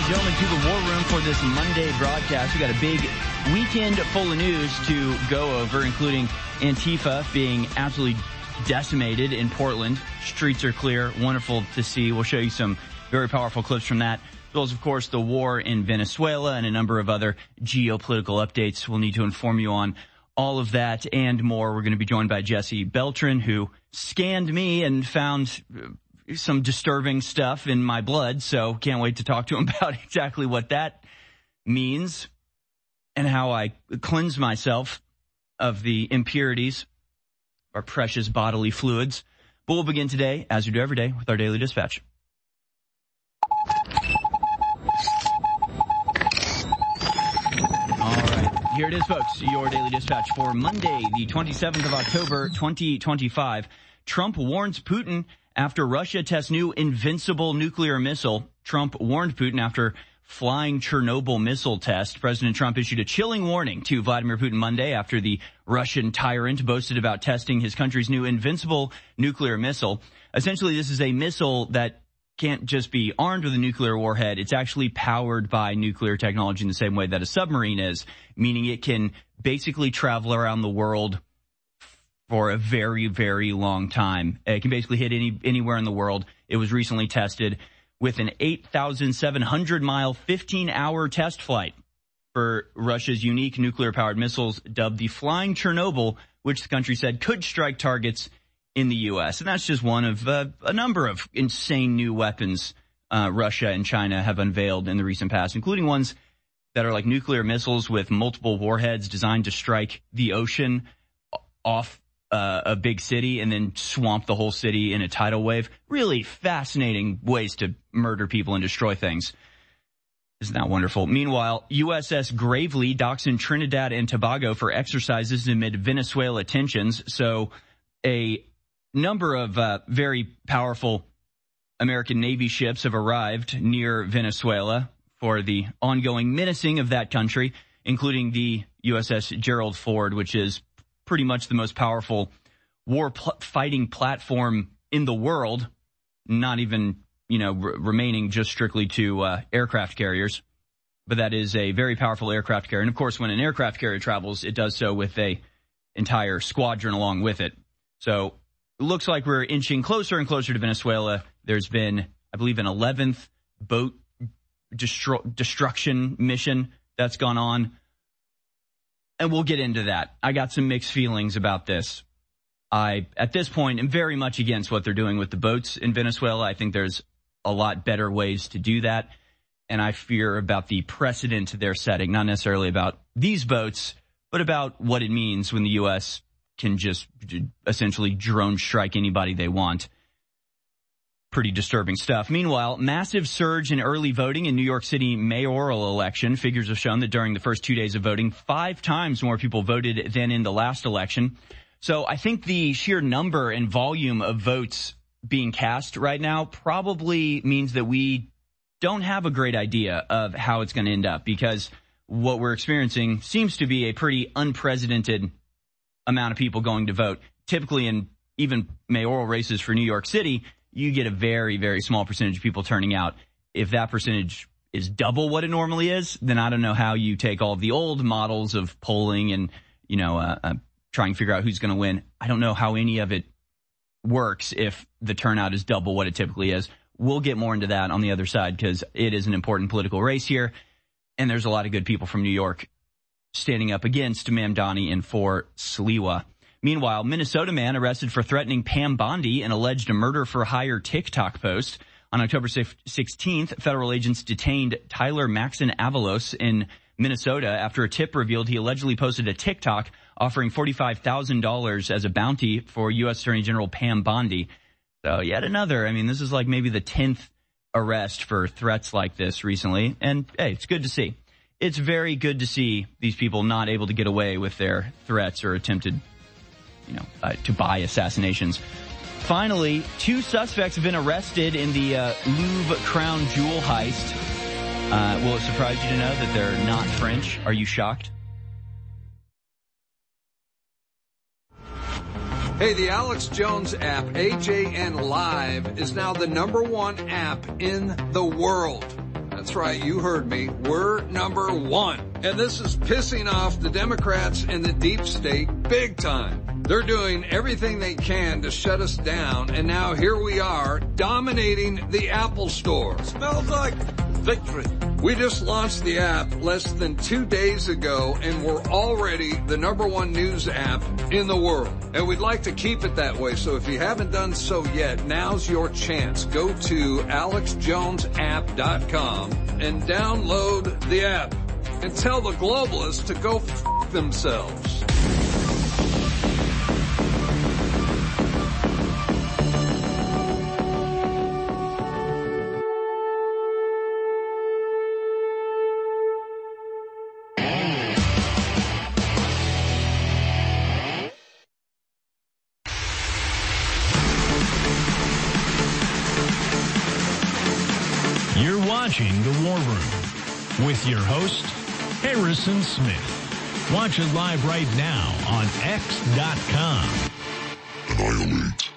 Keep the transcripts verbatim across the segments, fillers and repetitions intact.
and gentlemen, to the War Room for this Monday broadcast. We got a big weekend full of news to go over, including Antifa being absolutely decimated in Portland. Streets are clear. Wonderful to see. We'll show you some very powerful clips from that, as well as, of course, the war in Venezuela and a number of other geopolitical updates. We'll need to inform you on all of that and more. We're going to be joined by Jesse Beltran, who scanned me and found some disturbing stuff in my blood, so can't wait to talk to him about exactly what that means and how I cleanse myself of the impurities, our precious bodily fluids. But we'll begin today, as we do every day, with our Daily Dispatch. All right, here it is, folks, your Daily Dispatch for Monday, the twenty-seventh of October, twenty twenty-five. Trump warns Putin after Russia tests new invincible nuclear missile. Trump warned Putin after flying Chernobyl missile test. President Trump issued a chilling warning to Vladimir Putin Monday after the Russian tyrant boasted about testing his country's new invincible nuclear missile. Essentially, this is a missile that can't just be armed with a nuclear warhead. It's actually powered by nuclear technology in the same way that a submarine is, meaning it can basically travel around the world for a very, very long time. It can basically hit any anywhere in the world. It was recently tested with an eight thousand seven hundred mile, fifteen hour test flight for Russia's unique nuclear-powered missiles dubbed the Flying Chernobyl, which the country said could strike targets in the U S. And that's just one of uh, a number of insane new weapons uh, Russia and China have unveiled in the recent past, including ones that are like nuclear missiles with multiple warheads designed to strike the ocean off Uh, a big city and then swamp the whole city in a tidal wave. Really fascinating ways to murder people and destroy things. Isn't that wonderful? Meanwhile, U S S Gravely docks in Trinidad and Tobago for exercises amid Venezuela tensions. So a number of uh, very powerful American Navy ships have arrived near Venezuela for the ongoing menacing of that country, including the U S S Gerald Ford, which is pretty much the most powerful war pl- fighting platform in the world, not even, you know, r- remaining just strictly to uh, aircraft carriers. But that is a very powerful aircraft carrier. And, of course, when an aircraft carrier travels, it does so with a entire squadron along with it. So it looks like we're inching closer and closer to Venezuela. There's been, I believe, an eleventh boat destro- destruction mission that's gone on. And we'll get into that. I got some mixed feelings about this. I, at this point, am very much against what they're doing with the boats in Venezuela. I think there's a lot better ways to do that. And I fear about the precedent they're setting, not necessarily about these boats, but about what it means when the U S can just essentially drone strike anybody they want. Pretty disturbing stuff. Meanwhile, massive surge in early voting in New York City mayoral election. Figures have shown that during the first two days of voting, five times more people voted than in the last election. So I think the sheer number and volume of votes being cast right now probably means that we don't have a great idea of how it's going to end up, because what we're experiencing seems to be a pretty unprecedented amount of people going to vote. Typically in even mayoral races for New York City, you get a very, very small percentage of people turning out. If that percentage is double what it normally is, then I don't know how you take all of the old models of polling and, you know, uh, uh, trying to figure out who's going to win. I don't know how any of it works if the turnout is double what it typically is. We'll get more into that on the other side, because it is an important political race here, and there's a lot of good people from New York standing up against Mamdani and for Sliwa. Meanwhile, Minnesota man arrested for threatening Pam Bondi, an alleged murder-for-hire TikTok post. On October sixteenth, federal agents detained Tyler Maxon Avalos in Minnesota after a tip revealed he allegedly posted a TikTok offering forty-five thousand dollars as a bounty for U S Attorney General Pam Bondi. So yet another. I mean, this is like maybe the tenth arrest for threats like this recently. And, hey, it's good to see. It's very good to see these people not able to get away with their threats or attempted you know, uh, to buy assassinations. Finally, two suspects have been arrested in the uh, Louvre crown jewel heist. Uh, will it surprise you to know that they're not French? Are you shocked? Hey, the Alex Jones app, A J N Live, is now the number one app in the world. That's right, you heard me. We're number one. And this is pissing off the Democrats and the deep state big time. They're doing everything they can to shut us down, and now here we are, dominating the Apple Store. Smells like victory. We just launched the app less than two days ago, and we're already the number one news app in the world. And we'd like to keep it that way, so if you haven't done so yet, now's your chance. Go to alex jones app dot com and download the app. And tell the globalists to go f*** themselves. You're watching The War Room with your host, Harrison Smith. Watch it live right now on x dot com. Annihilate.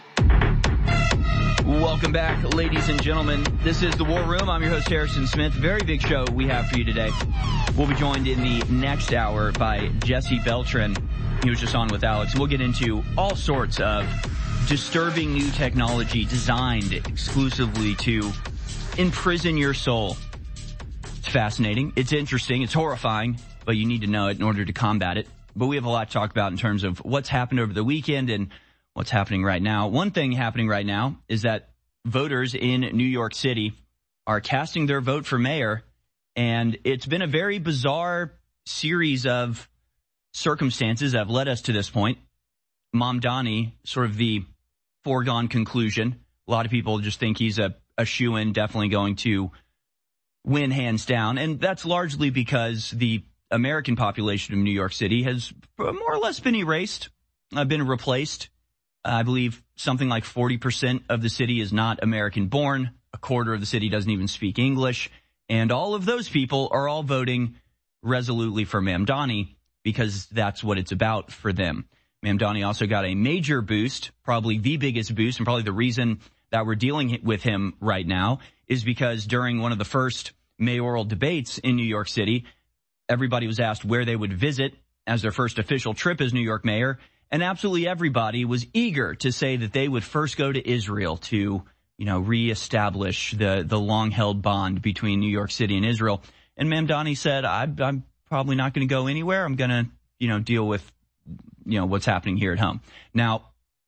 Welcome back, ladies and gentlemen. This is The War Room. I'm your host, Harrison Smith. Very big show we have for you today. We'll be joined in the next hour by Jesse Beltran. He was just on with Alex. We'll get into all sorts of disturbing new technology designed exclusively to imprison your soul. It's fascinating. It's interesting. It's horrifying, but you need to know it in order to combat it. But we have a lot to talk about in terms of what's happened over the weekend and what's happening right now. One thing happening right now is that voters in New York City are casting their vote for mayor, and it's been a very bizarre series of circumstances that have led us to this point. Mamdani, sort of the foregone conclusion. A lot of people just think he's a, a shoo-in, definitely going to win hands down, and that's largely because the American population of New York City has more or less been erased, uh, been replaced. I believe something like forty percent of the city is not American-born. A quarter of the city doesn't even speak English. And all of those people are all voting resolutely for Mamdani because that's what it's about for them. Mamdani also got a major boost, probably the biggest boost, and probably the reason that we're dealing with him right now is because during one of the first mayoral debates in New York City, everybody was asked where they would visit as their first official trip as New York mayor. And absolutely everybody was eager to say that they would first go to Israel to, you know, reestablish the, the long-held bond between New York City and Israel. And Mamdani said, I, I'm probably not going to go anywhere. I'm going to, you know, deal with, you know, what's happening here at home. Now,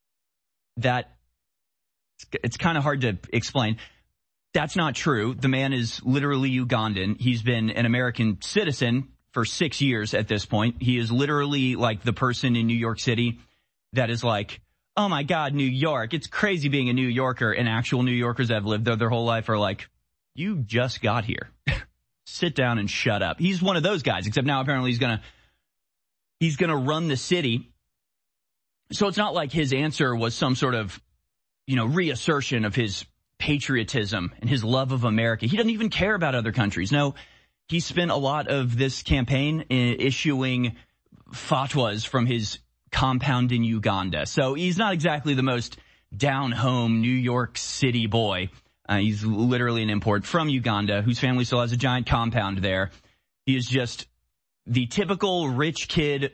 that, it's kind of hard to explain. That's not true. The man is literally Ugandan. He's been an American citizen for six years at this point. He is literally like the person in New York City that is like, oh my God, New York. It's crazy being a New Yorker. And actual New Yorkers that have lived there their whole life are like, you just got here. Sit down and shut up. He's one of those guys, except now apparently he's going to, he's going to run the city. So it's not like his answer was some sort of, you know, reassertion of his patriotism and his love of America. He doesn't even care about other countries. No, he spent a lot of this campaign issuing fatwas from his compound in Uganda. So he's not exactly the most down-home New York City boy. Uh, he's literally an import from Uganda whose family still has a giant compound there. He is just the typical rich kid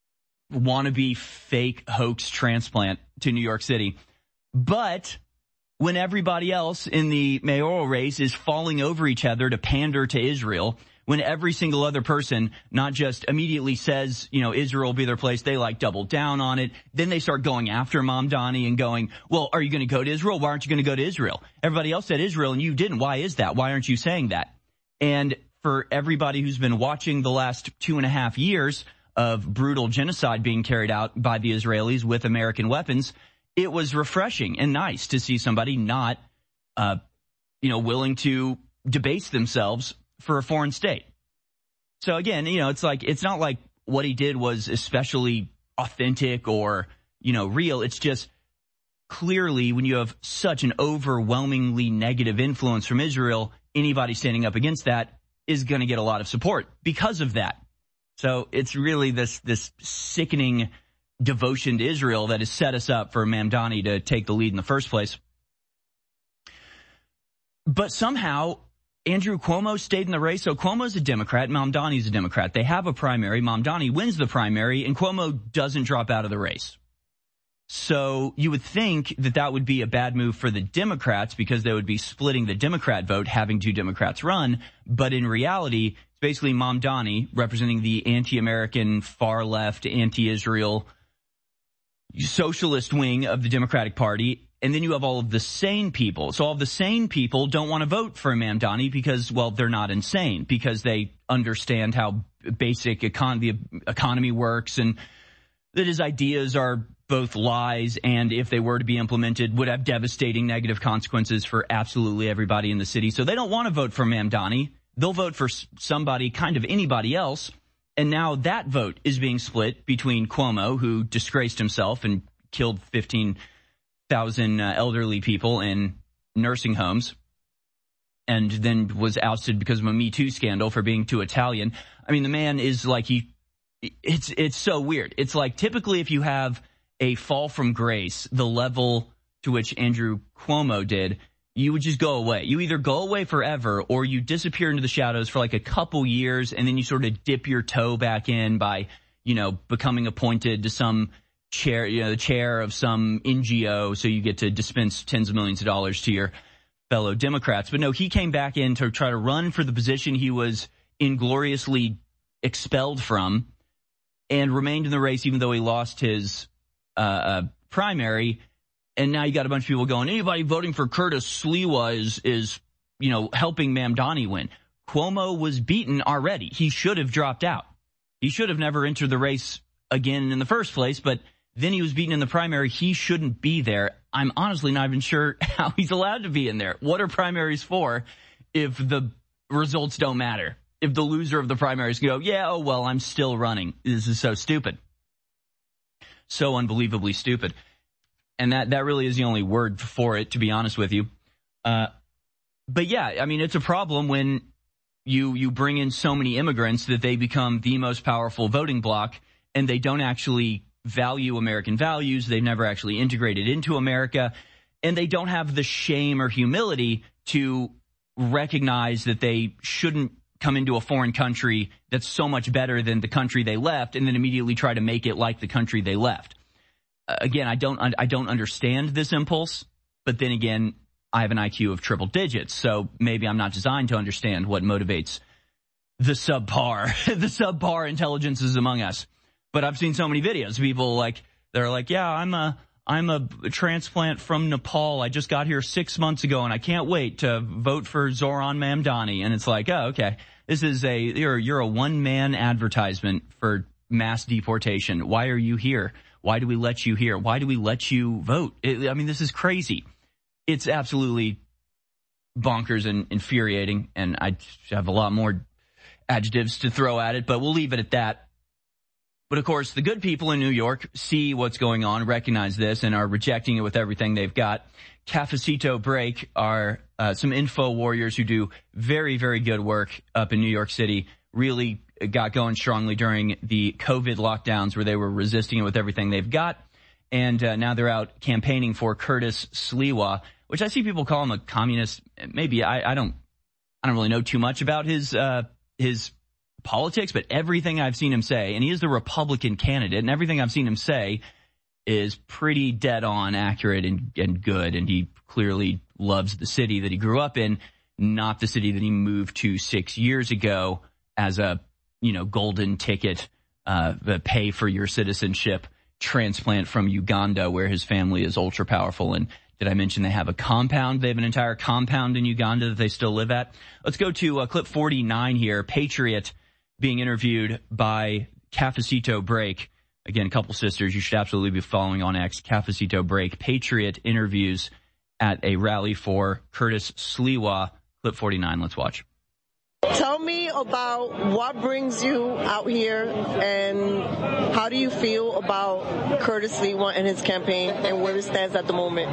wannabe fake hoax transplant to New York City. But when everybody else in the mayoral race is falling over each other to pander to Israel, when every single other person not just immediately says, you know, Israel will be their place, they like double down on it. Then they start going after Mamdani and going, well, are you going to go to Israel? Why aren't you going to go to Israel? Everybody else said Israel and you didn't. Why is that? Why aren't you saying that? And for everybody who's been watching the last two and a half years of brutal genocide being carried out by the Israelis with American weapons, it was refreshing and nice to see somebody not, uh, you know, willing to debase themselves for a foreign state. So again, you know, it's like, it's not like what he did was especially authentic or, you know, real. It's just clearly when you have such an overwhelmingly negative influence from Israel, anybody standing up against that is going to get a lot of support because of that. So it's really this, this sickening devotion to Israel that has set us up for Mamdani to take the lead in the first place. But somehow Andrew Cuomo stayed in the race. So Cuomo's a Democrat, Mamdani's a Democrat. They have a primary. Mamdani wins the primary, and Cuomo doesn't drop out of the race. So you would think that that would be a bad move for the Democrats because they would be splitting the Democrat vote, having two Democrats run. But in reality, it's basically Mamdani representing the anti-American, far-left, anti-Israel, socialist wing of the Democratic Party. And then you have all of the sane people. So all of the sane people don't want to vote for Mamdani because, well, they're not insane, because they understand how basic econ- the economy works and that his ideas are both lies and, if they were to be implemented, would have devastating negative consequences for absolutely everybody in the city. So they don't want to vote for Mamdani. They'll vote for somebody, kind of anybody else. And now that vote is being split between Cuomo, who disgraced himself and killed fifteen thousand uh, elderly people in nursing homes, and then was ousted because of a Me Too scandal for being too Italian. I mean, the man is like, he, it's, it's so weird. It's like, typically if you have a fall from grace, the level to which Andrew Cuomo did, you would just go away. You either go away forever or you disappear into the shadows for like a couple years, and then you sort of dip your toe back in by, you know, becoming appointed to some chair, you know, the chair of some N G O, so you get to dispense tens of millions of dollars to your fellow Democrats. But no, he came back in to try to run for the position he was ingloriously expelled from, and remained in the race even though he lost his uh, uh primary. And now you got a bunch of people going, anybody voting for Curtis Sliwa is, is, you know, helping Mamdani win. Cuomo was beaten already. He should have dropped out. He should have never entered the race again in the first place, but then he was beaten in the primary. He shouldn't be there. I'm honestly not even sure how he's allowed to be in there. What are primaries for if the results don't matter? If the loser of the primaries go, yeah, oh, well, I'm still running. This is so stupid. So unbelievably stupid. And that, that really is the only word for it, to be honest with you. Uh, but yeah, I mean, it's a problem when you, you bring in so many immigrants that they become the most powerful voting bloc, and they don't actually value American values. They've never actually integrated into America, and they don't have the shame or humility to recognize that they shouldn't come into a foreign country that's so much better than the country they left and then immediately try to make it like the country they left. Again, I don't I don't understand this impulse, but then again, I have an I Q of triple digits, so maybe I'm not designed to understand what motivates the subpar, the subpar intelligences among us. But I've seen so many videos of people like, they're like, yeah, I'm a I'm a transplant from Nepal. I just got here six months ago, and I can't wait to vote for Zoran Mamdani. And it's like, oh, okay, this is a you're you're a one man advertisement for mass deportation. Why are you here? Why do we let you here? Why do we let you vote? It, I mean, this is crazy. It's absolutely bonkers and infuriating, and I have a lot more adjectives to throw at it, but we'll leave it at that. But, of course, the good people in New York see what's going on, recognize this, and are rejecting it with everything they've got. Cafecito Break are uh, some info warriors who do very, very good work up in New York City, really got going strongly during the COVID lockdowns where they were resisting it with everything they've got. And uh, now they're out campaigning for Curtis Sliwa, which I see people call him a communist. Maybe I, I don't I don't really know too much about his uh, his politics, but everything I've seen him say, and he is the Republican candidate, and everything I've seen him say is pretty dead on accurate and, and good. And he clearly loves the city that he grew up in, not the city that he moved to six years ago as a, you know, golden ticket, uh, pay for your citizenship transplant from Uganda, where his family is ultra powerful. And did I mention they have a compound? They have an entire compound in Uganda that they still live at. Let's go to uh, clip forty-nine here. Patriot being interviewed by Cafecito Break. Again, a couple sisters you should absolutely be following on X. Cafecito Break. Patriot interviews at a rally for Curtis Sliwa. Clip forty-nine. Let's watch. Tell me about what brings you out here and how do you feel about Curtis Sliwa and his campaign and where it stands at the moment?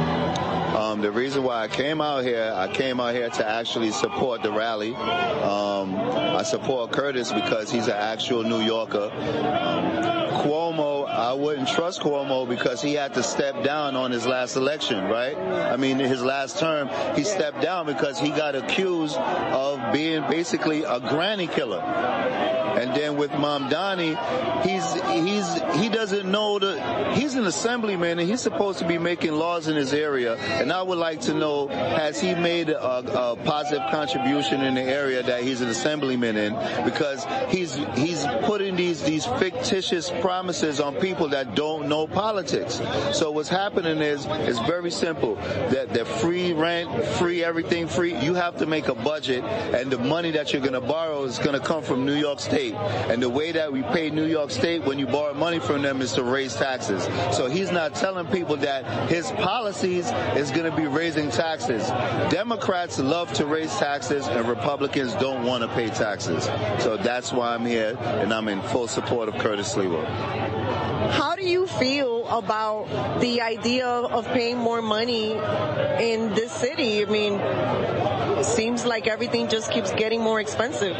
Um, the reason why I came out here, I came out here to actually support the rally. Um, I support Curtis because he's an actual New Yorker. Um, Cuomo, I wouldn't trust Cuomo because he had to step down on his last election, right? I mean, his last term, he stepped down because he got accused of being basically a granny killer. And then with Mamdani, he's he's he doesn't know the he's an assemblyman and he's supposed to be making laws in his area. And I would like to know, has he made a, a positive contribution in the area that he's an assemblyman in? Because he's he's putting these these fictitious promises on people that don't know politics. So what's happening is is very simple. That the free rent, free everything, free. You have to make a budget, and the money that you're going to borrow is going to come from New York State. And the way that we pay New York State when you borrow money from them is to raise taxes. So he's not telling people that his policies is going to be raising taxes. Democrats love to raise taxes and Republicans don't want to pay taxes. So that's why I'm here, and I'm in full support of Curtis Sliwa. How do you feel about the idea of paying more money in this city? I mean, it seems like everything just keeps getting more expensive.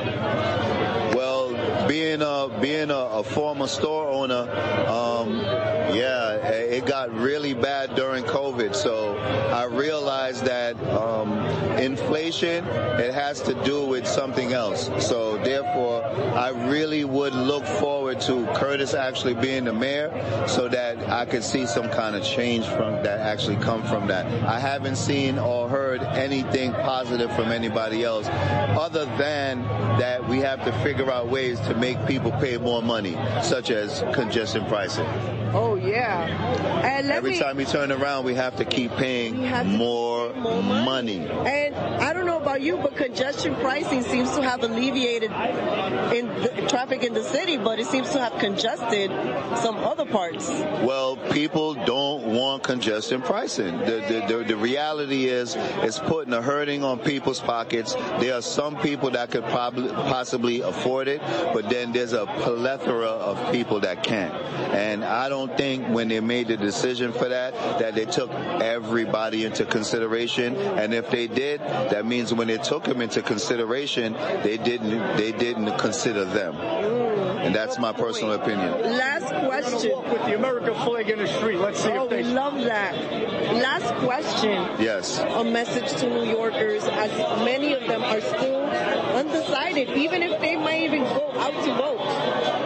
Well, being a being a, a former store owner, um, yeah, it got really bad during COVID. So I realized that um, inflation, it has to do with something else. So therefore, I really would look forward to Curtis actually being the mayor, so that I could see some kind of change from that actually come from that. I haven't seen or heard anything positive from anybody else, other than that we have to figure out ways to make people pay more money, such as congestion pricing. Oh, yeah. And let Every me, time we turn around, we have to keep paying to more, keep more money. money. And I don't know about you, but congestion pricing seems to have alleviated in the traffic in the city, but it seems to have congested some other parts. Well, people don't want congestion pricing. The, the, the, the reality is, it's putting a hurting on people's pockets. There are some people that could probably possibly afford it, but then there's a plethora of people that can't. And I don't think when they made the decision for that, that they took everybody into consideration. And if they did, that means when they took them into consideration, they didn't, they didn't consider them. And that's my personal opinion. Last question. With the American flag in the street, let's see oh, if they... we love that. Last question. Yes. A message to New Yorkers, as many of them are still undecided, even if they might even go out to vote.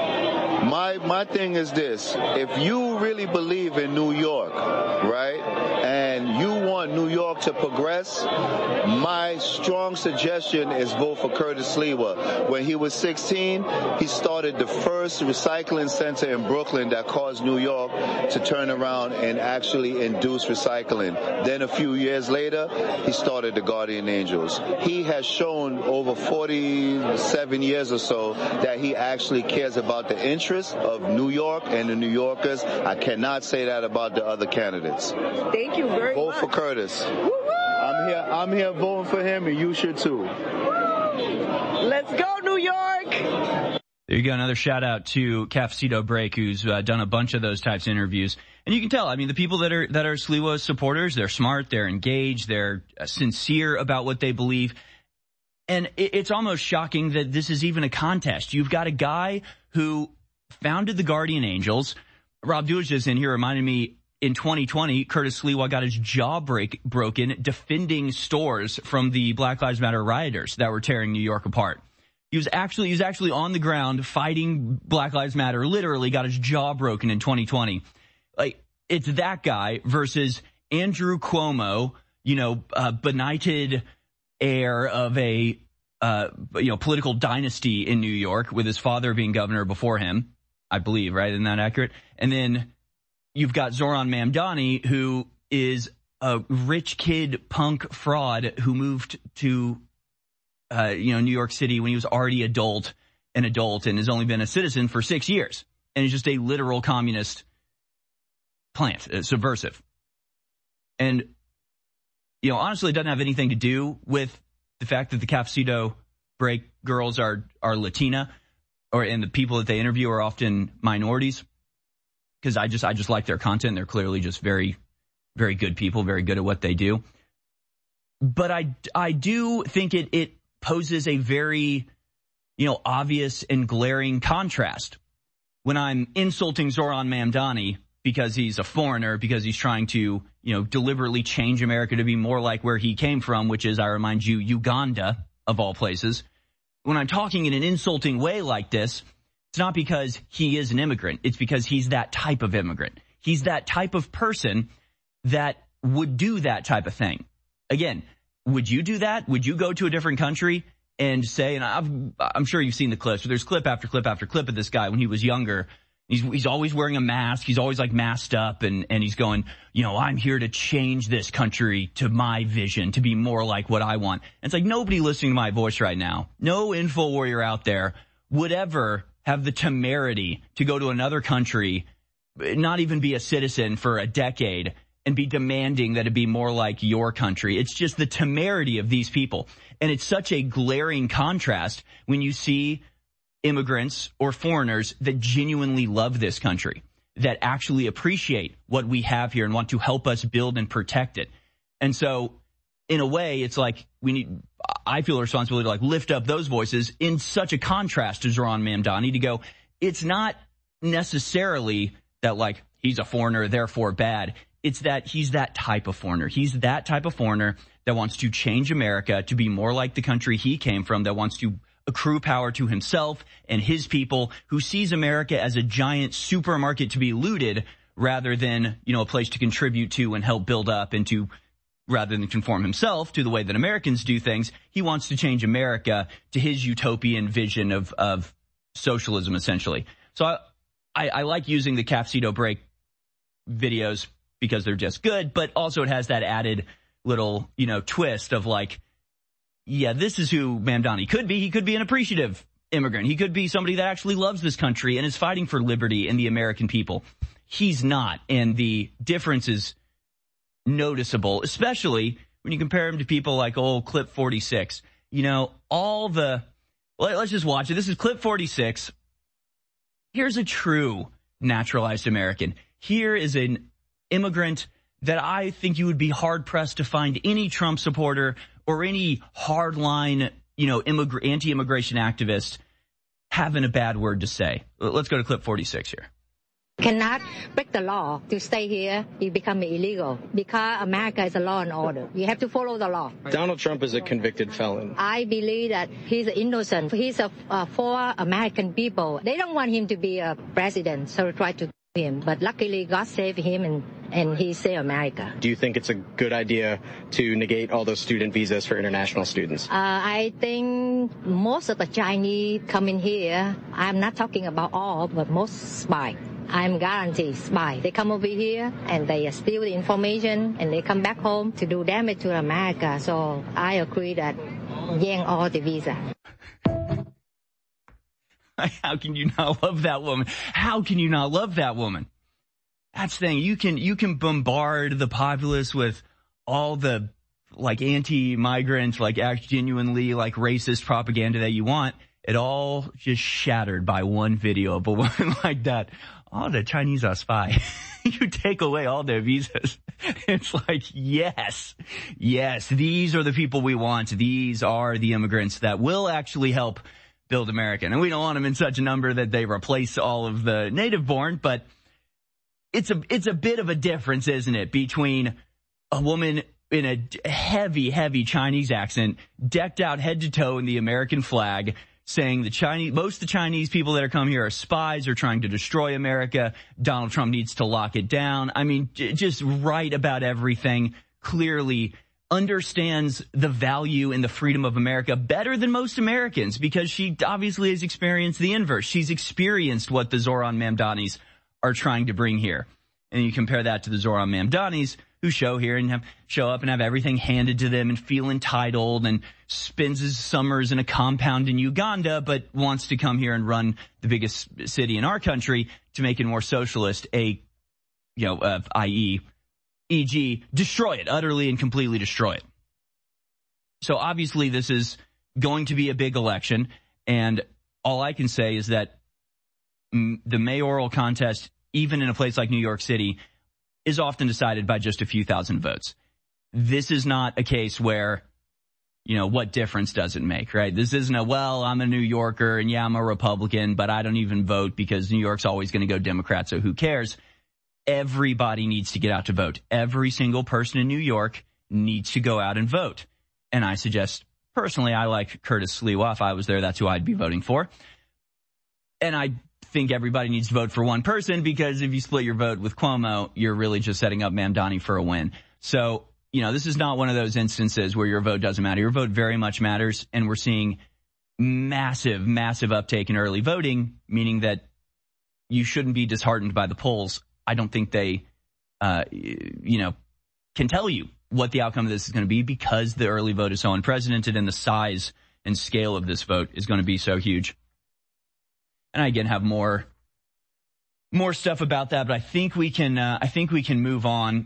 My my thing is this: if you really believe in New York, right, and you want New York to progress, my strong suggestion is vote for Curtis Sliwa. When he was sixteen, he started the first recycling center in Brooklyn that caused New York to turn around and actually induce recycling. Then a few years later, he started the Guardian Angels. He has shown over forty-seven years or so that he actually cares about the interests of New York and the New Yorkers. I cannot say that about the other candidates. Thank you very Vote much. for Curtis. Woo-woo! I'm here. I'm here voting for him, and you should too. Let's go, New York! There you go. Another shout out to Cafecito Break, who's uh, done a bunch of those types of interviews. And you can tell, I mean, the people that are, that are Sliwa supporters, they're smart, they're engaged, they're uh, sincere about what they believe. And it, it's almost shocking that this is even a contest. You've got a guy who founded the Guardian Angels. Rob Dulich is in here reminded me, in twenty twenty, Curtis Sliwa got his jaw break, broken defending stores from the Black Lives Matter rioters that were tearing New York apart. He was actually, he was actually on the ground fighting Black Lives Matter, literally got his jaw broken in twenty twenty. Like, it's that guy versus Andrew Cuomo, you know, uh, benighted heir of a, uh, you know, political dynasty in New York with his father being governor before him, I believe, right? Isn't that accurate? And then you've got Zoran Mamdani, who is a rich kid punk fraud who moved to, uh, you know, New York City when he was already adult, an adult, and has only been a citizen for six years. And is just a literal communist plant, uh, subversive. And, you know, honestly, it doesn't have anything to do with the fact that the Cafecito Break girls are, are Latina, or, and the people that they interview are often minorities. Because I just I just like their content. They're clearly just very, very good people, very good at what they do. But I, I do think it, it poses a very, you know, obvious and glaring contrast. when I'm insulting Zoran Mamdani because he's a foreigner, because he's trying to, you know, deliberately change America to be more like where he came from, which is, I remind you, Uganda, of all places. When I'm talking in an insulting way like this, it's not because he is an immigrant. It's because he's that type of immigrant. He's that type of person that would do that type of thing. Again, would you do that? Would you go to a different country and say, and I've, I'm sure you've seen the clips, there's clip after clip after clip of this guy when he was younger. He's, he's always wearing a mask. He's always like masked up, and, and he's going, you know, I'm here to change this country to my vision, to be more like what I want. And it's like nobody listening to my voice right now, no info warrior out there would ever have the temerity to go to another country, not even be a citizen for a decade, and be demanding that it be more like your country. It's just the temerity of these people. And it's such a glaring contrast when you see immigrants or foreigners that genuinely love this country, that actually appreciate what we have here and want to help us build and protect it. And so in a way, it's like we need, I feel a responsibility to like lift up those voices in such a contrast to Zoran Mamdani to go, it's not necessarily that like he's a foreigner, therefore bad. It's that he's that type of foreigner. He's that type of foreigner that wants to change America to be more like the country he came from, that wants to accrue power to himself and his people, who sees America as a giant supermarket to be looted rather than, you know, a place to contribute to and help build up, and to, rather than conform himself to the way that Americans do things, he wants to change America to his utopian vision of, of socialism, essentially. So I, I, I like using the Cafecito break videos because they're just good, but also it has that added little, you know, twist of like, yeah, this is who Mamdani could be. He could be an appreciative immigrant. He could be somebody that actually loves this country and is fighting for liberty and the American people. He's not, and the difference is noticeable, especially when you compare him to people like old Clip forty-six. You know, all the, let, let's just watch it. This is Clip forty-six. Here's a true naturalized American. Here is an immigrant that I think you would be hard-pressed to find any Trump supporter or any hardline, you know, immigr- anti-immigration activist having a bad word to say. Let's go to Clip forty-six here. Cannot break the law to stay here. You become illegal because America is a law and order. You have to follow the law. Donald Trump is a convicted felon. I believe that he's innocent. He's a, uh, for American people. They don't want him to be a president, so they try to kill him. But luckily, God saved him, and, and he saved America. Do you think it's a good idea to negate all those student visas for international students? Uh, I think most of the Chinese coming here, I'm not talking about all, but most spy. I'm guaranteed spy. They come over here and they steal the information and they come back home to do damage to America. So I agree that yank all the visa. How can you not love that woman? How can you not love that woman? That's the thing. You can, you can bombard the populace with all the like anti-migrant, like act genuinely like racist propaganda that you want. It all just shattered by one video of a woman like that. Oh, the Chinese are spy. You take away all their visas. It's like, yes, yes, these are the people we want. These are the immigrants that will actually help build America. And we don't want them in such a number that they replace all of the native born, but it's a, it's a bit of a difference, isn't it, between a woman in a heavy, heavy Chinese accent, decked out head to toe in the American flag, saying the Chinese, most of the Chinese people that are coming here are spies, are trying to destroy America. Donald Trump needs to lock it down. I mean, j- just right about everything. Clearly understands the value and the freedom of America better than most Americans, because she obviously has experienced the inverse. She's experienced what the Zoran Mamdanis are trying to bring here. And you compare that to the Zoran Mamdanis who show here and have show up and have everything handed to them and feel entitled and spends his summers in a compound in Uganda, but wants to come here and run the biggest city in our country to make it more socialist, a, you know, uh, that is, for example, destroy it, utterly and completely destroy it. So obviously this is going to be a big election, and all I can say is that m- the mayoral contest, even in a place like New York City, is often decided by just a few thousand votes. This is not a case where you know, what difference does it make, right? This isn't a, well, I'm a New Yorker and yeah, I'm a Republican, but I don't even vote because New York's always going to go Democrat, so who cares? Everybody needs to get out to vote. Every single person in New York needs to go out and vote. And I suggest, personally, I like Curtis Sliwa. If I was there, that's who I'd be voting for. And I think everybody needs to vote for one person, because if you split your vote with Cuomo, you're really just setting up Mamdani for a win. So, you know, this is not one of those instances where your vote doesn't matter. Your vote very much matters, and we're seeing massive, massive uptake in early voting, meaning that you shouldn't be disheartened by the polls. I don't think they, uh, you know, can tell you what the outcome of this is going to be, because the early vote is so unprecedented and the size and scale of this vote is going to be so huge. And I, again, have more, more stuff about that, but I think we can, uh, I think we can move on.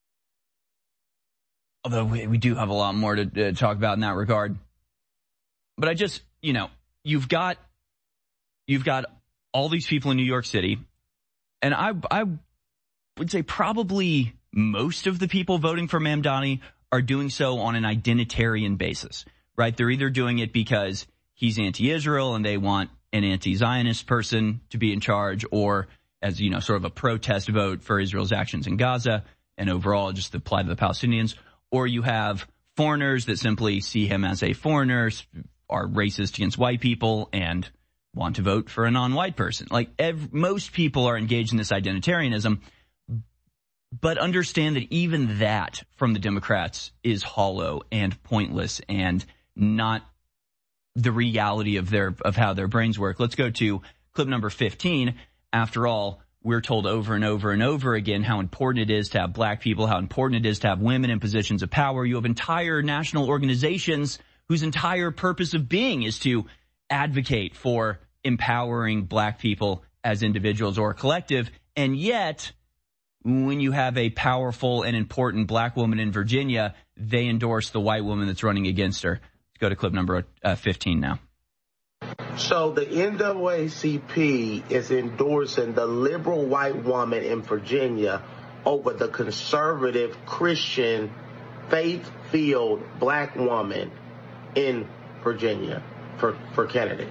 Although we, we do have a lot more to uh, talk about in that regard. But I just, you know, you've got, you've got all these people in New York City, and I, I would say probably most of the people voting for Mamdani are doing so on an identitarian basis, right? They're either doing it because he's anti-Israel and they want an anti-Zionist person to be in charge, or as, you know, sort of a protest vote for Israel's actions in Gaza and overall just the plight of the Palestinians. Or you have foreigners that simply see him as a foreigner, are racist against white people, and want to vote for a non-white person. Like, ev- most people are engaged in this identitarianism, but understand that even that from the Democrats is hollow and pointless and not the reality of their of how their brains work. Let's go to clip number fifteen. After all, we're told over and over and over again how important it is to have black people, how important it is to have women in positions of power. You have entire national organizations whose entire purpose of being is to advocate for empowering black people as individuals or a collective. And yet, when you have a powerful and important black woman in Virginia, they endorse the white woman that's running against her. Let's go to clip number uh, fifteen now. So the N double A C P is endorsing the liberal white woman in Virginia over the conservative Christian faith-filled black woman in Virginia for, for candidate.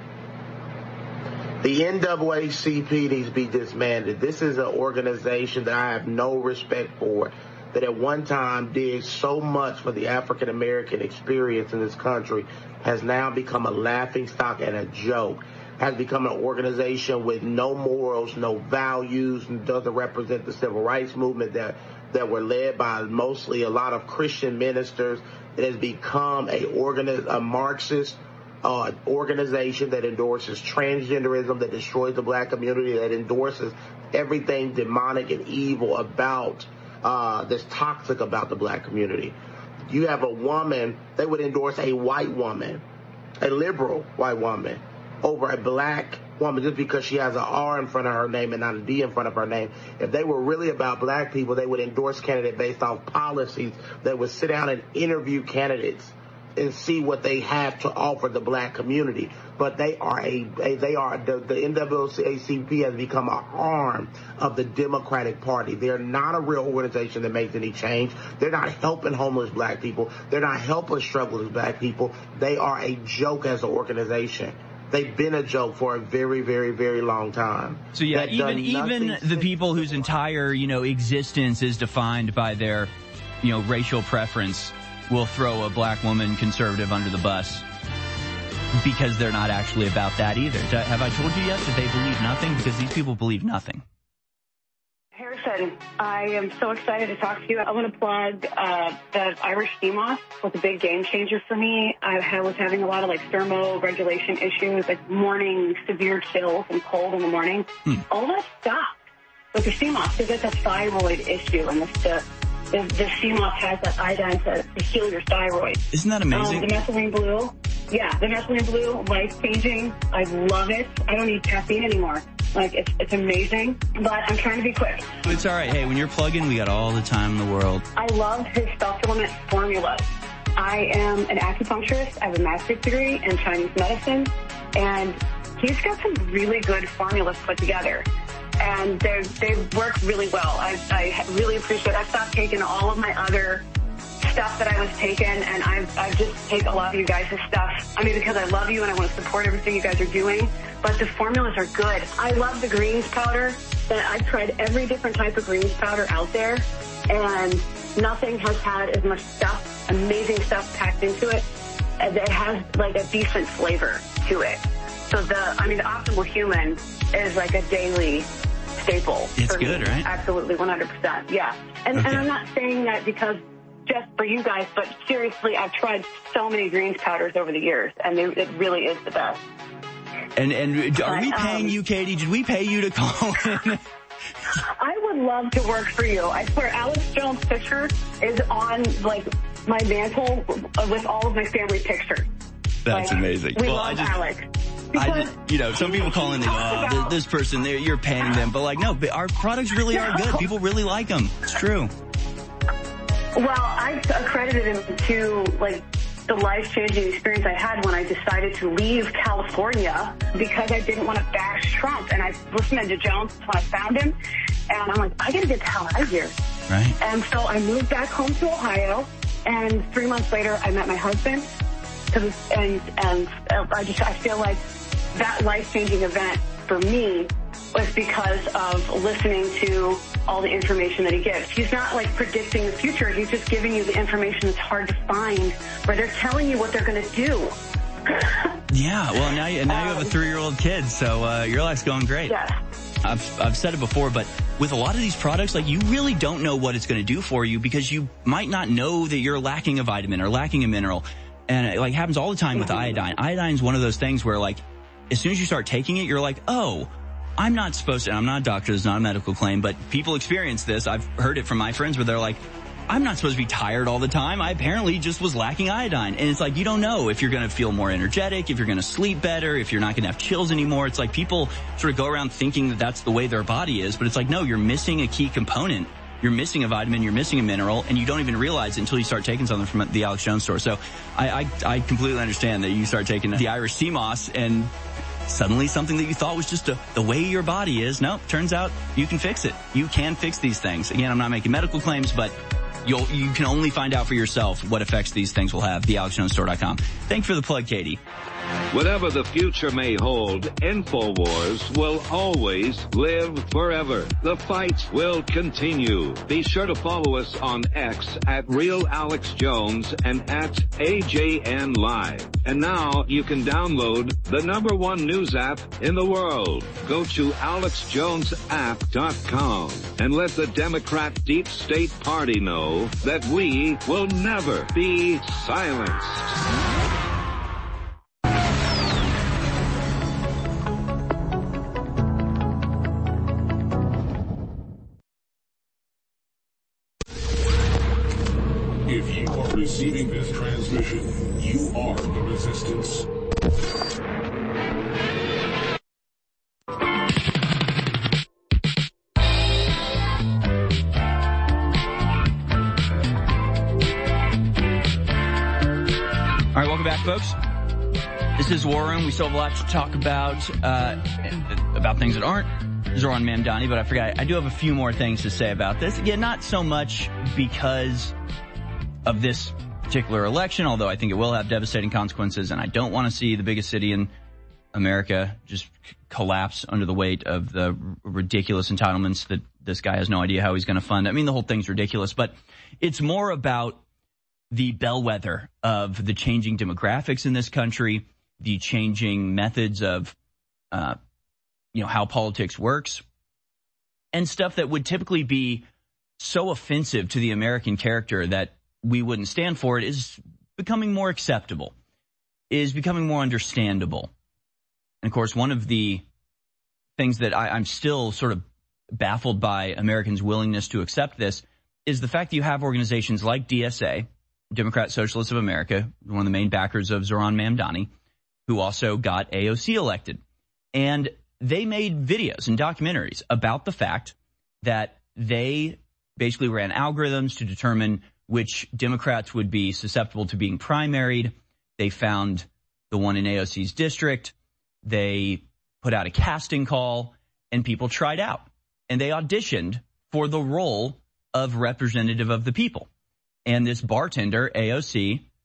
The N double A C P needs to be disbanded. This is an organization that I have no respect for, that at one time did so much for the African American experience in this country, has now become a laughingstock and a joke, has become an organization with no morals, no values, and doesn't represent the civil rights movement that, that were led by mostly a lot of Christian ministers. It has become a, organi- a Marxist uh, organization that endorses transgenderism, that destroys the black community, that endorses everything demonic and evil about Uh, that's toxic about the black community. You have a woman, they would endorse a white woman, a liberal white woman, over a black woman just because she has an R in front of her name and not a D in front of her name. If they were really about black people, they would endorse candidates based off policies. They would sit down and interview candidates and see what they have to offer the black community. But they are a, a they are the, the N double A C P has become an arm of the Democratic Party. They're not a real organization that makes any change. They're not helping homeless black people. They're not helping struggling black people. They are a joke as an organization. They've been a joke for a very, very, very long time. So yeah, even even the people whose entire, you know, existence is defined by their, you know, racial preference will throw a black woman conservative under the bus because they're not actually about that either. Have I told you yet that they believe nothing? Because these people believe nothing. Harrison, I am so excited to talk to you. I want to plug uh, the Irish sea moth was a big game changer for me. I was having a lot of like thermoregulation issues, like morning severe chills and cold in the morning. Hmm. All that stopped with the sea moth because it's a thyroid issue, and the, the, the, the sea moth has that iodine to, to heal your thyroid. Isn't that amazing? Um, the methylene blue, yeah, the methylene blue, life-changing. I love it. I don't need caffeine anymore. Like, it's, it's amazing, but I'm trying to be quick. It's all right. Hey, when you're plugging, we got all the time in the world. I love his supplement formulas. I am an acupuncturist. I have a master's degree in Chinese medicine, and he's got some really good formulas put together, and they they work really well. I, I really appreciate it. I stopped taking all of my other stuff that I was taking, and I've, I've just take a lot of you guys' stuff. I mean, because I love you and I want to support everything you guys are doing, but the formulas are good. I love the greens powder. I've tried every different type of greens powder out there, and nothing has had as much stuff, amazing stuff packed into it, as it has like a decent flavor to it. So the, I mean, the Optimal Human is like a daily staple. It's for good, me. right? Absolutely, one hundred percent. Yeah. And, Okay. and I'm not saying that because just for you guys, but seriously, I've tried so many greens powders over the years, and they, it really is the best. And and are we But, paying um, you, Katie? Did we pay you to call in? I would love to work for you. I swear, Alex Jones' picture is on, like, my mantle with all of my family pictures. That's Like, amazing. We Well, love I just, Alex. I Because just, you know, some people call in, they go, oh, this, this person, they're, you're paying them. But like, no, but our products really are good. People really like them. It's true. Well, I accredited him to, like, the life-changing experience I had when I decided to leave California because I didn't want to bash Trump. And I listened to Jones when I found him, and I'm like, I got to get the hell out of here. Right. And so I moved back home to Ohio, and three months later, I met my husband. And, and I just, I feel like that life-changing event for me was because of listening to all the information that he gives. He's not like predicting the future. He's just giving you the information that's hard to find, where they're telling you what they're going to do. Yeah, well, now you, now you have a three-year-old kid, so uh, your life's going great. Yes. I've, I've said it before, but with a lot of these products, like, you really don't know what it's going to do for you because you might not know that you're lacking a vitamin or lacking a mineral. And it like happens all the time with iodine. Iodine is one of those things where, like, as soon as you start taking it, you're like, oh, I'm not supposed to, and I'm not a doctor, it's not a medical claim, but people experience this. I've heard it from my friends where they're like, I'm not supposed to be tired all the time. I apparently just was lacking iodine. And it's like, you don't know if you're going to feel more energetic, if you're going to sleep better, if you're not going to have chills anymore. It's like people sort of go around thinking that that's the way their body is, but it's like, no, you're missing a key component. You're missing a vitamin, you're missing a mineral, and you don't even realize it until you start taking something from the Alex Jones store. So I, I, I completely understand that you start taking the Irish sea moss and suddenly something that you thought was just a, the way your body is. No, turns out you can fix it. You can fix these things. Again, I'm not making medical claims, but you'll, you can only find out for yourself what effects these things will have. the alex jones store dot com. Thank you for the plug, Katie. Whatever the future may hold, InfoWars will always live forever. The fight will continue. Be sure to follow us on X at Real Alex Jones and at A J N Live. And now you can download the number one news app in the world. Go to alex jones app dot com and let the Democrat Deep State Party know that we will never be silenced. If you are receiving this transmission, you are the resistance. All right, welcome back, folks. This is War Room. We still have a lot to talk about, uh, about things that aren't Zoran Mamdani, but I forgot, I do have a few more things to say about this. Again, not so much because of this particular election, although I think it will have devastating consequences, and I don't want to see the biggest city in America just c- collapse under the weight of the r- ridiculous entitlements that this guy has no idea how he's going to fund. I mean, the whole thing's ridiculous, but it's more about the bellwether of the changing demographics in this country, the changing methods of, uh, you know, how politics works, and stuff that would typically be so offensive to the American character that we wouldn't stand for it is becoming more acceptable, is becoming more understandable. And of course, one of the things that I, I'm still sort of baffled by Americans' willingness to accept this is the fact that you have organizations like D S A, Democrat Socialists of America, one of the main backers of Zoran Mamdani, who also got A O C elected. And they made videos and documentaries about the fact that they basically ran algorithms to determine which Democrats would be susceptible to being primaried. They found the one in A O C's district. They put out a casting call, and people tried out. And they auditioned for the role of representative of the people. And this bartender, A O C,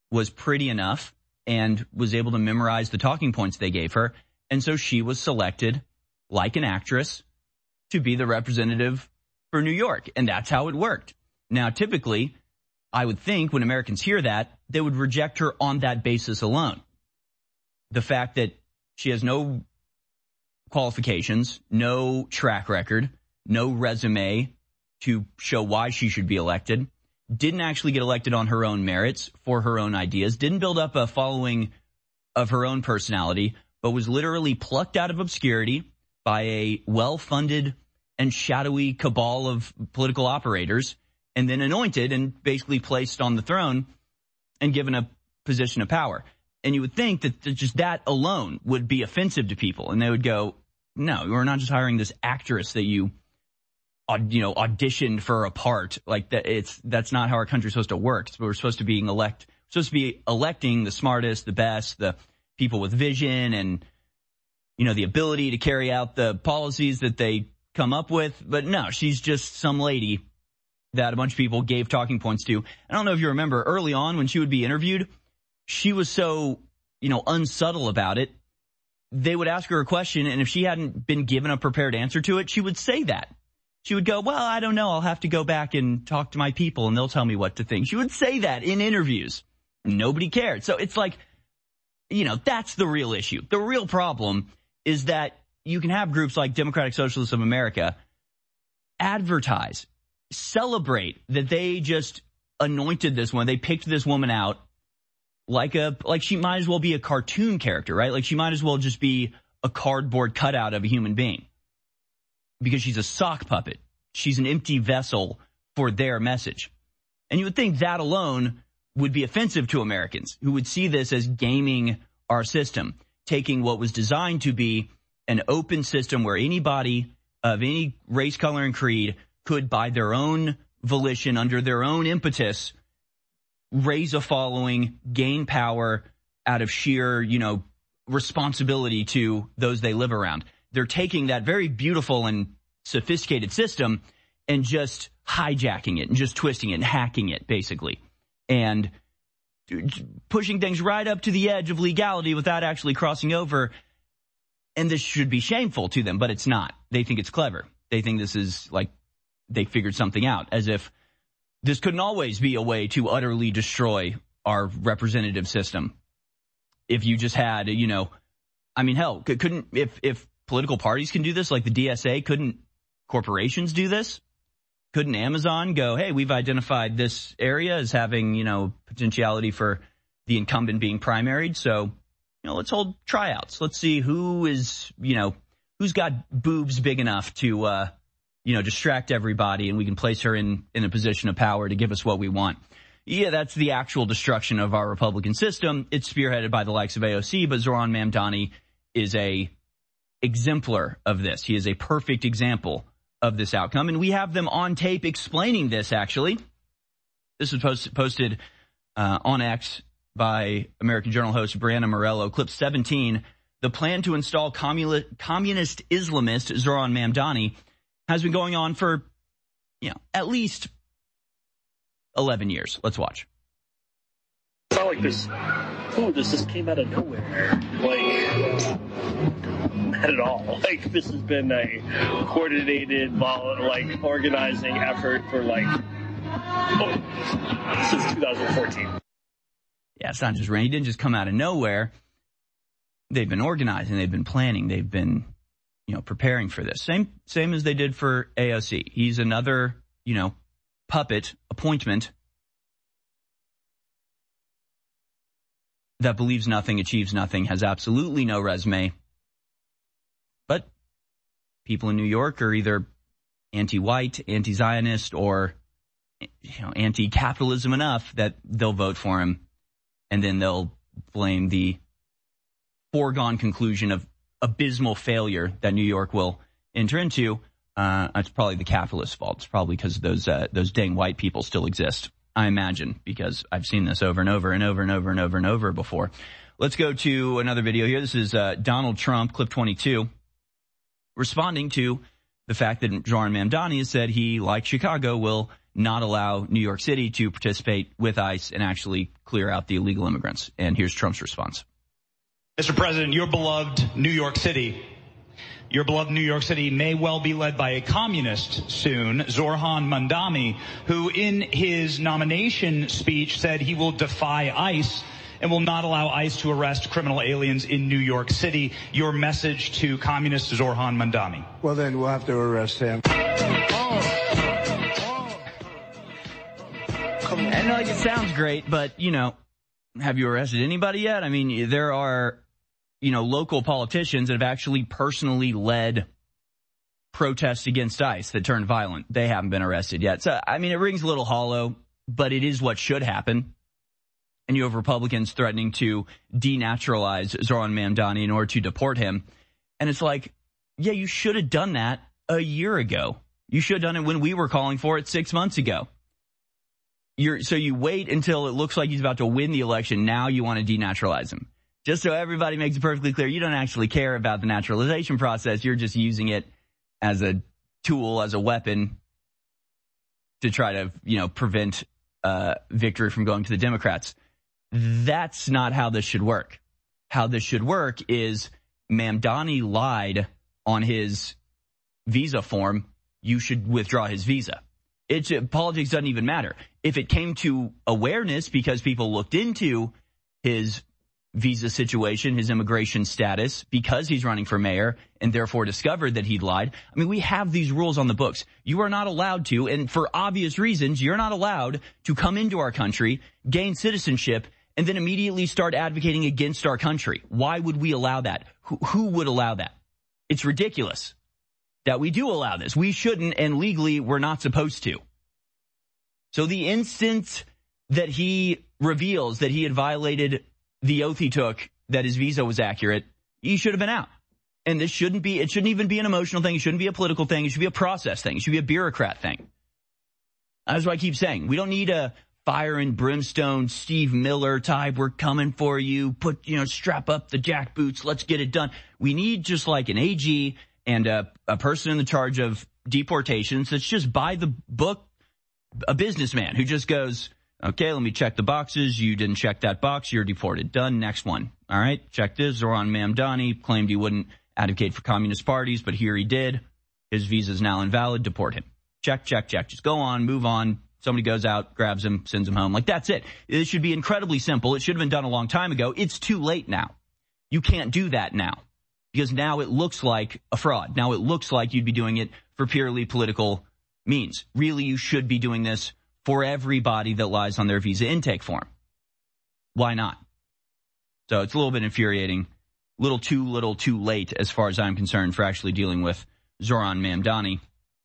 was pretty enough and was able to memorize the talking points they gave her. And so she was selected, like an actress, to be the representative for New York. And that's how it worked. Now, typically, I would think when Americans hear that, they would reject her on that basis alone. The fact that she has no qualifications, no track record, no resume to show why she should be elected, didn't actually get elected on her own merits for her own ideas, didn't build up a following of her own personality, but was literally plucked out of obscurity by a well-funded and shadowy cabal of political operators, and then anointed and basically placed on the throne and given a position of power. And you would think that just that alone would be offensive to people, and they would go, no, we're not just hiring this actress that you, you know, auditioned for a part. Like that, it's that's not how our country's supposed to work. We're supposed to be elect, supposed to be electing the smartest, the best, the people with vision, and you know the ability to carry out the policies that they come up with. But no, she's just some lady that a bunch of people gave talking points to. I don't know if you remember early on when she would be interviewed, she was so, you know, unsubtle about it. They would ask her a question, and if she hadn't been given a prepared answer to it, she would say that. She would go, well, I don't know. I'll have to go back and talk to my people, and they'll tell me what to think. She would say that in interviews. Nobody cared. So it's like, you know, that's the real issue. The real problem is that you can have groups like Democratic Socialists of America advertise, celebrate that they just anointed this one. They picked this woman out like a like she might as well be a cartoon character, right? Like she might as well just be a cardboard cutout of a human being because she's a sock puppet. She's an empty vessel for their message. And you would think that alone would be offensive to Americans who would see this as gaming our system, taking what was designed to be an open system where anybody of any race, color, and creed could, by their own volition, under their own impetus, raise a following, gain power out of sheer, you know, responsibility to those they live around. They're taking that very beautiful and sophisticated system and just hijacking it and just twisting it and hacking it, basically, and pushing things right up to the edge of legality without actually crossing over. And this should be shameful to them, but it's not. They think it's clever. They think this is like they figured something out, as if this couldn't always be a way to utterly destroy our representative system. If you just had, you know, I mean, hell, couldn't, if, if political parties can do this, like the D S A, couldn't corporations do this? Couldn't Amazon go, hey, we've identified this area as having, you know, potentiality for the incumbent being primaried, so, you know, let's hold tryouts. Let's see who is, you know, who's got boobs big enough to, uh, you know, distract everybody, and we can place her in, in a position of power to give us what we want. Yeah, that's the actual destruction of our Republican system. It's spearheaded by the likes of A O C, but Zohran Mamdani is a exemplar of this. He is a perfect example of this outcome, and we have them on tape explaining this, actually. This was post, posted uh, on X by American Journal host Brianna Morello. Clip seventeen, the plan to install communi- communist Islamist Zohran Mamdani has been going on for, you know, at least eleven years. Let's watch. It's not like this, ooh, this just came out of nowhere. Like, not at all. Like, this has been a coordinated, like, organizing effort for, like, oh, since two thousand fourteen. Yeah, it's not just rain. He didn't just come out of nowhere. They've been organizing. They've been planning. They've been, you know, preparing for this. Same, same as they did for A O C. He's another, you know, puppet appointment that believes nothing, achieves nothing, has absolutely no resume. But people in New York are either anti-white, anti-Zionist, or, you know, anti-capitalism enough that they'll vote for him, and then they'll blame the foregone conclusion of abysmal failure that New York will enter into. Uh, it's probably the capitalist's fault. It's probably because those uh, those dang white people still exist, I imagine, because I've seen this over and over and over and over and over and over before. Let's go to another video here. This is uh, Donald Trump, clip twenty-two, responding to the fact that Zohran Mamdani has said he, like Chicago, will not allow New York City to participate with ICE and actually clear out the illegal immigrants. And here's Trump's response. Mister President, your beloved New York City, your beloved New York City may well be led by a communist soon, Zoran Mandami, who in his nomination speech said he will defy ICE and will not allow ICE to arrest criminal aliens in New York City. Your message to communist Zoran Mandami. Well, then we'll have to arrest him. And like, it sounds great, but, you know, have you arrested anybody yet? I mean, there are, you know, local politicians that have actually personally led protests against ICE that turned violent. They haven't been arrested yet. So, I mean, it rings a little hollow, but it is what should happen. And you have Republicans threatening to denaturalize Zoran Mamdani in order to deport him. And it's like, yeah, you should have done that a year ago. You should have done it when we were calling for it six months ago. You're, so you wait until it looks like he's about to win the election. Now you want to denaturalize him. Just so everybody makes it perfectly clear, you don't actually care about the naturalization process. You're just using it as a tool, as a weapon to try to, you know, prevent uh, victory from going to the Democrats. That's not how this should work. How this should work is Mamdani lied on his visa form. You should withdraw his visa. It, politics doesn't even matter. If it came to awareness because people looked into his visa situation, his immigration status, because he's running for mayor and therefore discovered that he'd lied. I mean, we have these rules on the books. You are not allowed to, and for obvious reasons, you're not allowed to come into our country, gain citizenship, and then immediately start advocating against our country. Why would we allow that? Who, who would allow that? It's ridiculous that we do allow this. We shouldn't, and legally we're not supposed to. So the instant that he reveals that he had violated the oath he took, that his visa was accurate, he should have been out. And this shouldn't be, it shouldn't even be an emotional thing. It shouldn't be a political thing. It should be a process thing. It should be a bureaucrat thing. That's what I keep saying. We don't need a fire and brimstone Steve Miller type. We're coming for you. Put, you know, strap up the jackboots. Let's get it done. We need just like an A G and a, a person in the charge of deportations that's just by the book, a businessman who just goes, okay, let me check the boxes. You didn't check that box. You're deported. Done. Next one. All right. Check this. Zoran Mamdani claimed he wouldn't advocate for communist parties, but here he did. His visa is now invalid. Deport him. Check, check, check. Just go on, move on. Somebody goes out, grabs him, sends him home. Like, that's it. It should be incredibly simple. It should have been done a long time ago. It's too late now. You can't do that now because now it looks like a fraud. Now it looks like you'd be doing it for purely political means. Really, you should be doing this for everybody that lies on their visa intake form. Why not? So it's a little bit infuriating. Little too little too late as far as I'm concerned for actually dealing with Zoran Mamdani.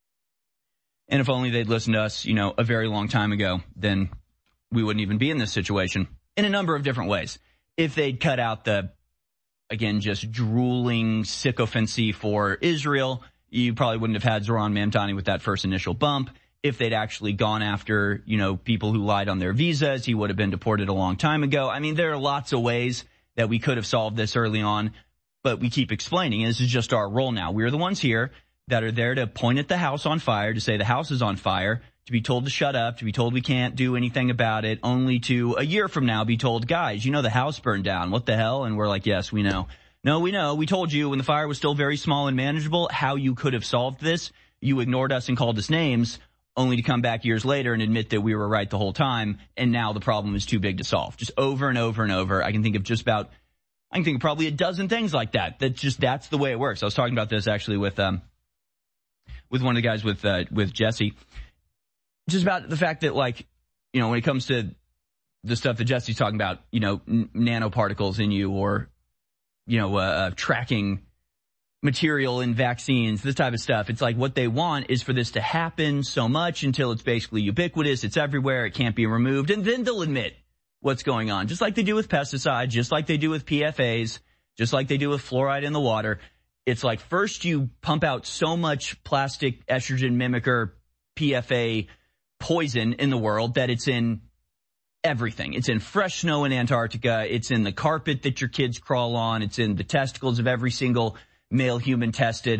And if only they'd listened to us, you know, a very long time ago, then we wouldn't even be in this situation in a number of different ways. If they'd cut out the, again, just drooling sycophancy for Israel, you probably wouldn't have had Zoran Mamdani with that first initial bump. If they'd actually gone after, you know, people who lied on their visas, he would have been deported a long time ago. I mean, there are lots of ways that we could have solved this early on, but we keep explaining, and this is just our role now. We're the ones here that are there to point at the house on fire, to say the house is on fire, to be told to shut up, to be told we can't do anything about it, only to a year from now be told, guys, you know the house burned down. What the hell? And we're like, yes, we know. No, we know. We told you when the fire was still very small and manageable how you could have solved this. You ignored us and called us names, only to come back years later and admit that we were right the whole time, and now the problem is too big to solve. Just over and over and over. I can think of just about, I can think of probably a dozen things like that. That's just, that's the way it works. I was talking about this actually with, um, with one of the guys with, uh, with Jesse, just about the fact that, like, you know, when it comes to the stuff that Jesse's talking about, you know, n- nanoparticles in you, or, you know, uh, uh, tracking material in vaccines, this type of stuff. It's like what they want is for this to happen so much until it's basically ubiquitous. It's everywhere. It can't be removed. And then they'll admit what's going on, just like they do with pesticides, just like they do with P F As, just like they do with fluoride in the water. It's like first you pump out so much plastic estrogen mimicker P F A poison in the world that it's in everything. It's in fresh snow in Antarctica. It's in the carpet that your kids crawl on. It's in the testicles of every single male human tested.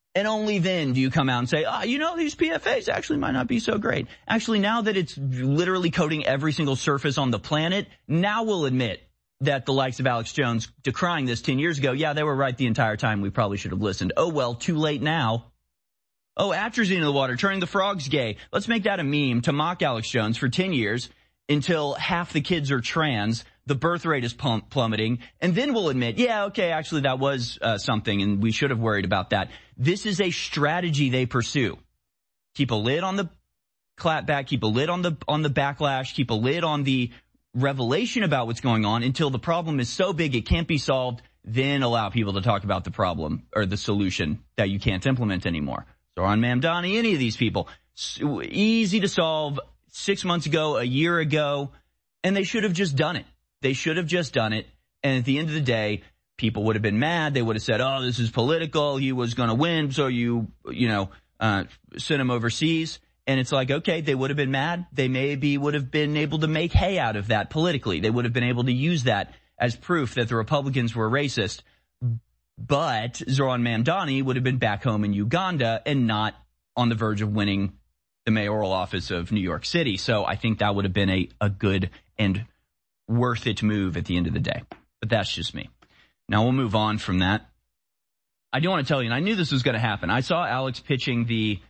And only then do you come out and say, ah, oh, you know, these P F As actually might not be so great. Actually, now that it's literally coating every single surface on the planet, now we'll admit that the likes of Alex Jones decrying this ten years ago, yeah, they were right the entire time. We probably should have listened. Oh, well, too late now. Oh, atrazine in the water, turning the frogs gay. Let's make that a meme to mock Alex Jones for ten years until half the kids are trans, the birth rate is plum- plummeting, and then we'll admit, yeah, okay, actually that was uh, something, and we should have worried about that. This is a strategy they pursue. Keep a lid on the clapback, keep a lid on the on the backlash, keep a lid on the revelation about what's going on until the problem is so big it can't be solved, then allow people to talk about the problem or the solution that you can't implement anymore. Zohran Mamdani, any of these people, easy to solve six months ago, a year ago, and they should have just done it. They should have just done it. And at the end of the day, people would have been mad. They would have said, oh, this is political. He was going to win. So you, you know, uh, sent him overseas. And it's like, okay, they would have been mad. They maybe would have been able to make hay out of that politically. They would have been able to use that as proof that the Republicans were racist. But Zohran Mamdani would have been back home in Uganda and not on the verge of winning the mayoral office of New York City. So I think that would have been a, a good and worth it move at the end of the day. But that's just me. Now we'll move on from that. I do want to tell you, and I knew this was going to happen. I saw Alex pitching the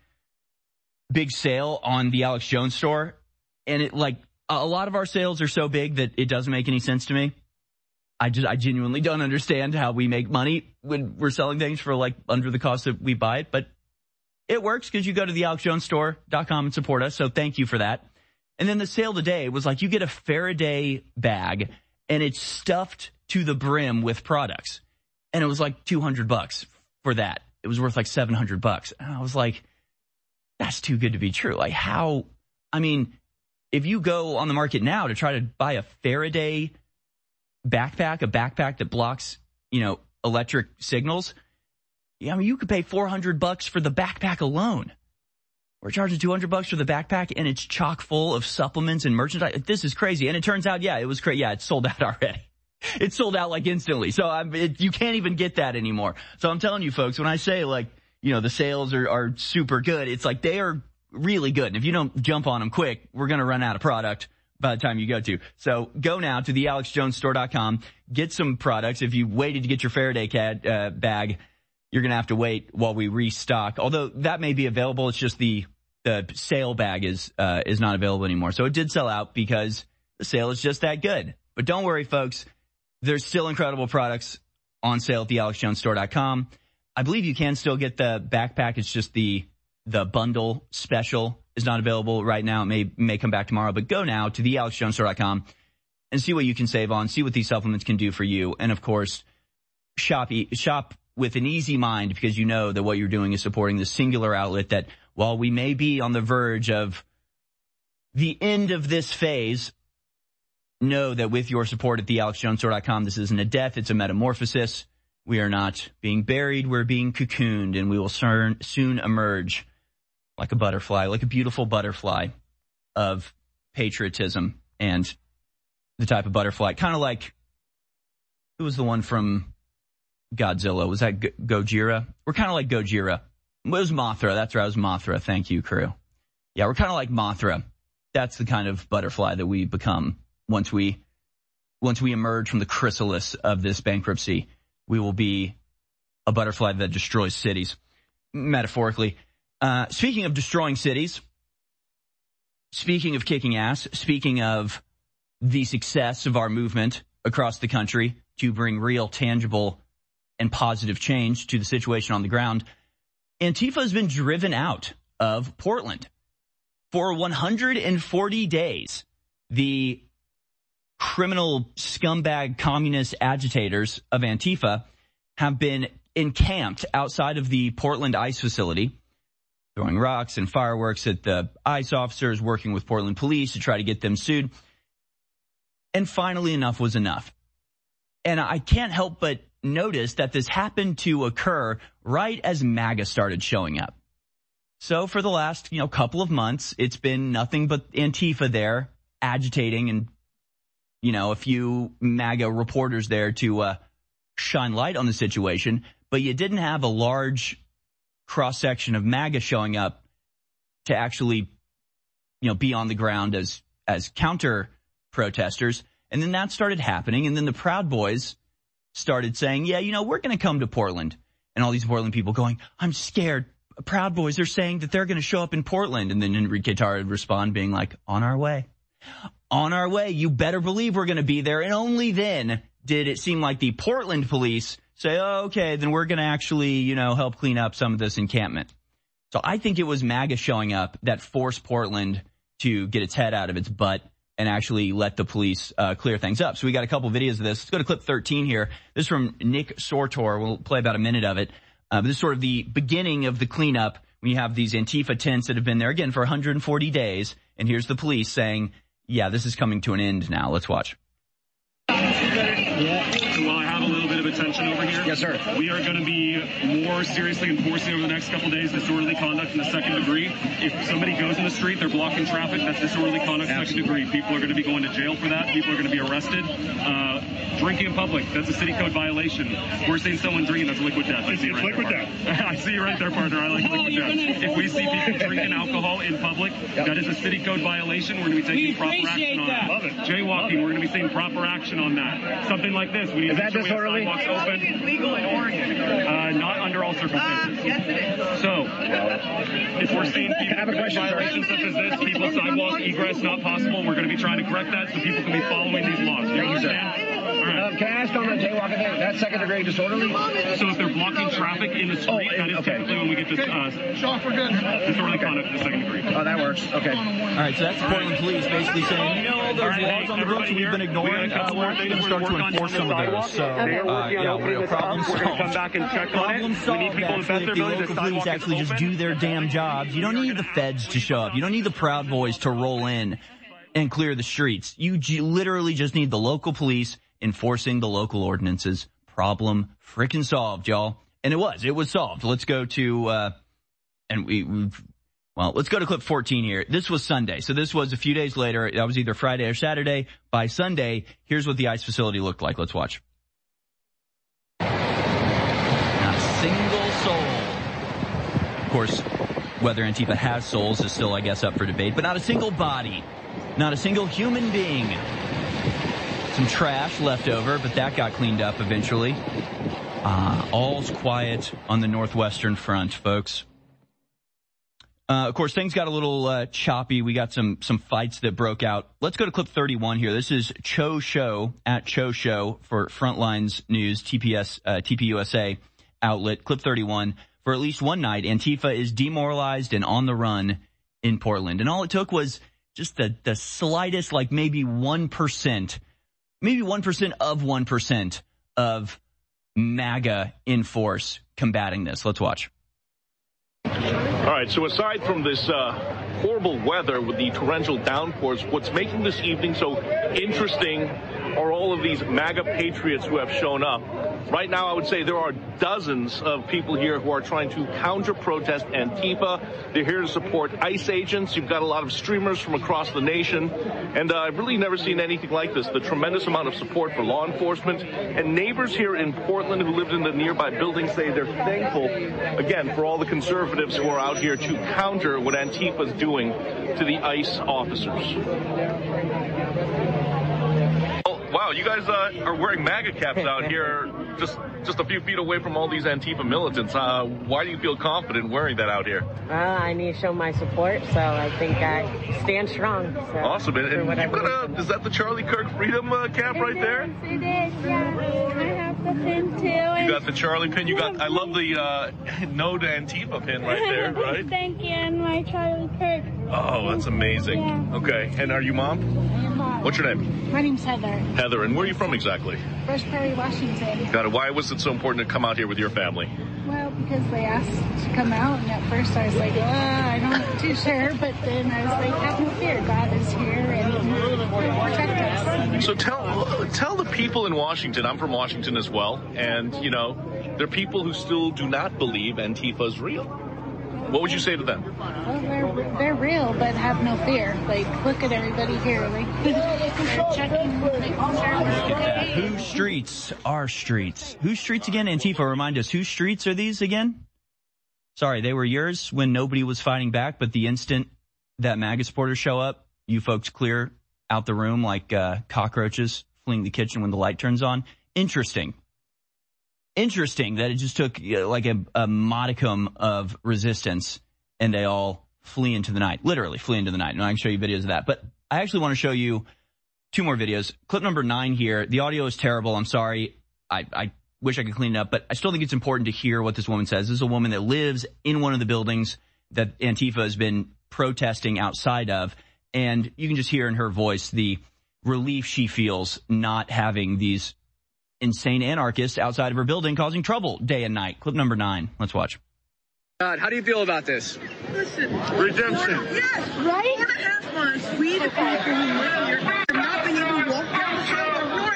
big sale on the Alex Jones store, and it like a lot of our sales are so big that it doesn't make any sense to me. I just I genuinely don't understand how we make money when we're selling things for like under the cost that we buy it, but it works because you go to the alex jones store dot com and support us, so thank you for that. And then the sale today was like you get a Faraday bag, and it's stuffed to the brim with products. And it was like two hundred bucks for that. It was worth like seven hundred bucks. And I was like, that's too good to be true. Like how, I mean, if you go on the market now to try to buy a Faraday backpack, a backpack that blocks, you know, electric signals, I mean, you could pay four hundred bucks for the backpack alone. We're charging two hundred bucks for the backpack, and it's chock full of supplements and merchandise. This is crazy. And it turns out, yeah, it was crazy. Yeah, it's sold out already. It sold out like instantly. So I'm, it, you can't even get that anymore. So I'm telling you folks, when I say like, you know, the sales are, are super good, it's like they are really good. And if you don't jump on them quick, we're going to run out of product by the time you go to. So go now to the alex jones store dot com, get some products. If you waited to get your Faraday cat, uh, bag, you're going to have to wait while we restock. Although that may be available. It's just the, the sale bag is, uh, is not available anymore. So it did sell out because the sale is just that good. But don't worry, folks. There's still incredible products on sale at the alex jones store dot com. I believe you can still get the backpack. It's just the, the bundle special is not available right now. It may, may come back tomorrow, but go now to the alex jones store dot com and see what you can save on, see what these supplements can do for you. And of course, shop, shop with an easy mind because you know that what you're doing is supporting the singular outlet that while we may be on the verge of the end of this phase, know that with your support at the alex jones store dot com, this isn't a death, it's a metamorphosis. We are not being buried, we're being cocooned, and we will soon, soon emerge like a butterfly, like a beautiful butterfly of patriotism and the type of butterfly. Kind of like, who was the one from Godzilla? Was that G- Gojira? We're kind of like Gojira. It was Mothra. That's right, it was Mothra. Thank you, crew. Yeah, we're kind of like Mothra. That's the kind of butterfly that we become once we once we emerge from the chrysalis of this bankruptcy. We will be a butterfly that destroys cities, metaphorically. Uh, speaking of destroying cities, speaking of kicking ass, speaking of the success of our movement across the country to bring real, tangible, and positive change to the situation on the ground, Antifa has been driven out of Portland. For one hundred forty days, the criminal scumbag communist agitators of Antifa have been encamped outside of the Portland ICE facility, throwing rocks and fireworks at the ICE officers, working with Portland police to try to get them sued. And finally, enough was enough. And I can't help but notice that this happened to occur right as MAGA started showing up. So for the last, you know, couple of months, it's been nothing but Antifa there agitating and, you know, a few MAGA reporters there to uh, shine light on the situation. But you didn't have a large cross-section of MAGA showing up to actually, you know, be on the ground as, as counter protesters. And then that started happening. And then the Proud Boys started saying, yeah, you know, we're going to come to Portland. And all these Portland people going, I'm scared. Proud Boys are saying that they're going to show up in Portland. And then Enrique Tarrio would respond being like, on our way. On our way. You better believe we're going to be there. And only then did it seem like the Portland police say, oh, okay, then we're going to actually, you know, help clean up some of this encampment. So I think it was MAGA showing up that forced Portland to get its head out of its butt and actually let the police uh, clear things up. So we got a couple videos of this. Let's go to clip thirteen here. This is from Nick Sortor. We'll play about a minute of it. Uh, this is sort of the beginning of the cleanup when you have these Antifa tents that have been there, again, for one hundred forty days. And here's the police saying, yeah, this is coming to an end now. Let's watch. Yeah. So while I have a little bit of attention over here, yes, sir. We are going to be more seriously enforcing over the next couple of days disorderly conduct in the second degree. If somebody goes in the street, they're blocking traffic, that's disorderly conduct second degree. People are going to be going to jail for that. People are going to be arrested. Uh, drinking in public, that's a city code violation. We're seeing someone drinking, that's liquid death. I see you right liquid there, death. I see you right there, partner. I like Oh, liquid death. If we see people drinking alcohol in public, yep. That is a city code violation. We're going to be taking we proper action on that. that. Love it. Jaywalking, we're going to be seeing proper action on that. Something like this. We need is to that make sure we have disorderly? sidewalks open. It's legal in Oregon. Uh, not under all circumstances. Uh, yes, it is. So, if we're seeing people have a question, violations such as this, people sidewalk egress not possible, we're going to be trying to correct that so people can be following these laws. Do you understand? All right. Uh, can I ask on the jaywalking thing? That's second degree disorderly? So if they're blocking traffic in the street, oh, that is okay. technically when we get this uh, disorderly conduct in the second degree. Oh, that works. Okay. All right, so that's the Portland police basically saying, you know, all those right, laws hey, on the books that we've been ignoring, uh, we're going to start to enforce some of those. So, uh, yeah, we're problem solved. Come back and check on Problem it. solved, We need people to actually, if the local police actually just do their damn jobs. You don't need the feds to show up. You don't need the Proud Boys to roll in and clear the streets. You g- literally just need the local police enforcing the local ordinances. Problem frickin' solved, y'all. And it was. It was solved. Let's go to, uh, and we, we've, well, let's go to clip fourteen here. This was Sunday. So this was a few days later. That was either Friday or Saturday. By Sunday, here's what the ICE facility looked like. Let's watch. Not a single soul. Of course, whether Antifa has souls is still, I guess, up for debate, but not a single body. Not a single human being. Some trash left over, but that got cleaned up eventually. Uh, all's quiet on the Northwestern Front, folks. Uh, of course, things got a little uh, choppy. We got some some fights that broke out. Let's go to clip thirty-one here. This is Cho Show, at Cho Show for Frontlines News, T P S, uh, T P U S A outlet. Clip thirty-one. For at least one night, Antifa is demoralized and on the run in Portland. And all it took was just the, the slightest, like maybe one percent, maybe one percent of one percent of MAGA in force combating this. Let's watch. All right, so aside from this uh, horrible weather with the torrential downpours, what's making this evening so interesting are all of these MAGA patriots who have shown up. Right now, I would say there are dozens of people here who are trying to counter-protest Antifa. They're here to support ICE agents. You've got a lot of streamers from across the nation. And uh, I've really never seen anything like this. The tremendous amount of support for law enforcement. And neighbors here in Portland who lived in the nearby building say they're thankful, again, for all the conservatives who are out here to counter what Antifa's doing to the ICE officers. Wow, you guys uh, are wearing MAGA caps out here just just a few feet away from all these Antifa militants. Uh, why do you feel confident wearing that out here? Well, I need to show my support, so I think I stand strong. So awesome. And, and you've got a, is that the Charlie Kirk Freedom uh, cap it right is, there? It is, yeah. I have the pin, too. You got the Charlie pin. You got, I love the uh, no to Antifa pin right there, right? Thank you, and my Charlie Kirk. Oh, that's amazing. Yeah. Okay, and are you mom? I am mom. What's your name? My name's Heather. Heather, and where are you from exactly? Fresh Prairie, Washington. Got it. Why was it so important to come out here with your family? Well, because they asked to come out, and at first I was like, uh, I'm not too sure, but then I was like, have no fear, God is here, and He will protect us. So tell tell the people in Washington, I'm from Washington as well, and, you know, there are people who still do not believe Antifa is real. What would you say to them? Well, they're, they're real, but have no fear. Like, look at everybody here. Like, they're checking, making sure we're okay. Whose streets are streets? Whose streets again? Antifa, remind us, whose streets are these again? Sorry, they were yours when nobody was fighting back, but the instant that MAGA supporters show up, you folks clear out the room like uh, cockroaches fleeing the kitchen when the light turns on. Interesting. Interesting that it just took uh, like a, a modicum of resistance and they all flee into the night. Literally flee into the night. And I can show you videos of that. But I actually want to show you two more videos. Clip number nine here. The audio is terrible. I'm sorry. I, I wish I could clean it up, but I still think it's important to hear what this woman says. This is a woman that lives in one of the buildings that Antifa has been protesting outside of. And you can just hear in her voice the relief she feels not having these insane anarchists outside of her building causing trouble day and night. Clip number nine. Let's watch. God, how do you feel about this? Listen. Redemption. Four, yes, right? Four and a half months, we the people who live here have not been able to walk down the street nor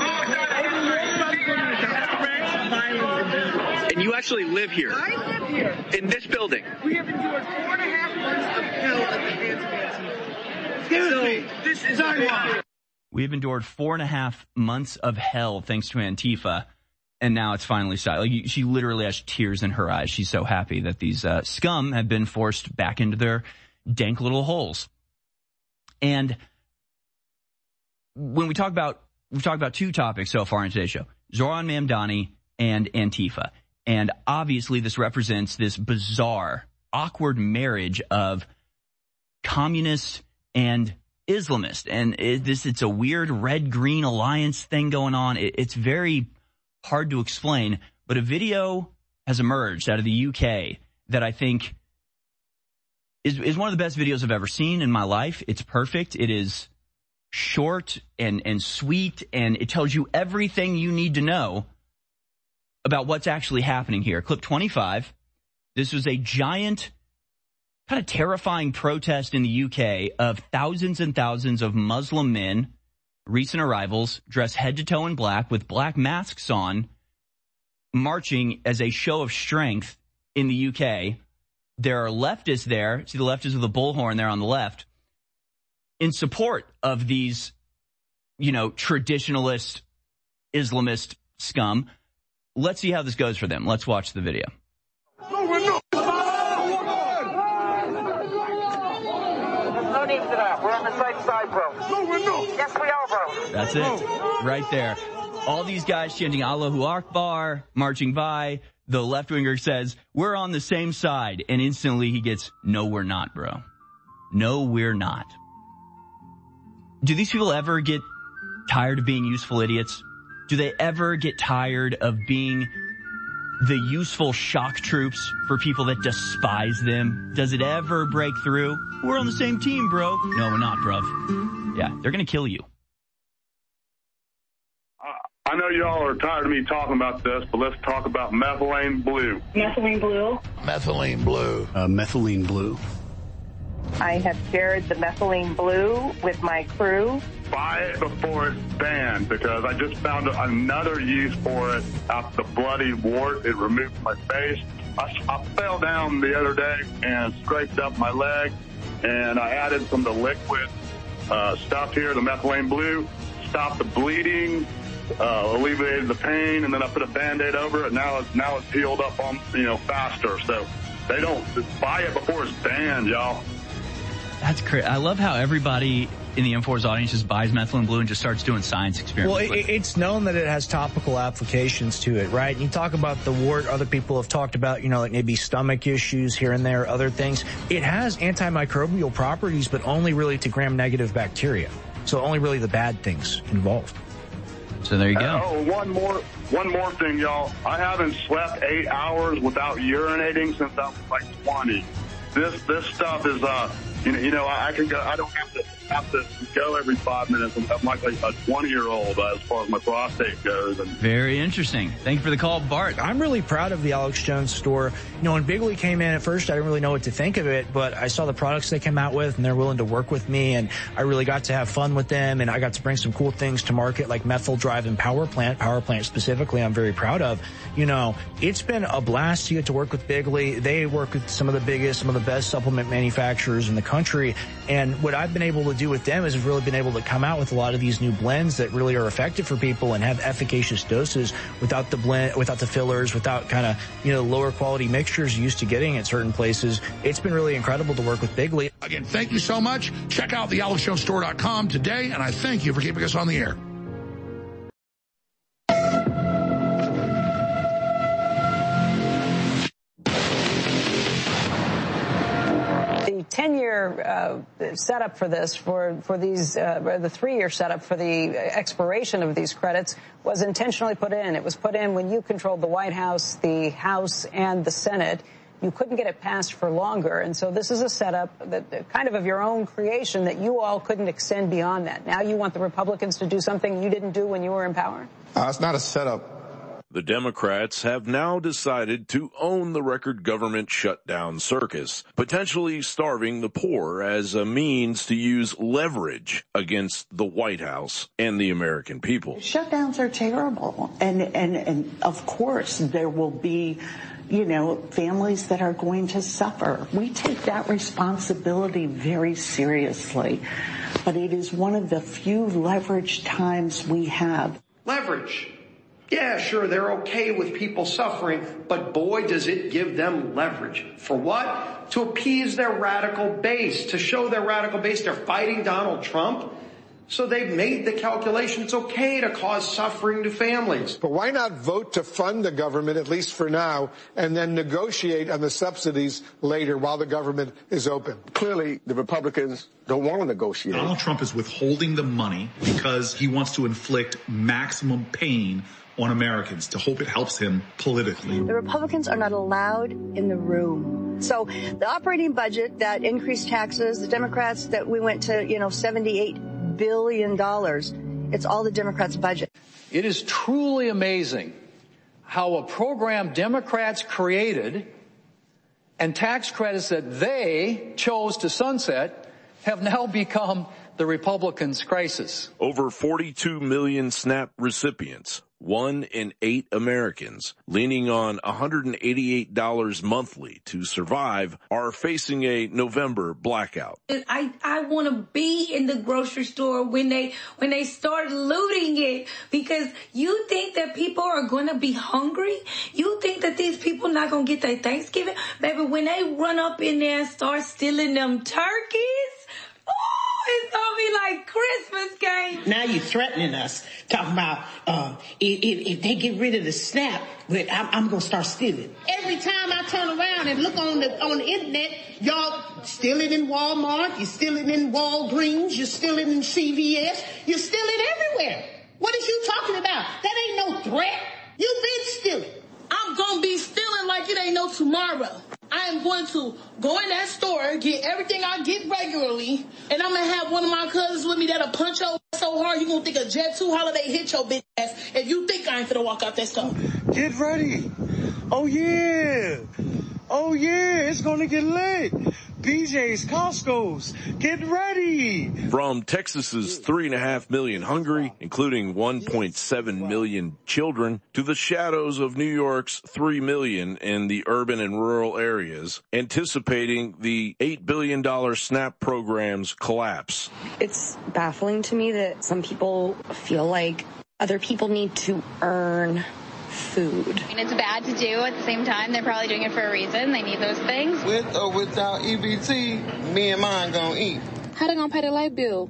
everybody. And you actually live here? I live here. In this building? We have endured four and a half months of hell at the hands of Antifa. Excuse so, me. This is a We have endured four and a half months of hell thanks to Antifa, and now it's finally started. Like, she literally has tears in her eyes. She's so happy that these uh, scum have been forced back into their dank little holes. And when we talk about, we've talked about two topics so far in today's show, Zohran Mamdani and Antifa. And obviously this represents this bizarre, awkward marriage of communist and Islamist. And it, this, it's a weird red-green alliance thing going on. It, it's very hard to explain, but a video has emerged out of the U K that I think is, is one of the best videos I've ever seen in my life. It's perfect. It is short and, and sweet, and it tells you everything you need to know about what's actually happening here. Clip twenty-five. This was a giant, kind of terrifying protest in the U K of thousands and thousands of Muslim men, recent arrivals, dressed head to toe in black with black masks on, marching as a show of strength in the U K. There are leftists there. See the leftists with the bullhorn there on the left in support of these, you know, traditionalist Islamist scum. Let's see how this goes for them. Let's watch the video. No, we're not. No need for that. We're on the same side, bro. No, we're not. Yes, we are, bro. That's it. Right there. All these guys chanting Allahu Akbar, marching by. The left-winger says, we're on the same side. And instantly he gets, no, we're not, bro. No, we're not. Do these people ever get tired of being useful idiots? Do they ever get tired of being the useful shock troops for people that despise them? Does it ever break through? We're on the same team, bro. No, we're not, bruv. Yeah, they're going to kill you. I know y'all are tired of me talking about this, but let's talk about methylene blue. Methylene blue. Methylene blue. Uh, methylene blue. I have shared the methylene blue with my crew. Buy it before it's banned, because I just found another use for it after the bloody wart it removed from my face. I, I fell down the other day and scraped up my leg, and I added some of the liquid uh, stuff here, the methylene blue, stopped the bleeding, uh, alleviated the pain, and then I put a Band-Aid over it. Now it's, now it's healed up on, you know, faster. So they don't buy it before it's banned, y'all. That's crazy. I love how everybody in the M four's audience just buys methylene blue and just starts doing science experiments. Well, it, it's known that it has topical applications to it, right? You talk about the wart. Other people have talked about, you know, like maybe stomach issues here and there, other things. It has antimicrobial properties, but only really to gram-negative bacteria. So only really the bad things involved. So there you go. Oh, one more, one more thing, y'all. I haven't slept eight hours without urinating since I was like twenty. This this stuff is, uh, you know, you know, I can go. I don't have to have to go every five minutes. I'm like a twenty-year-old uh, as far as my prostate goes. And very interesting. Thank you for the call, Bart. I'm really proud of the Alex Jones store. You know, when Bigley came in at first, I didn't really know what to think of it, but I saw the products they came out with, and they're willing to work with me, and I really got to have fun with them, and I got to bring some cool things to market, like Methyl Drive and Power Plant. Power Plant specifically, I'm very proud of. You know, it's been a blast to get to work with Bigley. They work with some of the biggest, some of the best supplement manufacturers in the country, and what I've been able to to do with them is we've really been able to come out with a lot of these new blends that really are effective for people and have efficacious doses without the blend, without the fillers, without kind of, you know, lower quality mixtures used to getting at certain places. It's been really incredible to work with Bigley. Again, thank you so much. Check out the olive show store dot com today, and I thank you for keeping us on the air. The ten-year uh, setup for this, for, for these, uh, the three-year setup for the expiration of these credits was intentionally put in. It was put in when you controlled the White House, the House, and the Senate. You couldn't get it passed for longer. And so this is a setup that kind of of your own creation that you all couldn't extend beyond that. Now you want the Republicans to do something you didn't do when you were in power? Uh, it's not a setup. The Democrats have now decided to own the record government shutdown circus, potentially starving the poor as a means to use leverage against the White House and the American people. Shutdowns are terrible. And, and, and of course, there will be, you know, families that are going to suffer. We take that responsibility very seriously. But it is one of the few leverage times we have. Leverage. Yeah, sure, they're okay with people suffering, but boy, does it give them leverage. For what? To appease their radical base, to show their radical base they're fighting Donald Trump. So they've made the calculation it's okay to cause suffering to families. But why not vote to fund the government, at least for now, and then negotiate on the subsidies later while the government is open? Clearly, the Republicans don't want to negotiate. Donald Trump is withholding the money because he wants to inflict maximum pain on Americans to hope it helps him politically. The Republicans are not allowed in the room. So the operating budget that increased taxes, the Democrats that we went to, you know, seventy-eight billion dollars, it's all the Democrats' budget. It is truly amazing how a program Democrats created and tax credits that they chose to sunset have now become the Republicans' crisis. Over forty-two million SNAP recipients, one in eight Americans, leaning on one hundred eighty-eight dollars monthly to survive, are facing a November blackout. I, I want to be in the grocery store when they when they start looting it, because you think that people are going to be hungry? You think that these people not going to get their Thanksgiving? Baby, when they run up in there and start stealing them turkeys, oh, it's gonna be like Christmas game. Now you're threatening us, talking about uh, if, if, if they get rid of the SNAP, I'm, I'm gonna start stealing. Every time I turn around and look on the on the internet, y'all steal it in Walmart, you steal it in Walgreens, you steal it in C V S, you steal it everywhere. What is you talking about? That ain't no threat. You been stealing. I'm gonna be stealing like it ain't no tomorrow. I am going to go in that store, get everything I get regularly, and I'm going to have one of my cousins with me that'll punch your ass so hard you're going to think a Jet two holiday hit your bitch ass if you think I ain't going to walk out that store. Get ready. Oh, yeah. Oh, yeah. It's going to get lit. B J's, Costco's. Get ready. From Texas's three and a half million hungry, including one point seven million children, to the shadows of New York's three million in the urban and rural areas, anticipating the eight billion dollars SNAP program's collapse. It's baffling to me that some people feel like other people need to earn food. I mean, it's bad to do. At the same time, they're probably doing it for a reason. They need those things. With or without E B T, me and mine gonna eat. How they gonna pay the light bill?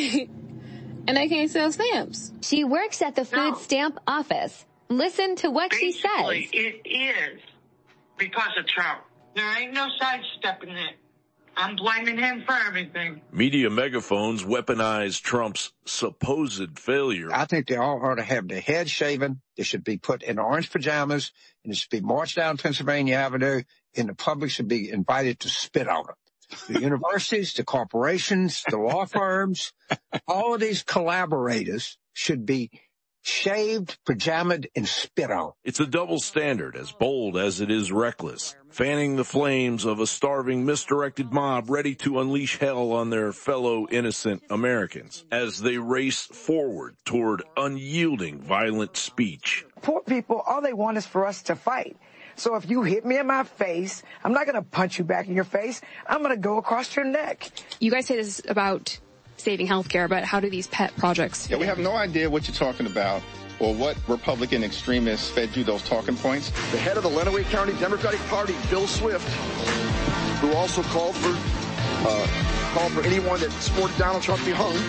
And they can't sell stamps. She works at the food no. stamp office. Listen to what Basically, she says. It is because of Trump. There ain't no sidestepping it. I'm blaming him for everything. Media megaphones weaponize Trump's supposed failure. I think they all ought to have their heads shaven. They should be put in orange pajamas, and it should be marched down Pennsylvania Avenue, and the public should be invited to spit on them. The universities, the corporations, the law firms, all of these collaborators should be shaved, pajamaed, and spit on. It's a double standard, as bold as it is reckless, fanning the flames of a starving, misdirected mob ready to unleash hell on their fellow innocent Americans as they race forward toward unyielding, violent speech. Poor people, all they want is for us to fight. So if you hit me in my face, I'm not going to punch you back in your face. I'm going to go across your neck. You guys say this is about saving healthcare, but how do these pet projects fit? Yeah, we have no idea what you're talking about or what Republican extremists fed you those talking points. The head of the Lenawee County Democratic Party, Bill Swift, who also called for uh, called for anyone that supported Donald Trump to be hung.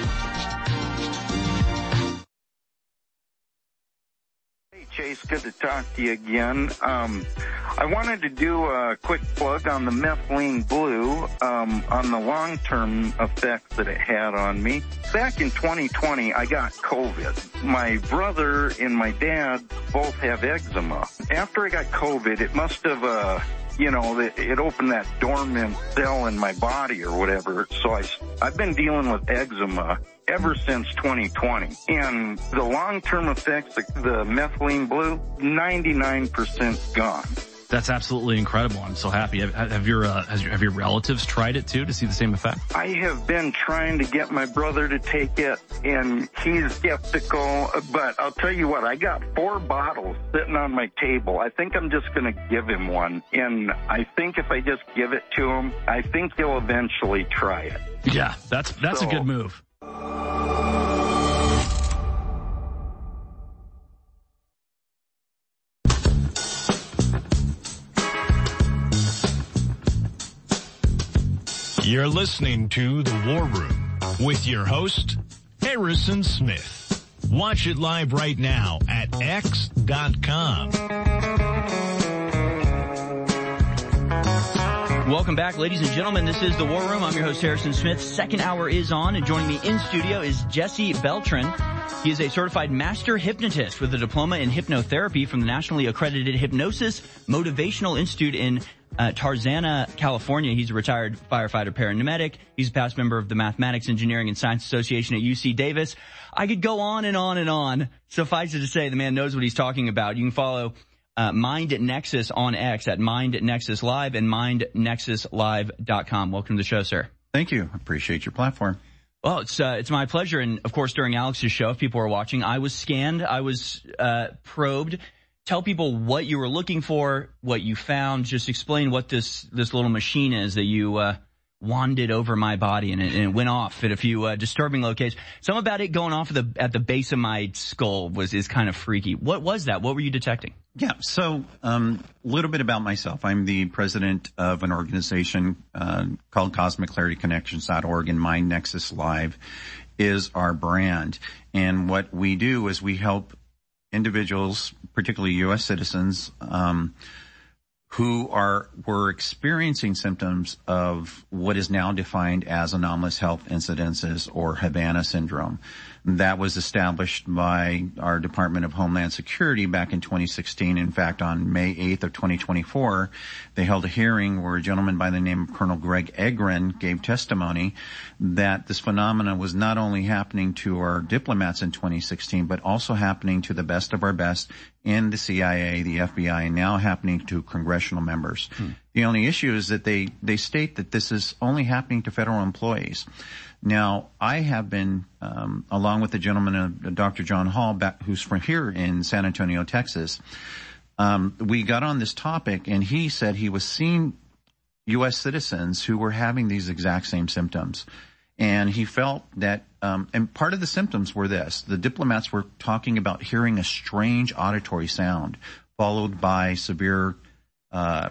Chase, good to talk to you again. Um, I wanted to do a quick plug on the methylene blue, um, on the long-term effects that it had on me. Back in twenty twenty, I got COVID. My brother and my dad both have eczema. After I got COVID, it must have, uh, you know, it opened that dormant cell in my body or whatever. So I, I've been dealing with eczema ever since twenty twenty. And the long-term effects, the, the methylene blue, ninety-nine percent gone. That's absolutely incredible. I'm so happy. Have, have your uh, has your, have your relatives tried it too to see the same effect? I have been trying to get my brother to take it, and he's skeptical. But I'll tell you what, I got four bottles sitting on my table. I think I'm just going to give him one, and I think if I just give it to him, I think he'll eventually try it. Yeah, that's that's so, a good move. You're listening to The War Room with your host, Harrison Smith. Watch it live right now at X dot com. Welcome back, ladies and gentlemen. This is The War Room. I'm your host, Harrison Smith. Second hour is on, and joining me in studio is Jesse Beltran. He is a certified master hypnotist with a diploma in hypnotherapy from the nationally accredited Hypnosis Motivational Institute in uh, Tarzana, California. He's a retired firefighter paramedic. He's a past member of the Mathematics, Engineering, and Science Association at U C Davis. I could go on and on and on. Suffice it to say, the man knows what he's talking about. You can follow uh, Mind Nexus on X at Mind Nexus Live and mind nexus live dot com. Welcome to the show, sir. Thank you. I appreciate your platform. Well, it's uh, it's my pleasure, and of course, during Alex's show, if people are watching, I was scanned, I was uh probed. Tell people what you were looking for, what you found. Just explain what this this little machine is that you uh wanded over my body, and it, and it went off at a few uh, disturbing locations. Some about it going off at the at the base of my skull was is kind of freaky. What was that? What were you detecting? Yeah, so um a little bit about myself. I'm the president of an organization uh called Cosmic Clarity Connections dot org, and Mind Nexus Live is our brand. And what we do is we help individuals, particularly U S citizens, um who are were experiencing symptoms of what is now defined as anomalous health incidences or Havana syndrome. That was established by our Department of Homeland Security back in twenty sixteen. In fact, on May eighth of twenty twenty-four, they held a hearing where a gentleman by the name of Colonel Greg Egren gave testimony that this phenomenon was not only happening to our diplomats in twenty sixteen, but also happening to the best of our best in the C I A, the F B I, and now happening to congressional members. Hmm. The only issue is that they, they state that this is only happening to federal employees. Now, I have been, um, along with the gentleman, uh, Doctor John Hall, back, who's from here in San Antonio, Texas, um, we got on this topic, and he said he was seeing U S citizens who were having these exact same symptoms. And he felt that, um, and part of the symptoms were this. The diplomats were talking about hearing a strange auditory sound, followed by severe uh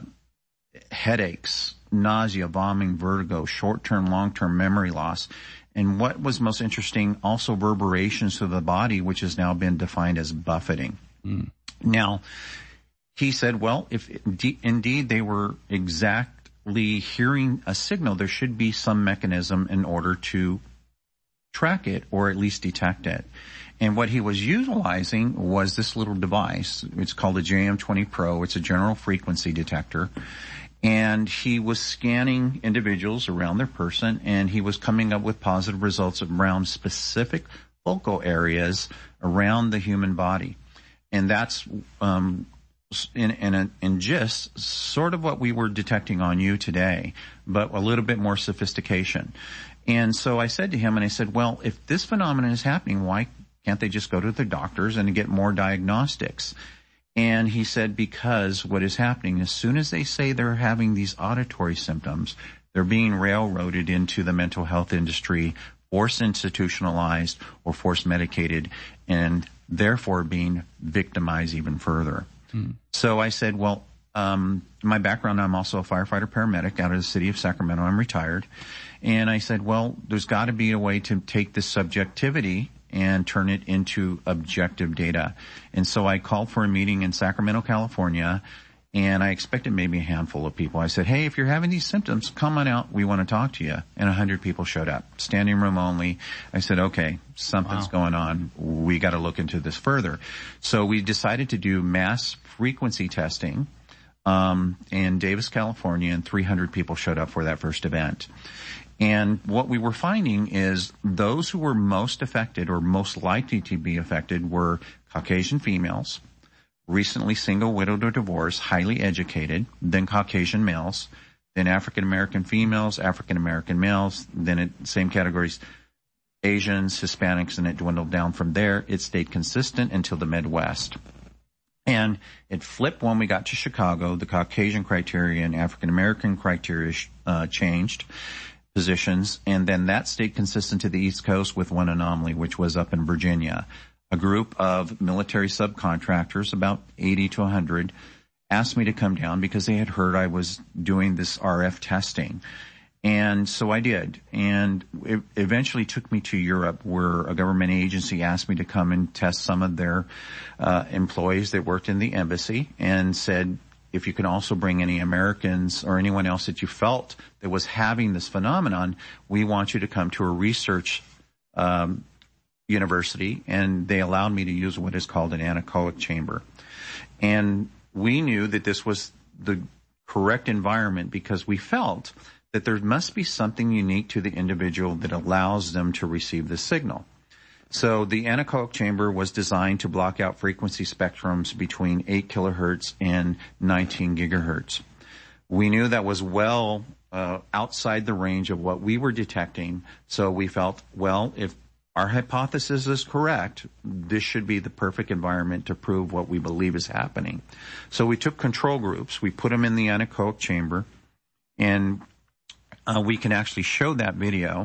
headaches, nausea, vomiting, vertigo, short-term, long-term memory loss. And what was most interesting, also reverberations to the body, which has now been defined as buffeting. Mm. Now, he said, well, if indeed they were exactly hearing a signal, there should be some mechanism in order to track it or at least detect it. And what he was utilizing was this little device. It's called a J M twenty Pro. It's a general frequency detector. And he was scanning individuals around their person, and he was coming up with positive results around specific focal areas around the human body. And that's, um, in, in, a, in gist, sort of what we were detecting on you today, but a little bit more sophistication. And so I said to him, and I said, well, if this phenomenon is happening, why can't they just go to their doctors and get more diagnostics? And he said, because what is happening, as soon as they say they're having these auditory symptoms, they're being railroaded into the mental health industry forced institutionalized or forced medicated, and therefore being victimized even further. Hmm. So I said, well, um, my background, I'm also a firefighter paramedic out of the city of Sacramento. I'm retired. And I said, well, there's got to be a way to take this subjectivity and turn it into objective data. And so I called for a meeting in Sacramento, California, and I expected maybe a handful of people. I said, hey, if you're having these symptoms, come on out. We want to talk to you. And a hundred people showed up, standing room only. I said, okay, something's wow. going on. We got to look into this further. So we decided to do mass frequency testing um, in Davis, California, and three hundred people showed up for that first event. And what we were finding is those who were most affected or most likely to be affected were Caucasian females, recently single, widowed, or divorced, highly educated, then Caucasian males, then African-American females, African-American males, then it, same categories, Asians, Hispanics, and it dwindled down from there. It stayed consistent until the Midwest. And it flipped when we got to Chicago. The Caucasian criteria and African-American criteria uh, changed positions, and then that stayed consistent to the East Coast with one anomaly, which was up in Virginia. A group of military subcontractors, about eighty to one hundred, asked me to come down because they had heard I was doing this R F testing. And so I did. And it eventually took me to Europe, where a government agency asked me to come and test some of their uh, employees that worked in the embassy, and said, if you can also bring any Americans or anyone else that you felt that was having this phenomenon, we want you to come to a research um university. And they allowed me to use what is called an anechoic chamber. And we knew that this was the correct environment because we felt that there must be something unique to the individual that allows them to receive the signal. So the anechoic chamber was designed to block out frequency spectrums between eight kilohertz and nineteen gigahertz. We knew that was well uh, outside the range of what we were detecting. So we felt, well, if our hypothesis is correct, this should be the perfect environment to prove what we believe is happening. So we took control groups, we put them in the anechoic chamber, and uh, we can actually show that video.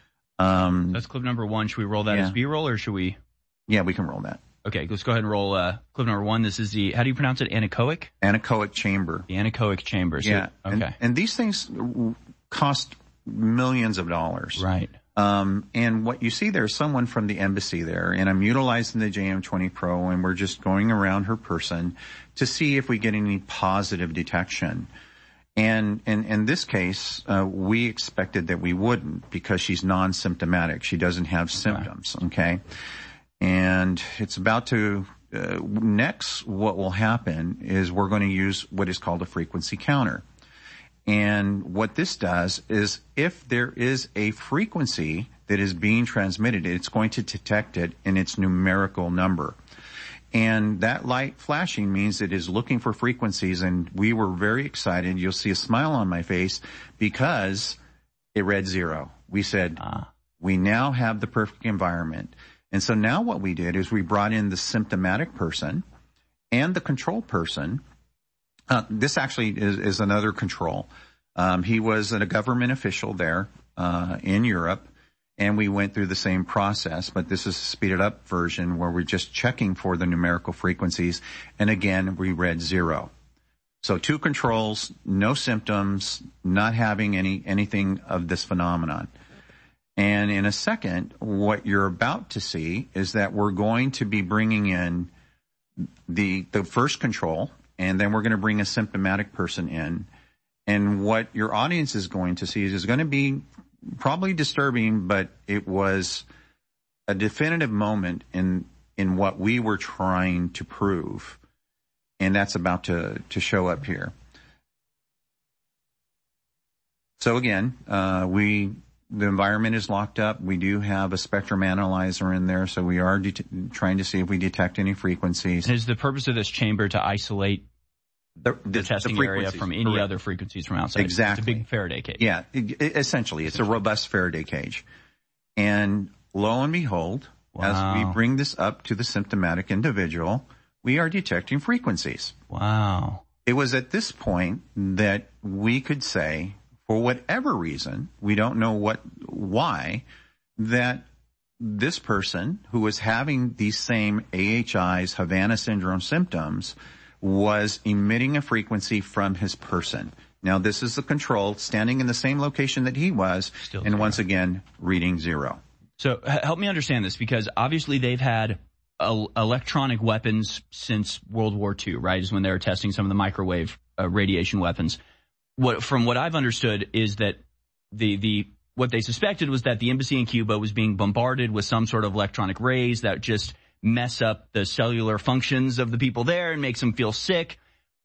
Um, That's clip number one. Should we roll that yeah. as B-roll, or should we? Yeah, we can roll that. Okay, let's go ahead and roll uh, clip number one. This is the, how do you pronounce it, anechoic? Anechoic chamber. The anechoic chamber. So, yeah, okay. And, and these things cost millions of dollars. Right. Um, and what you see there is someone from the embassy there, and I'm utilizing the J M twenty Pro, and we're just going around her person to see if we get any positive detection. And in, in this case, uh, we expected that we wouldn't because she's non-symptomatic. She doesn't have symptoms, okay? And it's about to, uh, next what will happen is we're going to use what is called a frequency counter. And what this does is if there is a frequency that is being transmitted, it's going to detect it in its numerical number. And that light flashing means it is looking for frequencies, and we were very excited. You'll see a smile on my face because it read zero. We said, ah. we now have the perfect environment. And so now what we did is we brought in the symptomatic person and the control person. Uh, this actually is, is another control. Um, he was a government official there uh, in Europe, and we went through the same process, but this is a speeded up version where we're just checking for the numerical frequencies, and again, we read zero. So two controls, no symptoms, not having any anything of this phenomenon. And in a second, what you're about to see is that we're going to be bringing in the the first control, and then we're going to bring a symptomatic person in. And what your audience is going to see is, is going to be probably disturbing, but it was a definitive moment in in what we were trying to prove. And that's about to, to show up here. So again, uh, we, the environment is locked up. We do have a spectrum analyzer in there, so we are det- trying to see if we detect any frequencies. Is the purpose of this chamber to isolate the, the, the testing the area from any correct. other frequencies from outside? Exactly. It's a big Faraday cage. Yeah, it, it, essentially, it's a robust Faraday cage. And lo and behold, wow. as we bring this up to the symptomatic individual, we are detecting frequencies. Wow. It was at this point that we could say, for whatever reason, we don't know what, why, that this person who was having these same A H Is, Havana syndrome symptoms, was emitting a frequency from his person. Now, this is the control standing in the same location that he was, Still and zero. Once again, reading zero. So help me understand this, because obviously they've had uh, electronic weapons since World War Two, right, is when they were testing some of the microwave uh, radiation weapons. What, from what I've understood is that the the what they suspected was that the embassy in Cuba was being bombarded with some sort of electronic rays that just mess up the cellular functions of the people there and makes them feel sick.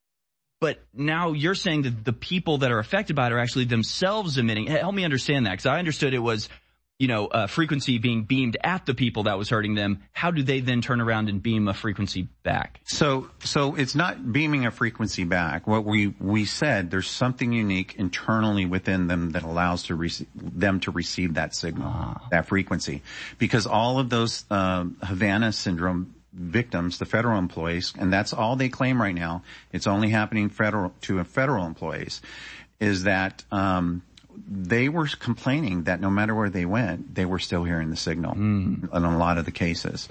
But now you're saying that the people that are affected by it are actually themselves emitting. Help me understand that, because I understood it was, you know, a frequency being beamed at the people that was hurting them. How do they then turn around and beam a frequency back? So, so it's not beaming a frequency back. What we, we said, there's something unique internally within them that allows to rec- them to receive that signal, ah. that frequency. Because all of those, um, Havana syndrome victims, the federal employees, and that's all they claim right now, it's only happening federal to federal employees, is that, um, they were complaining that no matter where they went, they were still hearing the signal mm. in a lot of the cases.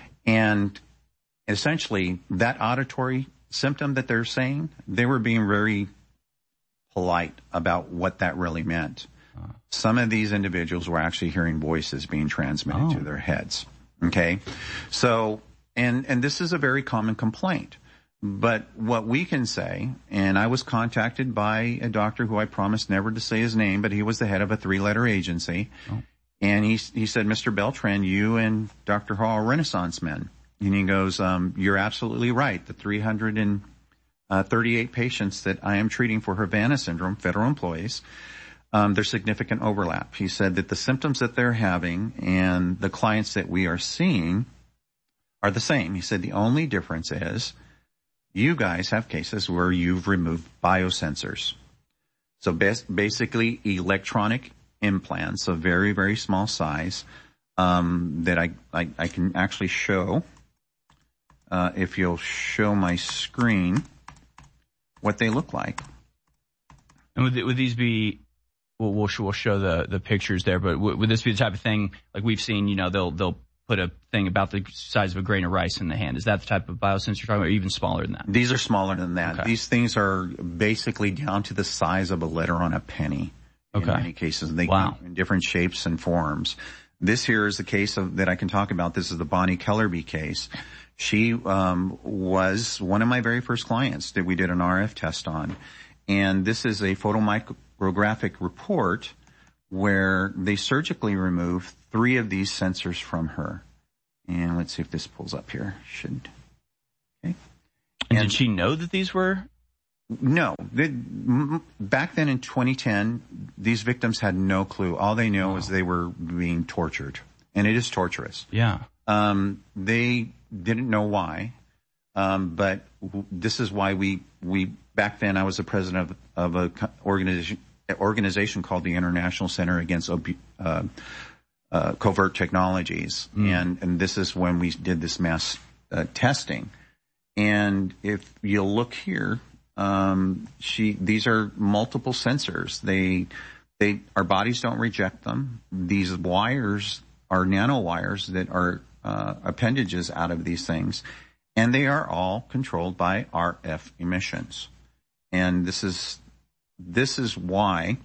And essentially, that auditory symptom that they're saying, they were being very polite about what that really meant. Uh. Some of these individuals were actually hearing voices being transmitted oh. to their heads. Okay? So, and, and this is a very common complaint. But what we can say, and I was contacted by a doctor who I promised never to say his name, but he was the head of a three-letter agency. Oh. And he he said, Mister Beltran, you and Doctor Hall are Renaissance men. And he goes, um, you're absolutely right. The three hundred thirty-eight patients that I am treating for Havana syndrome, federal employees, um, there's significant overlap. He said that the symptoms that they're having and the clients that we are seeing are the same. He said the only difference is you guys have cases where you've removed biosensors. So bas- basically electronic implants of very, very small size, um, that I, I, I can actually show, uh, if you'll show my screen, what they look like. And would, would these be, well, we'll, we'll show the, the pictures there, but would, would this be the type of thing like we've seen, you know, they'll, they'll, put a thing about the size of a grain of rice in the hand. Is that the type of biosensor you're talking about, or even smaller than that? These are smaller than that. Okay. These things are basically down to the size of a letter on a penny. Okay. In many cases, they wow. come in different shapes and forms. This here is the case of that I can talk about. This is the Bonnie Kellerby case. She um was one of my very first clients that we did an R F test on. And this is a photomicrographic report where they surgically removed three of these sensors from her. And let's see if this pulls up here. Should. Okay. And, and did she know that these were? No. They, back then in twenty ten, these victims had no clue. All they knew wow. was they were being tortured. And it is torturous. Yeah. Um, they didn't know why. Um, but w- this is why we, we, back then I was the president of, of a organization, organization called the International Center Against Ob- uh, uh, Covert Technologies. Mm. And, and this is when we did this mass uh, testing. And if you'll look here, um, she, these are multiple sensors. They, they, our bodies don't reject them. These wires are nanowires that are, uh, appendages out of these things. And they are all controlled by R F emissions. And this is, this is why,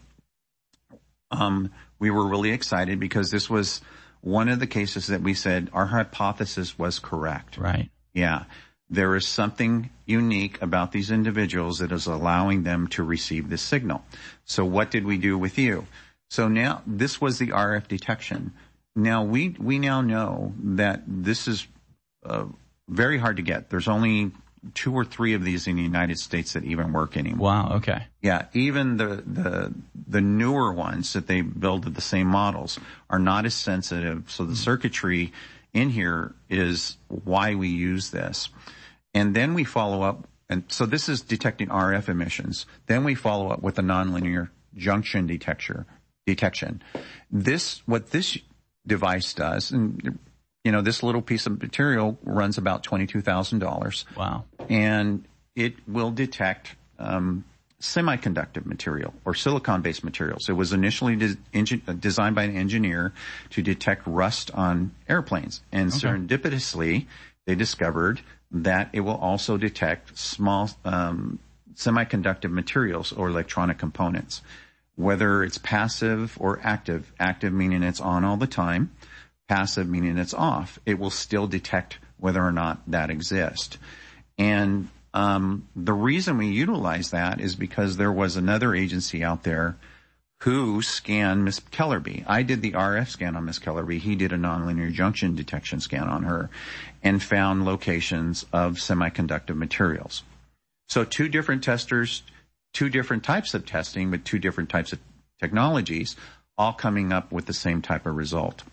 um, we were really excited, because this was one of the cases that we said our hypothesis was correct. Right. Yeah. There is something unique about these individuals that is allowing them to receive this signal. So what did we do with you? So now this was the R F detection. Now we, we now know that this is, uh, very hard to get. There's only two or three of these in the United States that even work anymore. Wow. Okay. Yeah. Even the, the, the newer ones that they build at the same models are not as sensitive. So the circuitry in here is why we use this. And then we follow up. And so this is detecting R F emissions. Then we follow up with a nonlinear junction detector, detection. This, what this device does, and you know, this little piece of material runs about twenty-two thousand dollars. Wow. And it will detect um semiconductor material or silicon-based materials. It was initially de- engin- designed by an engineer to detect rust on airplanes. And okay. serendipitously, they discovered that it will also detect small um, semiconductor materials or electronic components, whether it's passive or active. Active meaning it's on all the time. Passive meaning it's off. It will still detect whether or not that exists. And um, the reason we utilize that is because there was another agency out there who scanned Miss Kellerby. I did the R F scan on Miss Kellerby. He did a nonlinear junction detection scan on her and found locations of semiconductor materials. So two different testers, two different types of testing with two different types of technologies, all coming up with the same type of result.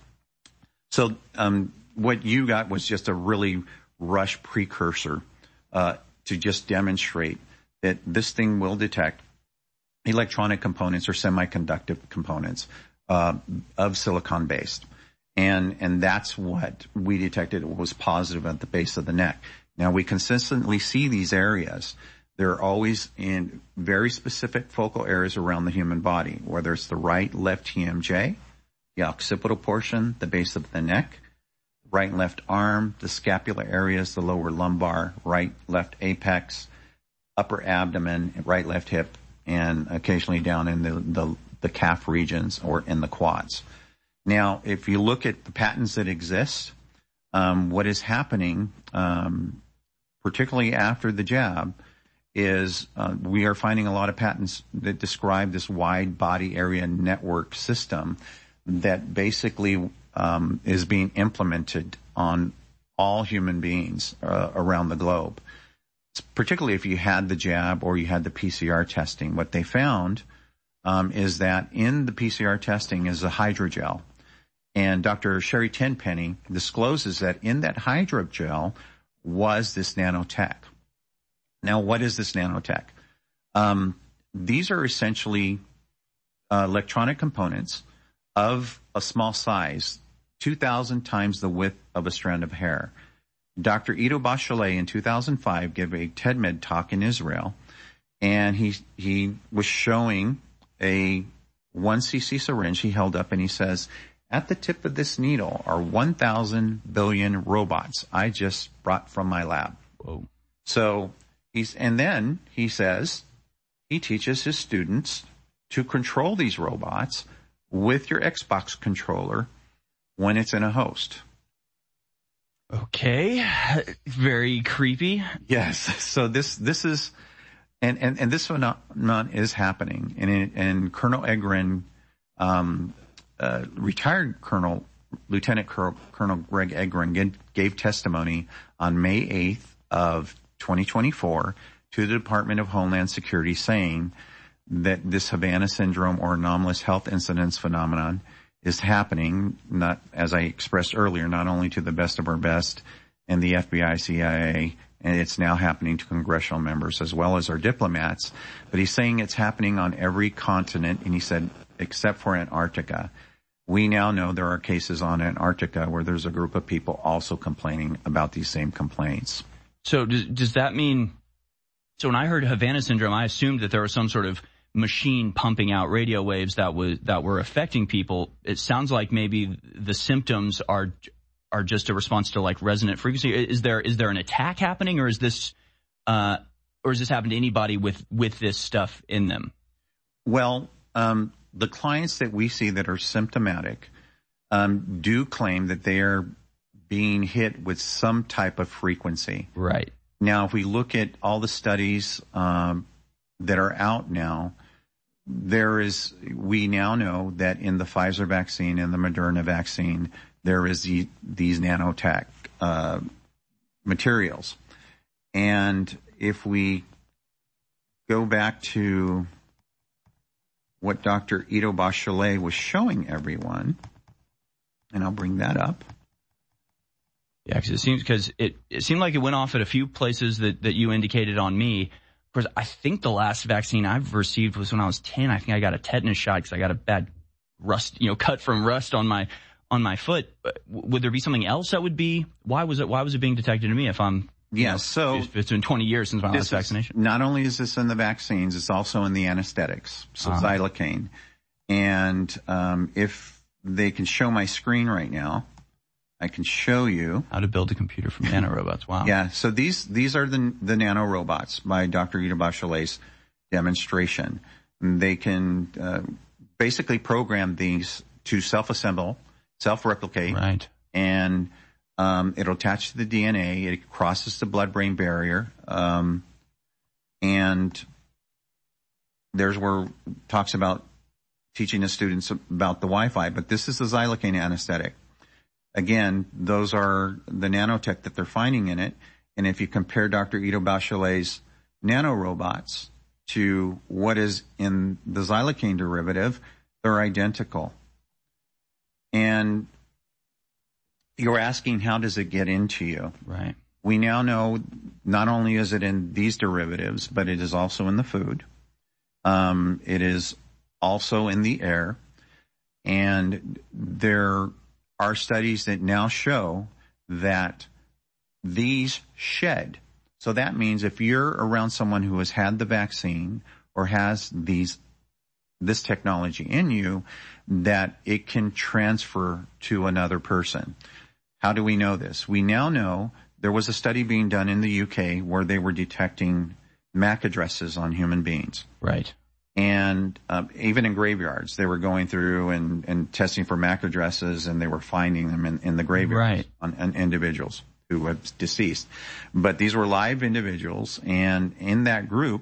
So um, what you got was just a really rush precursor uh, to just demonstrate that this thing will detect electronic components or semiconductor components uh, of silicon-based. And and that's what we detected was positive at the base of the neck. Now, we consistently see these areas. They're always in very specific focal areas around the human body, whether it's the right, left T M J, the occipital portion, the base of the neck, right and left arm, the scapular areas, the lower lumbar, right, left apex, upper abdomen, right, left hip, and occasionally down in the, the, the calf regions or in the quads. Now, if you look at the patterns that exist, um, what is happening, um, particularly after the jab, is uh, we are finding a lot of patents that describe this wide body area network system that basically um, is being implemented on all human beings uh, around the globe. Particularly if you had the jab or you had the P C R testing, what they found um, is that in the P C R testing is a hydrogel. And Doctor Sherry Tenpenny discloses that in that hydrogel was this nanotech. Now, what is this nanotech? Um, these are essentially uh, electronic components of a small size, two thousand times the width of a strand of hair. Doctor Ido Bachelet in two thousand five gave a TEDMed talk in Israel, and he he was showing a one cc syringe he held up, and he says, at the tip of this needle are one thousand billion robots I just brought from my lab. Whoa. So he's, and then he says he teaches his students to control these robots with your Xbox controller when it's in a host. Okay. Very creepy. Yes. So this, this is, and, and, and this phenomenon is happening. And, it, and Colonel Egren, um, uh, retired Colonel, Lieutenant Colonel, Colonel Greg Egren gave, gave testimony on May eighth of twenty twenty-four to the Department of Homeland Security saying that this Havana syndrome or anomalous health incidence phenomenon is happening, not, as I expressed earlier, not only to the best of our best and the F B I, C I A, and it's now happening to congressional members as well as our diplomats, but he's saying it's happening on every continent, and he said, except for Antarctica. We now know there are cases on Antarctica where there's a group of people also complaining about these same complaints. So does, does that mean, so when I heard Havana syndrome, I assumed that there was some sort of machine pumping out radio waves that was that were affecting people. It sounds like maybe the symptoms are are just a response to like resonant frequency. Is there is there an attack happening, or is this uh or is this happening to anybody with with this stuff in them? Well, um the clients that we see that are symptomatic um do claim that they are being hit with some type of frequency. Right. Now, if we look at all the studies um that are out now, there is, we now know that in the Pfizer vaccine and the Moderna vaccine, there is the, these nanotech uh, materials. And if we go back to what Doctor Ido Bachelet was showing everyone, and I'll bring that up. Yeah, because it seems, because it, it seemed like it went off at a few places that, that you indicated on me. Of course, I think the last vaccine I've received was when I was ten. I think I got a tetanus shot because I got a bad rust, you know, cut from rust on my on my foot. Would there be something else that would be? Why was it? Why was it being detected to me if I'm Yeah, you know, so it's been twenty years since my last vaccination. Not only is this in the vaccines, it's also in the anesthetics, so uh-huh. xylocaine. And um, if they can show my screen right now, I can show you how to build a computer from nanorobots. Wow. Yeah, so these these are the the nanorobots by Doctor Ida Bachelet's demonstration. They can uh, basically program these to self-assemble, self-replicate, right, and um, it'll attach to the D N A. It crosses the blood-brain barrier, um, and there's where it talks about teaching the students about the Wi-Fi. But this is the xylocaine anesthetic. Again, those are the nanotech that they're finding in it. And if you compare Doctor Ida Bachelet's nanorobots to what is in the xylocaine derivative, they're identical. And you're asking, how does it get into you? Right. We now know not only is it in these derivatives, but it is also in the food. Um, it is also in the air. And there are studies that now show that these shed. So that means if you're around someone who has had the vaccine or has these this technology in you, that it can transfer to another person. How do we know this? We now know there was a study being done in the U K where they were detecting M A C addresses on human beings. Right. And uh, even in graveyards, they were going through and, and testing for M A C addresses, and they were finding them in, in the graveyards right. on, on individuals who have deceased. But these were live individuals, and in that group,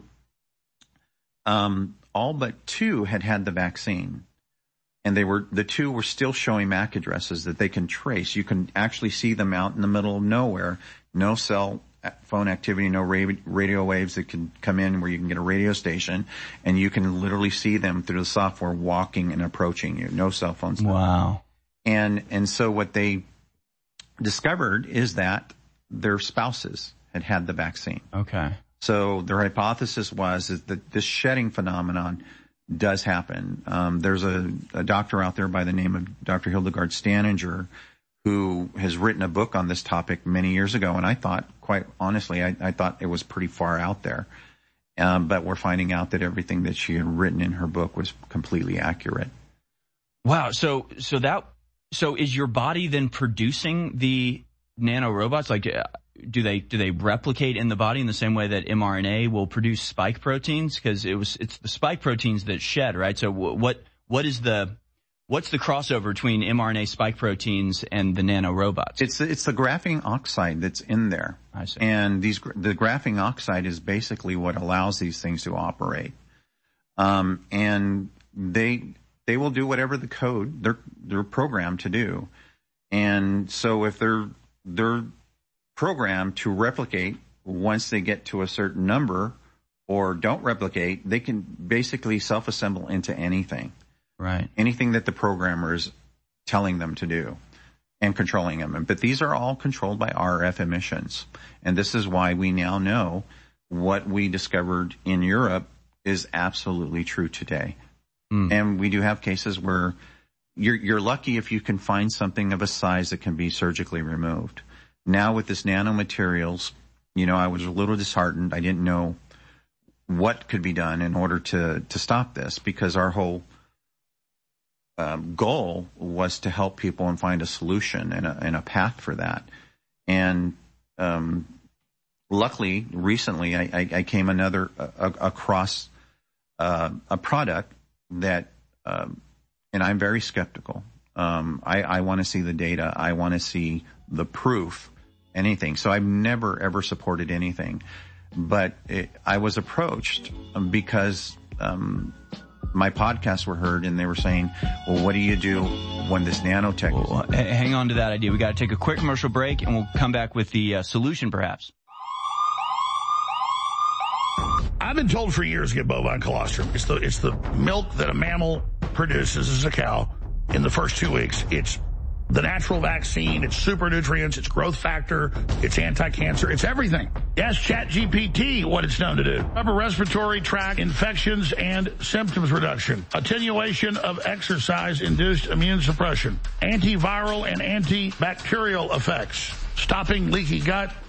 um, all but two had had the vaccine. And they were, the two were still showing M A C addresses that they can trace. You can actually see them out in the middle of nowhere. No cell phone activity, no radio waves that can come in where you can get a radio station, and you can literally see them through the software walking and approaching you. No cell phones. Wow. And, and so what they discovered is that their spouses had had the vaccine. Okay. So their hypothesis was is that this shedding phenomenon does happen. Um, there's a, a doctor out there by the name of Doctor Hildegard Staninger who has written a book on this topic many years ago, and I thought, quite honestly, I, I thought it was pretty far out there. Um, but we're finding out that everything that she had written in her book was completely accurate. Wow. So, so that, so is your body then producing the nanorobots? Like, do they, do they replicate in the body in the same way that mRNA will produce spike proteins? Because it was, it's the spike proteins that shed, right? So what, what is the, what's the crossover between mRNA spike proteins and the nanorobots? It's, it's the graphene oxide that's in there. I see. And these, the graphene oxide is basically what allows these things to operate. Um, and they, they will do whatever the code they're, they're programmed to do. And so if they're, they're programmed to replicate once they get to a certain number or don't replicate, they can basically self-assemble into anything. Right. Anything that the programmer is telling them to do and controlling them. But these are all controlled by R F emissions. And this is why we now know what we discovered in Europe is absolutely true today. Mm. And we do have cases where you're, you're lucky if you can find something of a size that can be surgically removed. Now with this nanomaterials, you know, I was a little disheartened. I didn't know what could be done in order to, to stop this, because our whole Um, goal was to help people and find a solution and a, and a path for that. And um, luckily, recently, I, I, I came another uh, across uh, a product that, um, and I'm very skeptical. Um, I, I want to see the data. I want to see the proof, anything. So I've never ever supported anything. But it, I was approached because Um, my podcasts were heard, and they were saying, well, what do you do when this nanotech is... Well, hang on to that idea. We got to take a quick commercial break, and we'll come back with the uh, solution, perhaps. I've been told for years to get bovine colostrum. It's the, it's the milk that a mammal produces as a cow in the first two weeks. It's the natural vaccine, it's super nutrients, it's growth factor, it's anti-cancer, it's everything. Yes, ChatGPT, what it's known to do. Upper respiratory tract infections and symptoms reduction. Attenuation of exercise-induced immune suppression. Antiviral and antibacterial effects. Stopping leaky gut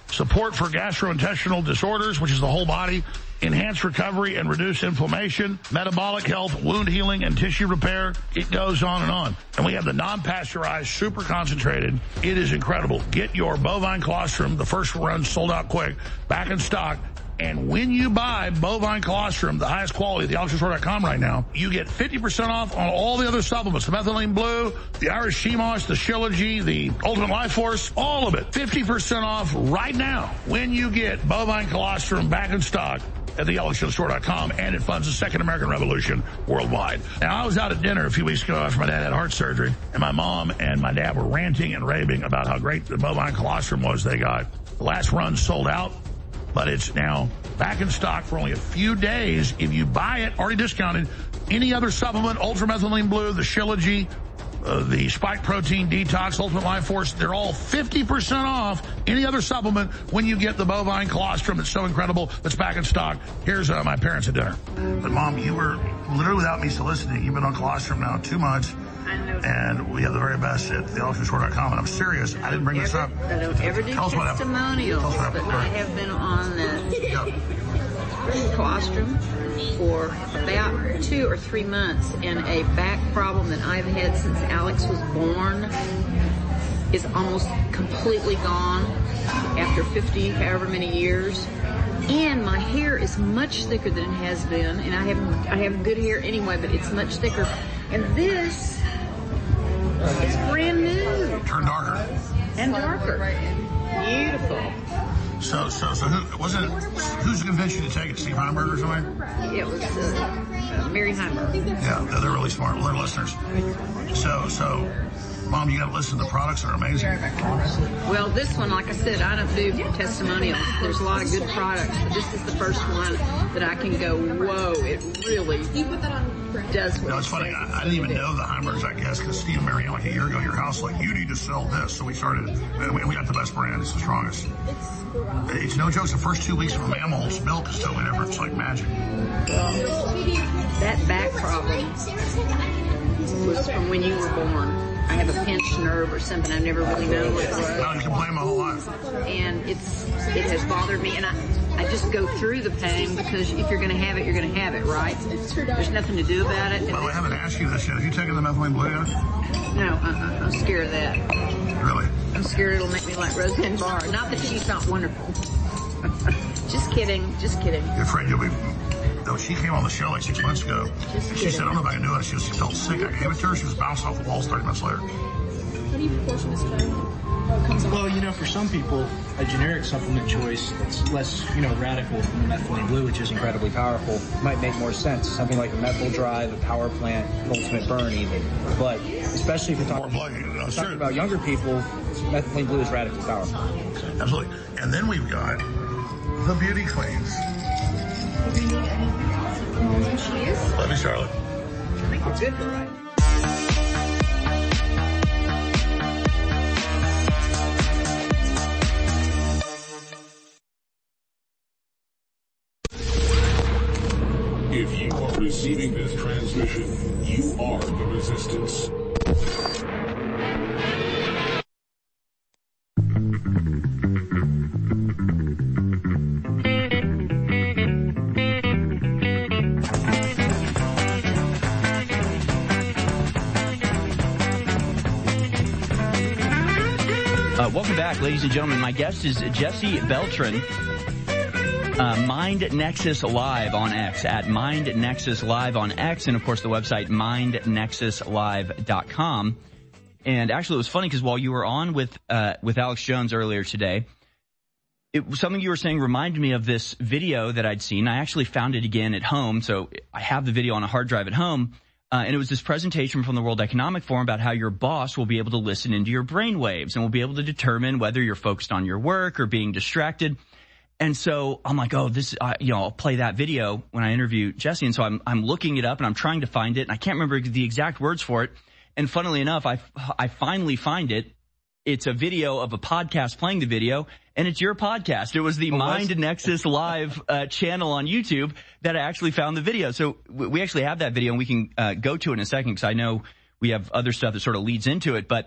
support for gastrointestinal disorders, which is the whole body, enhanced recovery and reduce inflammation, metabolic health, wound healing, and tissue repair. It goes on and on. And we have the non-pasteurized, super concentrated. It is incredible. Get your bovine colostrum. The first run sold out quick, back in stock. And when you buy bovine colostrum, the highest quality at the alex store dot com right now, you get fifty percent off on all the other supplements, the methylene blue, the Irish Sea Moss, the Shilajit, the Ultimate Life Force, all of it. fifty percent off right now when you get bovine colostrum back in stock at the alex store dot com, and it funds the Second American Revolution worldwide. Now, I was out at dinner a few weeks ago after my dad had heart surgery, and my mom and my dad were ranting and raving about how great the bovine colostrum was they got. The last run sold out, but it's now back in stock for only a few days. If you buy it, already discounted, any other supplement, Ultramethylene Blue, the Shilajit, uh, the Spike Protein Detox, Ultimate Life Force, they're all fifty percent off any other supplement when you get the bovine colostrum. That's so incredible. That's back in stock. Here's uh, my parents at dinner. But Mom, you were literally without me soliciting. You've been on colostrum now two months. And we have the very best at the alex store dot com. And I'm serious. I didn't bring ever, this up. I don't ever do Tell testimonials, but I have been on the colostrum for about two or three months, and a back problem that I've had since Alex was born is almost completely gone after fifty, however many years. And my hair is much thicker than it has been, and I have I have good hair anyway, but it's much thicker. And this is brand new. Turned darker. And darker. Beautiful. So, so, so who, wasn't it, who's convinced you to take it? Steve Heimberg or something? It was uh, uh, Mary Heimberg. Yeah, they're really smart. They're listeners. So, so, Mom, you got to listen. The products are amazing. Well, this one, like I said, I don't do testimonials. There's a lot of good products, but this is the first one that I can go, whoa, it really does what No, it's funny. I, I didn't even know the Heimbergs, I guess, because Steve and Marianne, like a year ago, at your house, like, you need to sell this. So we started, and we, we got the best brand. It's the strongest. It's no joke. The first two weeks of a mammal's milk is totally different. It's like magic. That back problem was from when you were born. I have a pinched nerve or something. I've never really known what it was. No, you complain my whole life. And it's it has bothered me, and I I just go through the pain because if you're going to have it, you're going to have it, right? There's nothing to do about it. Well, I haven't asked you this yet. Have you taken the methylene blue yet? No, uh-uh. I'm scared of that. Really? I'm scared it'll make me like Roseanne Barr. Not that she's not wonderful. Just kidding. Just kidding. You're afraid you'll be... No, she came on the show like six months ago. Just she said, I don't know if I can do it. She, was, she felt sick. I gave it to her. She was bounced off the walls thirty minutes later. How do you proportion this phone? Well, you know, for some people, a generic supplement choice that's less, you know, radical than the methylene blue, which is incredibly powerful, might make more sense. Something like a methyl drive, a power plant, ultimate burn even. But especially if you're talking, blood, you know, talking about younger people, methylene blue is radically powerful. Absolutely. And then we've got the beauty queens. Do you need any cheese? Love you, Charlotte. I think it's good for right. If you are receiving this transmission, you are the resistance. Uh, welcome back, ladies and gentlemen. My guest is Jesse Beltran. Uh, Mind Nexus Live on X, at Mind Nexus Live on X, and of course the website mind nexus live dot com. And actually it was funny because while you were on with, uh, with Alex Jones earlier today, it was something you were saying reminded me of this video that I'd seen. I actually found it again at home, so I have the video on a hard drive at home. Uh, and it was this presentation from the World Economic Forum about how your boss will be able to listen into your brain waves and will be able to determine whether you're focused on your work or being distracted. And so I'm like, oh, this, uh, you know, I'll play that video when I interview Jesse. And so I'm, I'm looking it up and I'm trying to find it. And I can't remember the exact words for it. And funnily enough, I, I finally find it. It's a video of a podcast playing the video, and it's your podcast. It was the oh, Mind Nexus Live uh, channel on YouTube that I actually found the video. So we actually have that video, and we can uh, go to it in a second because I know we have other stuff that sort of leads into it. But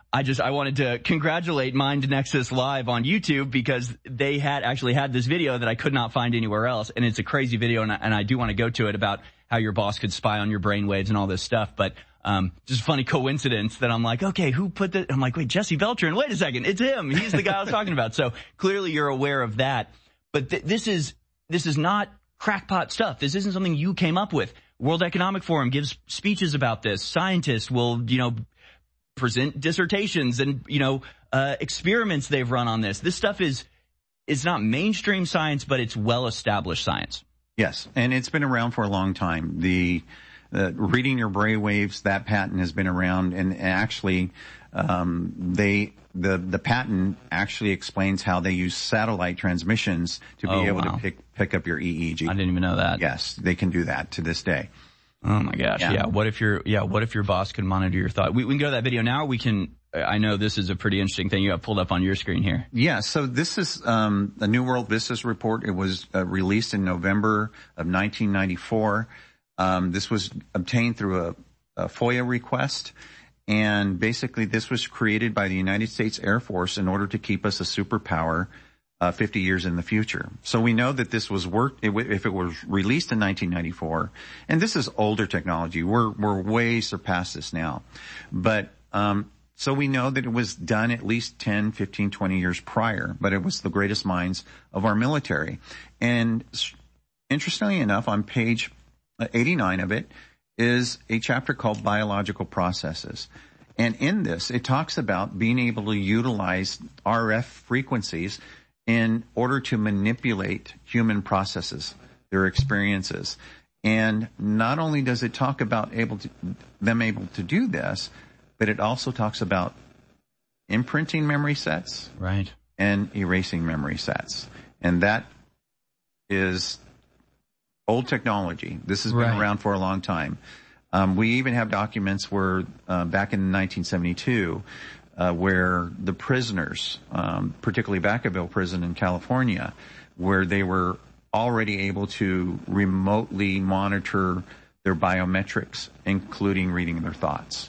I just, I wanted to congratulate Mind Nexus Live on YouTube because they had actually had this video that I could not find anywhere else. And it's a crazy video. And I, and I do want to go to it about how your boss could spy on your brainwaves and all this stuff. But, um, just a funny coincidence that I'm like, okay, who put that? I'm like, wait, Jesse Beltran, wait a second. It's him. He's the guy I was talking about. So clearly you're aware of that. But th- this is, this is not crackpot stuff. This isn't something you came up with. World Economic Forum gives speeches about this. Scientists will, you know, present dissertations and, you know, uh, experiments they've run on this. This stuff is, it's not mainstream science, but it's well-established science. Yes, and it's been around for a long time. The, uh, reading your brainwaves, that patent has been around, and actually, um, they, the, the patent actually explains how they use satellite transmissions to be oh, able wow. to pick, pick up your E E G. I didn't even know that. Yes, they can do that to this day. Oh my gosh. Yeah. yeah. What if your, yeah, what if your boss could monitor your thought? We, we can go to that video now. We can, I know this is a pretty interesting thing you have pulled up on your screen here. Yeah. So this is, um, a New World Business Report. It was uh, released in November of nineteen ninety-four. Um, this was obtained through a, a FOIA request. And basically this was created by the United States Air Force in order to keep us a superpower Uh, fifty years in the future. So we know that this was worked, if it was released in nineteen ninety-four, and this is older technology. We're, we're way surpast this now. But, um, so we know that it was done at least ten, fifteen, twenty years prior, but it was the greatest minds of our military. And interestingly enough, on page eighty-nine of it is a chapter called Biological Processes. And in this, it talks about being able to utilize R F frequencies in order to manipulate human processes, their experiences. And not only does it talk about able to, them able to do this, but it also talks about imprinting memory sets. Right. And erasing memory sets. And that is old technology. This has been right. around for a long time. Um, we even have documents where, uh, back in nineteen seventy-two, Uh, where the prisoners, um, particularly Vacaville Prison in California, where they were already able to remotely monitor their biometrics, including reading their thoughts.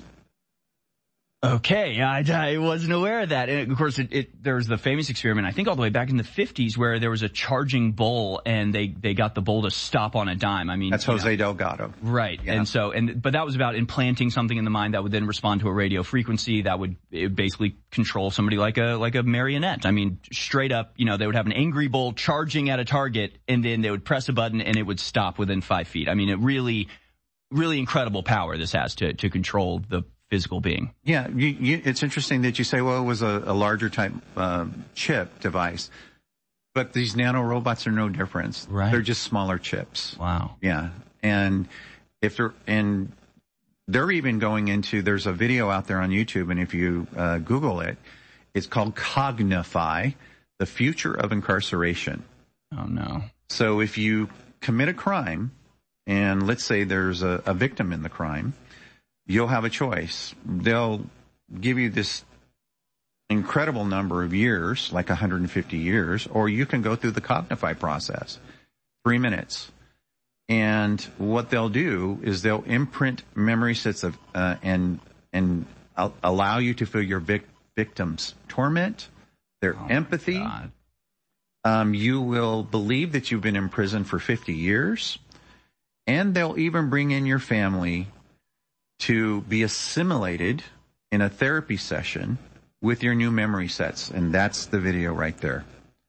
Okay, I, I wasn't aware of that. And of course, it, it, there was the famous experiment, I think all the way back in the fifties, where there was a charging bull and they, they got the bull to stop on a dime. I mean, that's Jose know, Delgado. Right. Yeah. And so, and, but that was about implanting something in the mind that would then respond to a radio frequency that would basically control somebody like a, like a marionette. I mean, straight up, you know, they would have an angry bull charging at a target and then they would press a button and it would stop within five feet. I mean, it really, really incredible power this has to, to control the physical being. Yeah, you, you, it's interesting that you say, well, it was a, a larger type uh, chip device, but these nano robots are no different. Right. They're just smaller chips. Wow. Yeah, and if they're and they're even going into. There's a video out there on YouTube, and if you uh, Google it, it's called Cognify: The Future of Incarceration. Oh no! So if you commit a crime, and let's say there's a, a victim in the crime, you'll have a choice. They'll give you this incredible number of years, like one hundred fifty years, or you can go through the Cognify process, three minutes. And what they'll do is they'll imprint memory sets of, uh, and, and allow you to feel your vic- victim's torment, their oh empathy. Um, you will believe that you've been in prison for fifty years, and they'll even bring in your family to be assimilated in a therapy session with your new memory sets. And that's the video right there.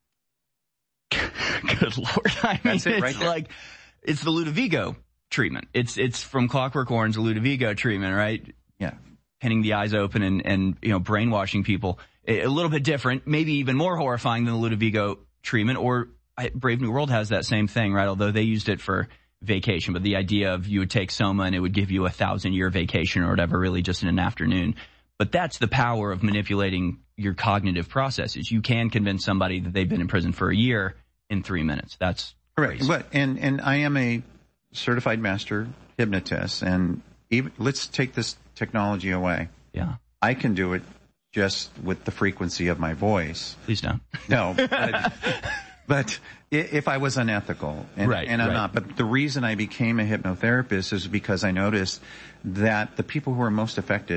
Good Lord. I mean, That's it right it's there. like, it's the Ludovico treatment. It's, it's from Clockwork Orange, the Ludovico treatment, right? Yeah. Pinning the eyes open and, and, you know, brainwashing people. A, a little bit different, maybe even more horrifying than the Ludovico treatment, or I, Brave New World has that same thing, right? Although they used it for vacation, but the idea of you would take Soma and it would give you a thousand year vacation or whatever, really just in an afternoon. But that's the power of manipulating your cognitive processes. You can convince somebody that they've been in prison for a year in three minutes. That's correct. But, and, and I am a certified master hypnotist, and even, let's take this technology away. Yeah. I can do it just with the frequency of my voice. Please don't. No. But, but if I was unethical, and, right, and I'm right. not, but the reason I became a hypnotherapist is because I noticed that the people who are most effective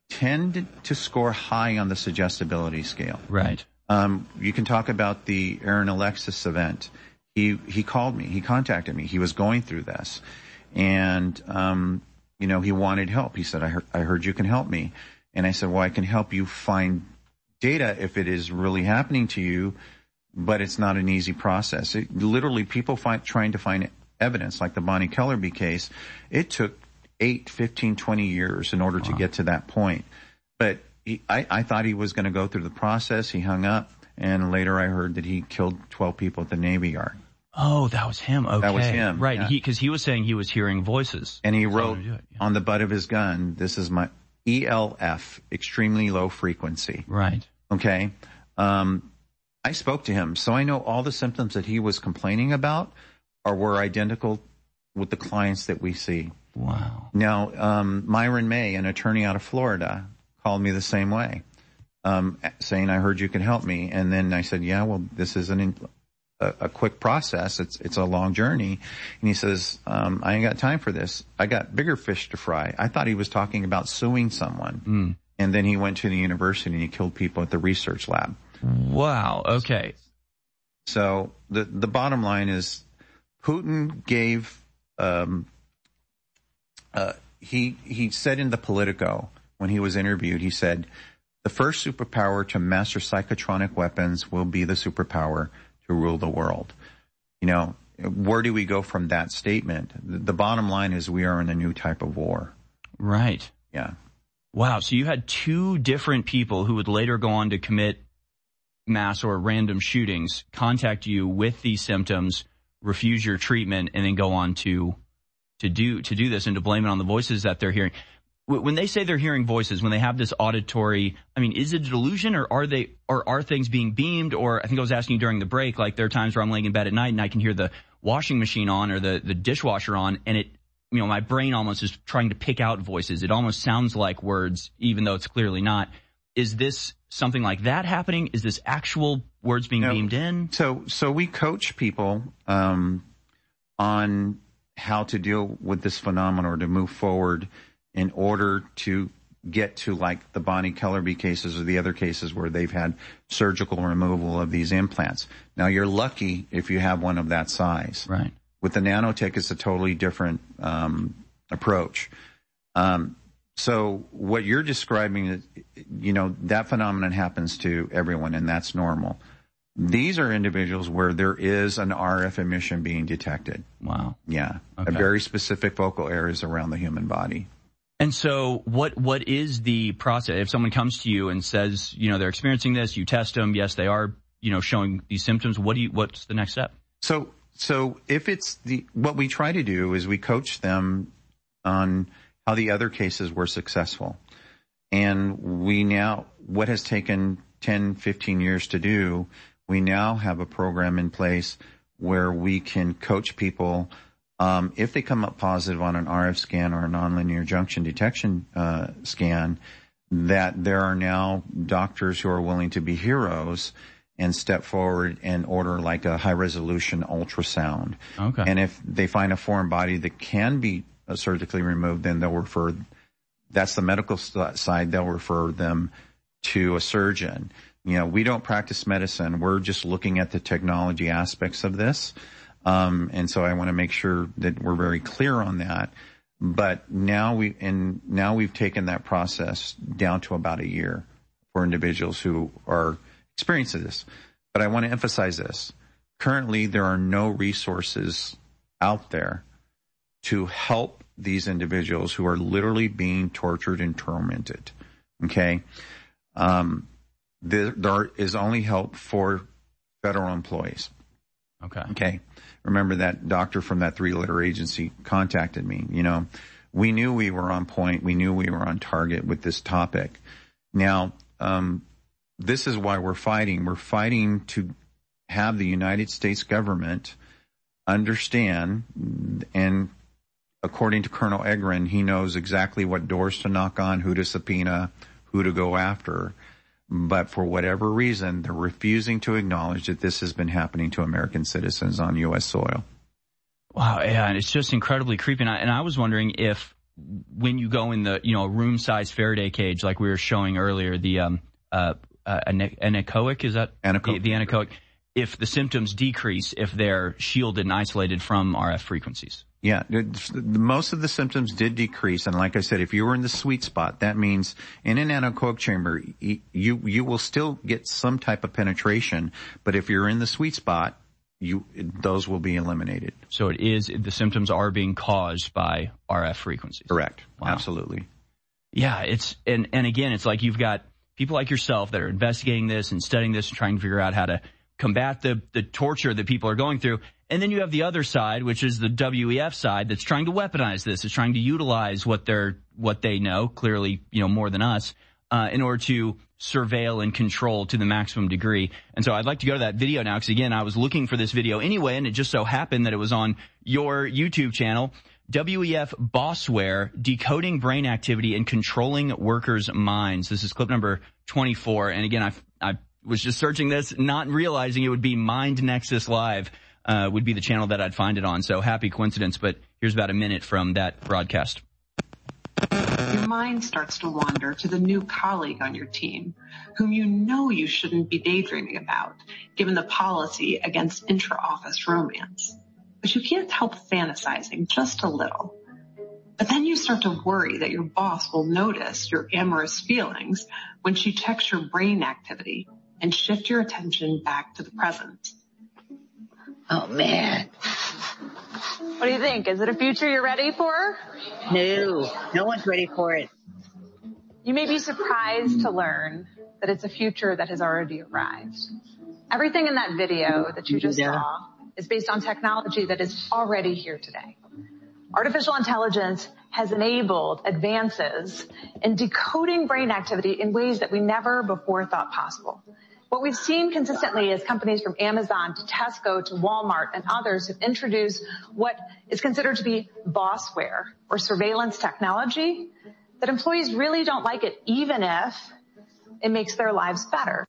tend to score high on the suggestibility scale. Right. Um, you can talk about the Aaron Alexis event. He he called me. He contacted me. He was going through this, and um, you know, he wanted help. He said, "I heard, I heard you can help me," and I said, "Well, I can help you find data if it is really happening to you, but it's not an easy process. It, literally, people find trying to find evidence, like the Bonnie Kellerby case. It took eight, fifteen, twenty years in order wow. to get to that point. But he, I, I thought he was going to go through the process. He hung up, and later I heard that he killed twelve people at the Navy Yard. Oh, that was him. Okay. That was him. Right. Yeah. He, cause he was saying he was hearing voices. And he wrote yeah. on the butt of his gun, this is my E L F, extremely low frequency. Right. Okay. Um, I spoke to him, so I know all the symptoms that he was complaining about are were identical with the clients that we see. Wow. Now, um, Myron May, an attorney out of Florida, called me the same way, um, saying, I heard you can help me. And then I said, yeah, well, this isn't in, a, a quick process. It's, it's a long journey. And he says, um, I ain't got time for this. I got bigger fish to fry. I thought he was talking about suing someone. Mm. And then he went to the university and he killed people at the research lab. Wow. Okay. So the, the bottom line is Putin gave, um, uh, he, he said in the Politico when he was interviewed, he said, the first superpower to master psychotronic weapons will be the superpower to rule the world. You know, where do we go from that statement? The, the bottom line is we are in a new type of war. Right. Yeah. Wow. So you had two different people who would later go on to commit mass or random shootings contact you with these symptoms, refuse your treatment, and then go on to to do to do this and to blame it on the voices that they're hearing. When they say they're hearing voices, when they have this auditory, I mean, is it a delusion, or are they, or are things being beamed? Or I think I was asking you during the break, like there are times where I'm laying in bed at night and I can hear the washing machine on or the, the dishwasher on, and it, you know, my brain almost is trying to pick out voices. It almost sounds like words, even though it's clearly not. Is this something like that happening? Is this actual words being no, beamed in? So, so we coach people, um, on how to deal with this phenomenon or to move forward in order to get to like the Bonnie Kellerby cases or the other cases where they've had surgical removal of these implants. Now you're lucky if you have one of that size. Right. With the nanotech, it's a totally different um, approach. Um, so what you're describing is, you know, that phenomenon happens to everyone, and that's normal. These are individuals where there is an R F emission being detected. Wow. Yeah. Okay. A very specific vocal areas around the human body. And so what, what is the process? If someone comes to you and says, you know, they're experiencing this, you test them, yes, they are, you know, showing these symptoms, what do you, what's the next step? So, so if it's the, what we try to do is we coach them on how the other cases were successful. And we now, what has taken ten, fifteen years to do, we now have a program in place where we can coach people. Um, if they come up positive on an R F scan or a nonlinear junction detection uh, scan, that there are now doctors who are willing to be heroes and step forward and order like a high-resolution ultrasound. Okay. And if they find a foreign body that can be uh, surgically removed, then they'll refer, that's the medical side, they'll refer them to a surgeon. You know, we don't practice medicine. We're just looking at the technology aspects of this. Um, and so I want to make sure that we're very clear on that. But now we, and now we've taken that process down to about a year for individuals who are experiencing this. But I want to emphasize this. Currently, there are no resources out there to help these individuals who are literally being tortured and tormented. Okay. Um, there, there is only help for federal employees. Okay. Okay. Remember that doctor from that three-letter agency contacted me. You know, we knew we were on point. We knew we were on target with this topic. Now, um, this is why we're fighting. We're fighting to have the United States government understand, and according to Colonel Egren, he knows exactly what doors to knock on, who to subpoena, who to go after. But for whatever reason, they're refusing to acknowledge that this has been happening to American citizens on U S soil. Wow, yeah, and it's just incredibly creepy. And I, and I was wondering if when you go in the, you know, room-sized Faraday cage, like we were showing earlier, the um, uh, uh, anechoic, is that? Anechoic. The, the anechoic. If the symptoms decrease, if they're shielded and isolated from R F frequencies. Yeah, most of the symptoms did decrease, and like I said, if you were in the sweet spot, that means in an anechoic chamber, you you will still get some type of penetration, but if you're in the sweet spot, you those will be eliminated. So it is, the symptoms are being caused by R F frequencies. Correct. Wow. Absolutely. Yeah, it's and and again, it's like you've got people like yourself that are investigating this and studying this and trying to figure out how to combat the the torture that people are going through. And then you have the other side, which is the W E F side, that's trying to weaponize this, is trying to utilize what they're, what they know, clearly, you know, more than us, uh, in order to surveil and control to the maximum degree. And so I'd like to go to that video now, because again, I was looking for this video anyway, and it just so happened that it was on your YouTube channel. W E F Bossware, Decoding Brain Activity and Controlling Workers' Minds. This is clip number twenty-four. And again, I, I was just searching this, not realizing it would be Mind Nexus Live. Uh, would be the channel that I'd find it on. So happy coincidence, but here's about a minute from that broadcast. Your mind starts to wander to the new colleague on your team, whom you know you shouldn't be daydreaming about, given the policy against intra-office romance. But you can't help fantasizing just a little. But then you start to worry that your boss will notice your amorous feelings when she checks your brain activity and shift your attention back to the present. Oh, man. What do you think? Is it a future you're ready for? No, no one's ready for it. You may be surprised to learn that it's a future that has already arrived. Everything in that video that you just yeah. saw is based on technology that is already here today. Artificial intelligence has enabled advances in decoding brain activity in ways that we never before thought possible. What we've seen consistently is companies from Amazon to Tesco to Walmart and others have introduced what is considered to be bossware or surveillance technology that employees really don't like it, even if it makes their lives better.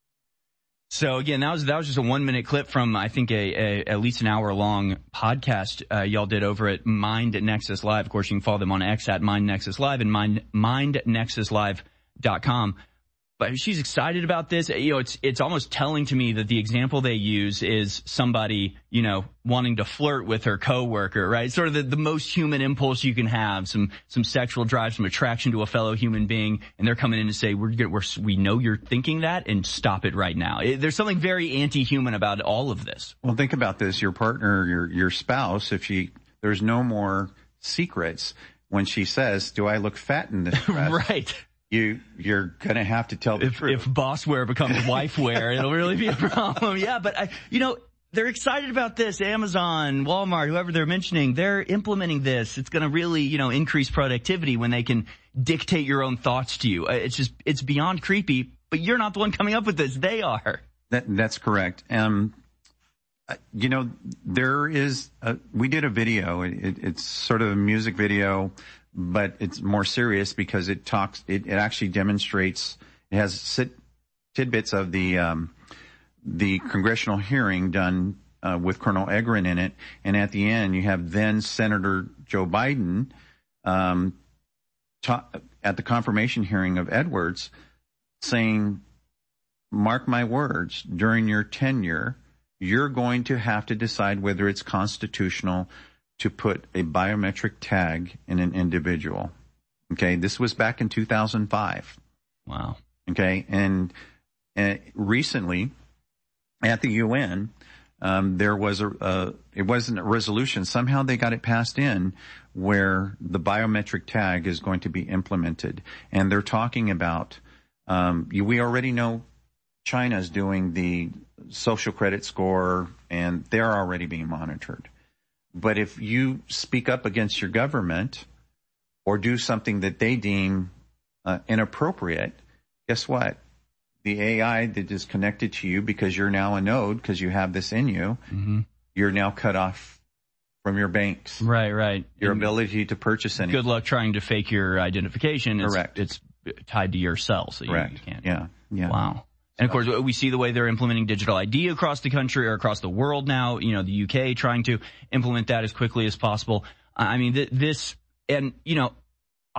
So again, that was that was just a one minute clip from I think a, a at least an hour long podcast uh, y'all did over at Mind Nexus Live. Of course, you can follow them on X at Mind Nexus Live and mind mind nexus live dot com. But she's excited about this. You know, it's it's almost telling to me that the example they use is somebody, you know, wanting to flirt with her coworker, right? Sort of the, the most human impulse you can have, some some sexual drive, some attraction to a fellow human being, and they're coming in to say, we're, we're we know you're thinking that, and stop it right now. It, there's something very anti-human about all of this. Well, think about this: your partner, your your spouse, if she there's no more secrets when she says, "Do I look fat in this dress?" Right. You, you're gonna have to tell the if, truth. If bossware becomes wifeware, it'll really be a problem. Yeah, but I, you know, they're excited about this. Amazon, Walmart, whoever they're mentioning, they're implementing this. It's gonna really, you know, increase productivity when they can dictate your own thoughts to you. It's just, it's beyond creepy, but you're not the one coming up with this. They are. That, that's correct. Um, you know, there is, a, we did a video. It, it's sort of a music video, but it's more serious because it talks, it, it actually demonstrates, it has sit, tidbits of the, um, the congressional hearing done, uh, with Colonel Egrin in it. And at the end, you have then Senator Joe Biden, um, ta- at the confirmation hearing of Edwards saying, mark my words, during your tenure, you're going to have to decide whether it's constitutional to put a biometric tag in an individual. Okay, this was back in two thousand five. Wow. Okay, and, and recently at the U N, um, there was a, a, it wasn't a resolution. Somehow they got it passed in where the biometric tag is going to be implemented. And they're talking about, um, you, we already know China's doing the social credit score and they're already being monitored. But if you speak up against your government or do something that they deem uh, inappropriate, guess what? The A I that is connected to you because you're now a node, because you have this in you, mm-hmm. you're now cut off from your banks. Right, right. Your and ability to purchase anything. Good luck trying to fake your identification. It's, Correct. It's tied to your cell, so you, Correct. you can't. Yeah, yeah. Wow. And of course, we see the way they're implementing digital I D across the country or across the world now. You know, the U K trying to implement that as quickly as possible. I mean, th- this, and, you know,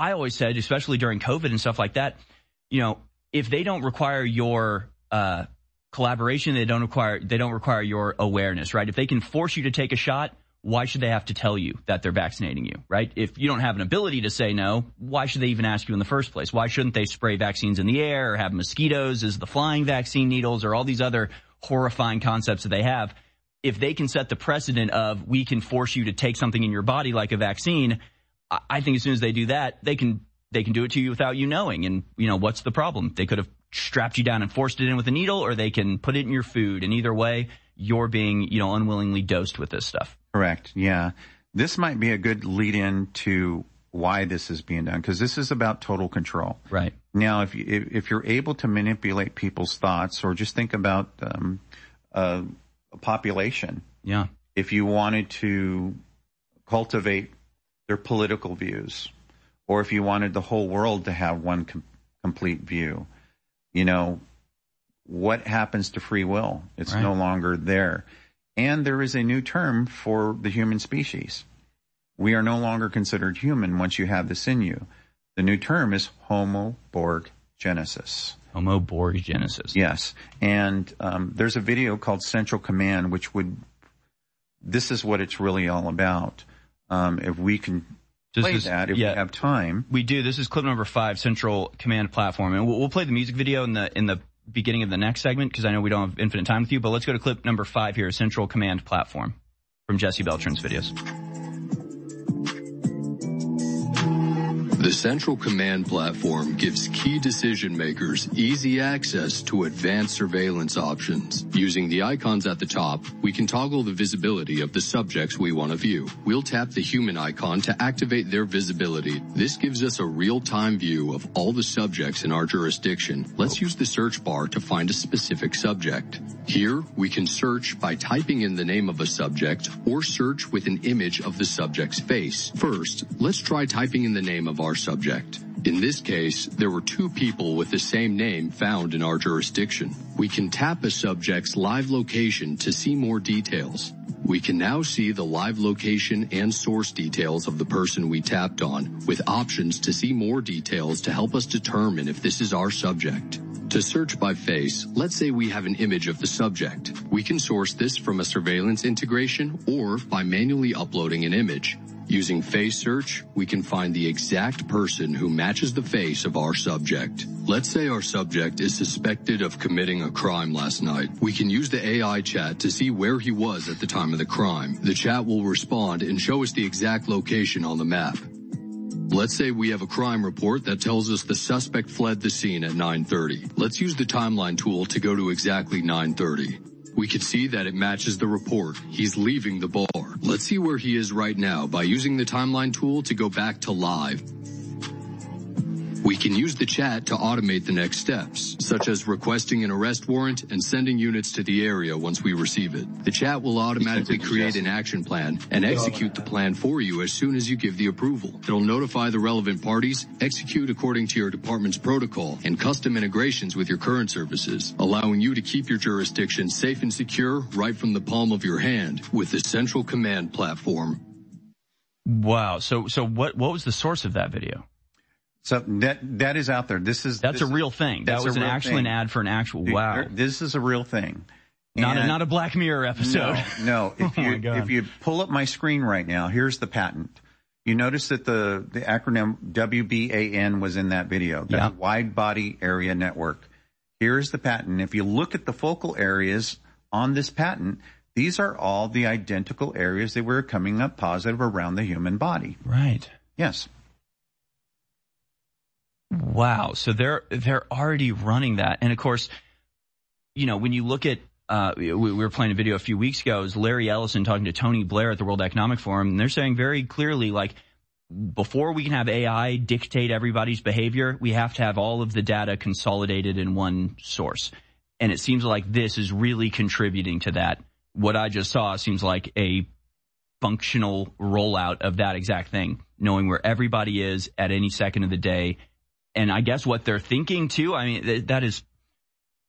I always said, especially during COVID and stuff like that, you know, if they don't require your uh, collaboration, they don't require they don't require your awareness, right? If they can force you to take a shot, why should they have to tell you that they're vaccinating you, right? If you don't have an ability to say no, why should they even ask you in the first place? Why shouldn't they spray vaccines in the air or have mosquitoes as the flying vaccine needles or all these other horrifying concepts that they have? If they can set the precedent of we can force you to take something in your body like a vaccine, I think as soon as they do that, they can they can do it to you without you knowing. And, you know, what's the problem? They could have strapped you down and forced it in with a needle, or they can put it in your food. And either way, you're being, you know, unwillingly dosed with this stuff. Correct. Yeah. This might be a good lead in to why this is being done, because this is about total control. Right. Now, if you, if you're able to manipulate people's thoughts, or just think about um, uh, a population. Yeah. If you wanted to cultivate their political views, or if you wanted the whole world to have one com- complete view, you know, what happens to free will? It's right. no longer there. And there is a new term for the human species. We are no longer considered human once you have this in you. The new term is Homo Borg Genesis. Homo Borg Genesis. Yes. And um, there's a video called Central Command, which would, this is what it's really all about. Um, if we can play this, that, if yeah, we have time. We do. This is clip number five, Central Command Platform. And we'll, we'll play the music video in the in the beginning of the next segment, because I know we don't have infinite time with you. But let's go to clip number five here, Central Command Platform, from Jesse Beltran's videos. The Central Command Platform gives key decision makers easy access to advanced surveillance options. Using the icons at the top, we can toggle the visibility of the subjects we want to view. We'll tap the human icon to activate their visibility. This gives us a real-time view of all the subjects in our jurisdiction. Let's use the search bar to find a specific subject. Here, we can search by typing in the name of a subject, or search with an image of the subject's face. First, let's try typing in the name of our subject. In this case, there were two people with the same name found in our jurisdiction. We can tap a subject's live location to see more details. We can now see the live location and source details of the person we tapped on, with options to see more details to help us determine if this is our subject. To search by face, let's say we have an image of the subject. We can source this from a surveillance integration or by manually uploading an image. Using face search, we can find the exact person who matches the face of our subject. Let's say our subject is suspected of committing a crime last night. We can use the A I chat to see where he was at the time of the crime. The chat will respond and show us the exact location on the map. Let's say we have a crime report that tells us the suspect fled the scene at nine thirty. Let's use the timeline tool to go to exactly nine thirty. We can see that it matches the report. He's leaving the bar. Let's see where he is right now by using the timeline tool to go back to live. We can use the chat to automate the next steps, such as requesting an arrest warrant and sending units to the area once we receive it. The chat will automatically create an action plan and execute the plan for you as soon as you give the approval. It'll notify the relevant parties, execute according to your department's protocol, and custom integrations with your current services, allowing you to keep your jurisdiction safe and secure right from the palm of your hand with the Central Command Platform. Wow. So, so what, what was the source of that video? So that that is out there. This is that's this a real thing. That was an actual an ad for an actual. Wow, this is a real thing. Not a, not a Black Mirror episode. No, no. If oh you if you pull up my screen right now, here's the patent. You notice that the the acronym W B A N was in that video. That's yeah. Wide Body Area Network. Here's the patent. If you look at the focal areas on this patent, these are all the identical areas that were coming up positive around the human body. Right. Yes. Wow. So they're, they're already running that. And of course, you know, when you look at, uh, we, we were playing a video a few weeks ago, it was Larry Ellison talking to Tony Blair at the World Economic Forum. And they're saying very clearly, like, before we can have A I dictate everybody's behavior, we have to have all of the data consolidated in one source. And it seems like this is really contributing to that. What I just saw seems like a functional rollout of that exact thing, knowing where everybody is at any second of the day. And I guess what they're thinking too, I mean, th- that is,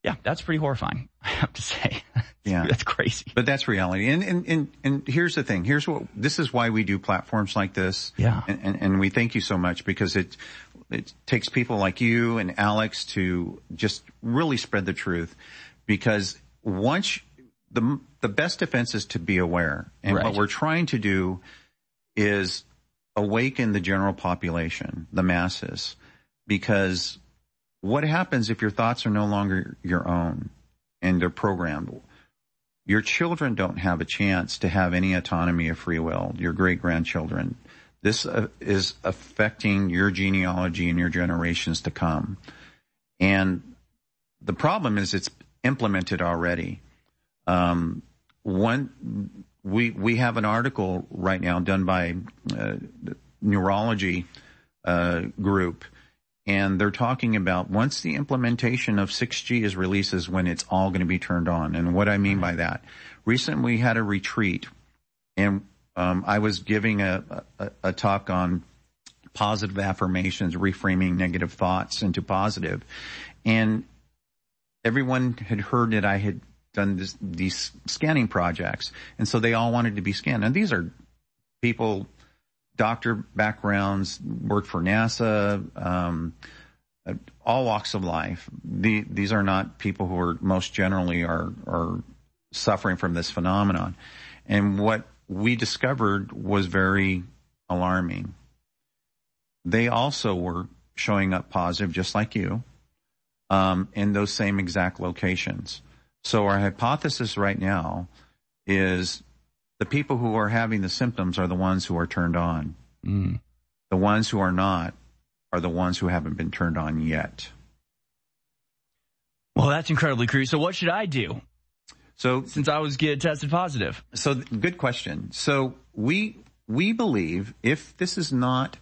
Yeah, that's pretty horrifying, I have to say. Yeah. That's crazy. But that's reality. And, and, and, and here's the thing. Here's what, this is why we do platforms like this. Yeah. And, and, and we thank you so much because it, it takes people like you and Alex to just really spread the truth. Because once, the, the best defense is to be aware. And Right. what we're trying to do is awaken the general population, the masses. Because what happens if your thoughts are no longer your own and they're programmed? Your children don't have a chance to have any autonomy of free will, your great-grandchildren. This uh, is affecting your genealogy and your generations to come. And the problem is it's implemented already. Um, one, we, we have an article right now done by uh, the neurology uh, group. And they're talking about once the implementation of six G is released is when it's all going to be turned on. And what I mean by that, recently we had a retreat and um, I was giving a, a, a talk on positive affirmations, reframing negative thoughts into positive. And everyone had heard that I had done this, these scanning projects. And so they all wanted to be scanned. And these are people, doctor backgrounds, worked for NASA, um, all walks of life. The, these are not people who are most generally are, are suffering from this phenomenon. And what we discovered was very alarming. They also were showing up positive, just like you, um, in those same exact locations. So our hypothesis right now is the people who are having the symptoms are the ones who are turned on. Mm. The ones who are not are the ones who haven't been turned on yet. Well, that's incredibly creepy. So what should I do? So since I was get tested positive. So good question. So we we believe if this is not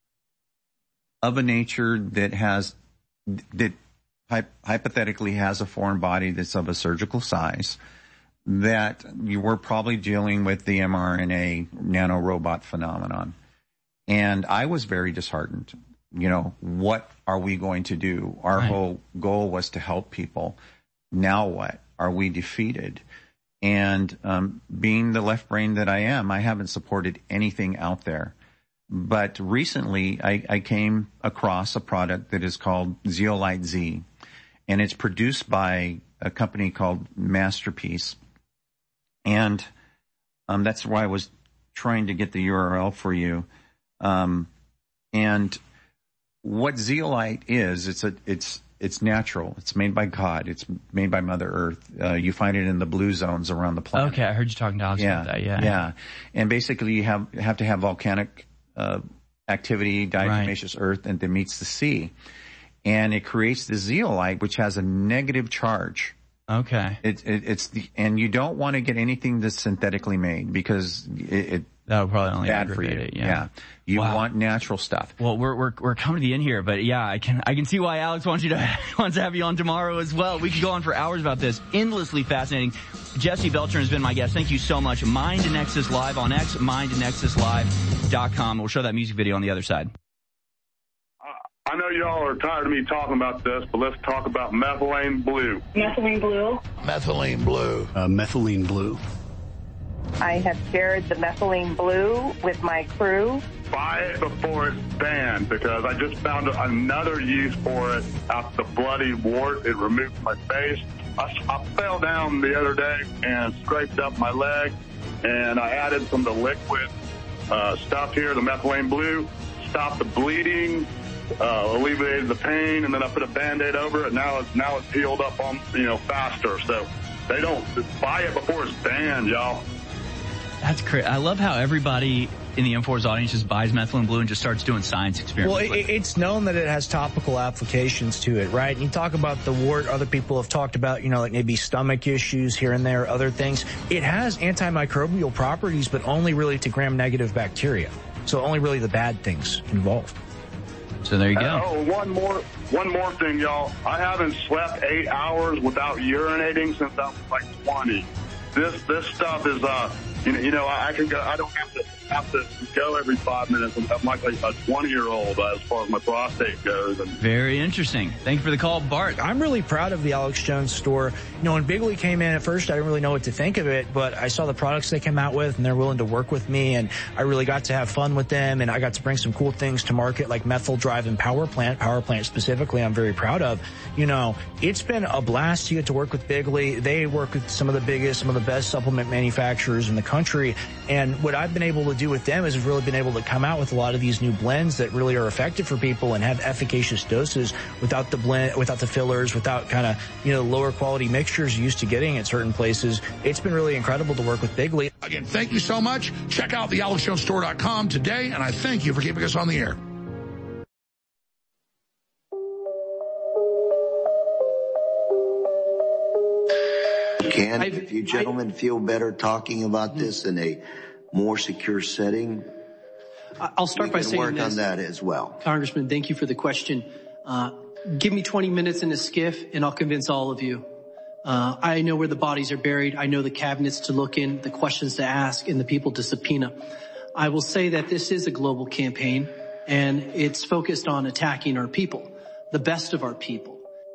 of a nature that has that hypothetically has a foreign body that's of a surgical size, that you were probably dealing with the mRNA nanorobot phenomenon. And I was very disheartened. You know, what are we going to do? Our right. whole goal was to help people. Now what? Are we defeated? And um, being the left brain that I am, I haven't supported anything out there. But recently, I, I came across a product that is called Zeolite Z, and it's produced by a company called Masterpiece. And um, that's why I was trying to get the U R L for you. Um, and what zeolite is, it's a, it's, it's natural. It's made by God. It's made by Mother Earth. Uh, you find it in the blue zones around the planet. Okay, I heard you talking to Alex yeah, about that. Yeah, yeah. And basically, you have have to have volcanic uh, activity, diatomaceous right. earth, and that meets the sea, and it creates the zeolite, which has a negative charge. Okay. It, it, it's the, and you don't want to get anything that's synthetically made because it, it that would probably only bad for you. It, yeah. yeah. You wow. want natural stuff. Well, we're we're we're coming to the end here, but yeah, I can I can see why Alex wants you to wants to have you on tomorrow as well. We could go on for hours about this. Endlessly fascinating. Jesse Beltran has been my guest. Thank you so much. Mind Nexus Live on X, mind nexus live dot com. We'll show that music video on the other side. I know y'all are tired of me talking about this, but let's talk about methylene blue. Methylene blue. Methylene blue. Uh, methylene blue. I have shared the methylene blue with my crew. Buy it before it's banned because I just found another use for it out the bloody wart it removed from my face. I, I fell down the other day and scraped up my leg, and I added some of the liquid uh, stuff here, the methylene blue, stopped the bleeding, uh, alleviated the pain, and then I put a Band-Aid over it. Now it's, now it's healed up on, you know, faster. So they don't buy it before it's banned, y'all. That's great. I love how everybody in the M four's audience just buys methylene blue and just starts doing science experiments. Well, it, it's known that it has topical applications to it, right? And you talk about the wart. Other people have talked about, you know, like maybe stomach issues here and there, other things. It has antimicrobial properties, but only really to gram-negative bacteria. So only really the bad things involved. So there you go. Oh, one more, one more thing, y'all. I haven't slept eight hours without urinating since I was like twenty. This, this stuff is, uh, You know, you know, I, I can go. I don't have to have to go every five minutes. I'm like a twenty-year-old uh, as far as my prostate goes. And very interesting. Thank you for the call, Bart. I'm really proud of the Alex Jones store. You know, when Bigley came in at first, I didn't really know what to think of it, but I saw the products they came out with, and they're willing to work with me, and I really got to have fun with them, and I got to bring some cool things to market, like Methyl Drive and Power Plant. Power Plant specifically, I'm very proud of. You know, it's been a blast to get to work with Bigley. They work with some of the biggest, some of the best supplement manufacturers in the country, and what I've been able to do with them is really been able to come out with a lot of these new blends that really are effective for people and have efficacious doses without the blend, without the fillers, without kind of, you know, lower quality mixtures you're used to getting at certain places. It's been really incredible to work with Bigley. Again, thank you so much. Check out the alex jones store dot com today, and I thank you for keeping us on the air. Can if you gentlemen feel better talking about this in a more secure setting? I'll start by saying work this. on that as well. Congressman, thank you for the question. Uh, give me twenty minutes in a skiff and I'll convince all of you. Uh, I know where the bodies are buried. I know the cabinets to look in, the questions to ask, and the people to subpoena. I will say that this is a global campaign and it's focused on attacking our people, the best of our people.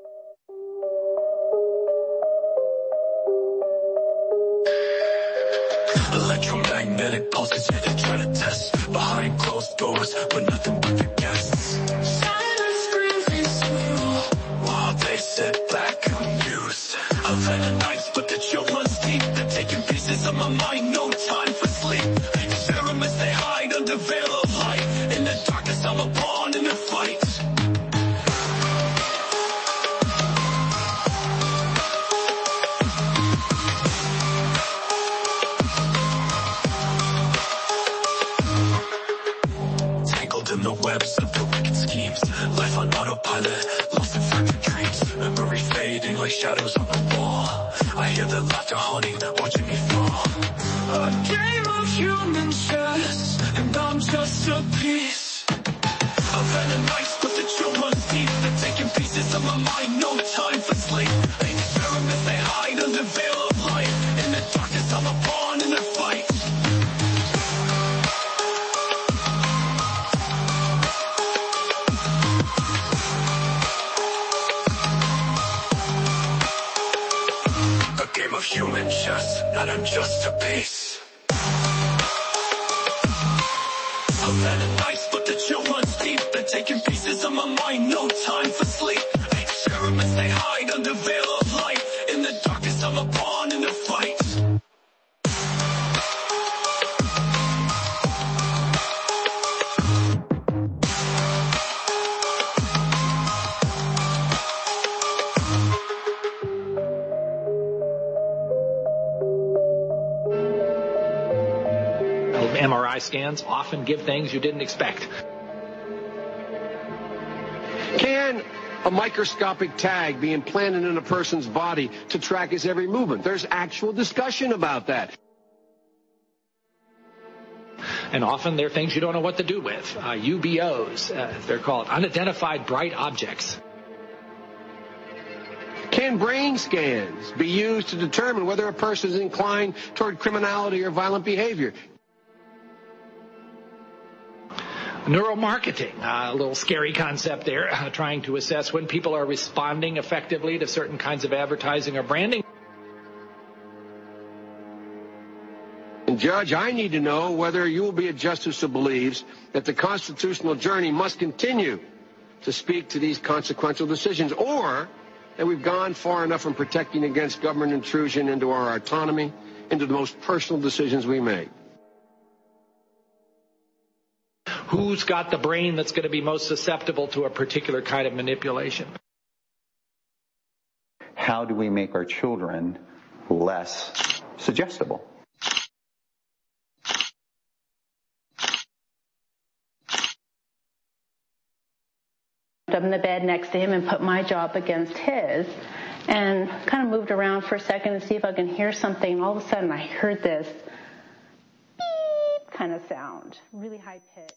Electromagnetic pulses, yeah, they try to test behind closed doors, but nothing but the guests. Silent screams they swirl while they sit back amused. I've had the nights, but the chill runs deep. They're taking pieces of my mind, no time for sleep. Experiments they hide under veil of light. In the darkness, I'm a pawn in the fight. In the webs of the wicked schemes, life on autopilot, lost in fractured dreams, memory fading like shadows on the wall. I hear the laughter haunting, watching me fall. A game of human chess, and I'm just a piece. I've had the nights, but the chill runs deep. They're taking pieces of my mind, no time for sleep. Experiments they hide under veil of light. In the darkness, I'm a pawn in their fight. Game of human chess, and I'm just a piece. I've had the nights, but the chill runs deep. They're taking pieces of my mind, no time for sleep. Experiments they hide under veil of light. In the darkness, I'm a pawn in the fight. M R I scans often give things you didn't expect. Can a microscopic tag be implanted in a person's body to track his every movement? There's actual discussion about that. And often they're things you don't know what to do with. Uh, U B Os, uh, they're called unidentified bright objects. Can brain scans be used to determine whether a person is inclined toward criminality or violent behavior? Neuromarketing, uh, a little scary concept there, uh, trying to assess when people are responding effectively to certain kinds of advertising or branding. And Judge, I need to know whether you will be a justice who believes that the constitutional journey must continue to speak to these consequential decisions, or that we've gone far enough in protecting against government intrusion into our autonomy, into the most personal decisions we make. Who's got the brain that's going to be most susceptible to a particular kind of manipulation? How do we make our children less suggestible? Up in the bed next to him and put my job against his and kind of moved around for a second to see if I can hear something. And all of a sudden I heard this beep kind of sound, really high pitch.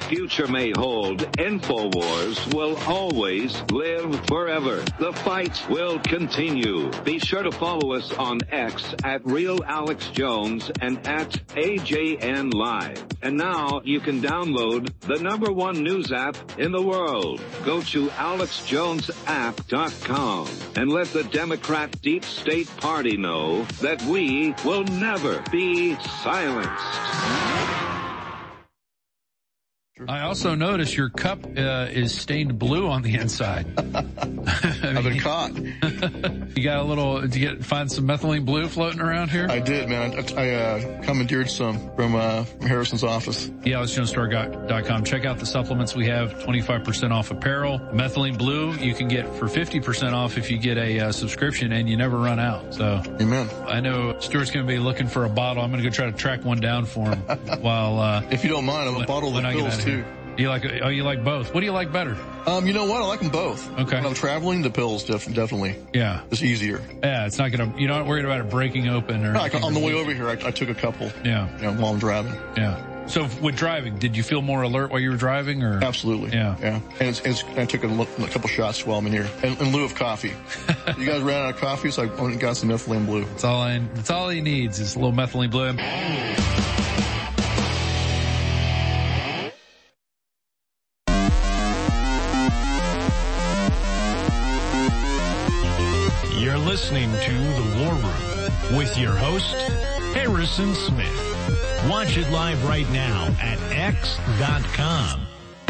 future may hold, InfoWars will always live forever. The fight will continue. Be sure to follow us on X at Real Alex Jones and at A J N Live. And now you can download the number one news app in the world. Go to alex jones app dot com and let the Democrat Deep State Party know that we will never be silenced. I also noticed your cup uh, is stained blue on the inside. I mean, I've been caught. You got a little, did you get, find some methylene blue floating around here? I did, man. I, I uh, commandeered some from, uh, from Harrison's office. Yeah, alex jones store dot com. Check out the supplements we have, twenty-five percent off apparel. Methylene blue you can get for fifty percent off if you get a uh, subscription, and you never run out. So, amen. I know Stuart's going to be looking for a bottle. I'm going to go try to track one down for him while, uh, if you don't mind, I'm a bottle of pills too. You like, oh, you like both. What do you like better? Um, you know what? I like them both. Okay. When I'm traveling, the pills def- definitely. Yeah. It's easier. Yeah, it's not gonna, you're not worried about it breaking open or. No, like on the way over here, I, I took a couple. Yeah. You know, while I'm driving. Yeah. So with driving, did you feel more alert while you were driving or? Absolutely. Yeah. Yeah. And it's, it's, I took a, a couple shots while I'm in here in, in lieu of coffee. You guys ran out of coffee, so I went and got some methylene blue. That's all I, that's all he needs is a little methylene blue. You're listening to The War Room with your host, Harrison Smith. Watch it live right now at x dot com.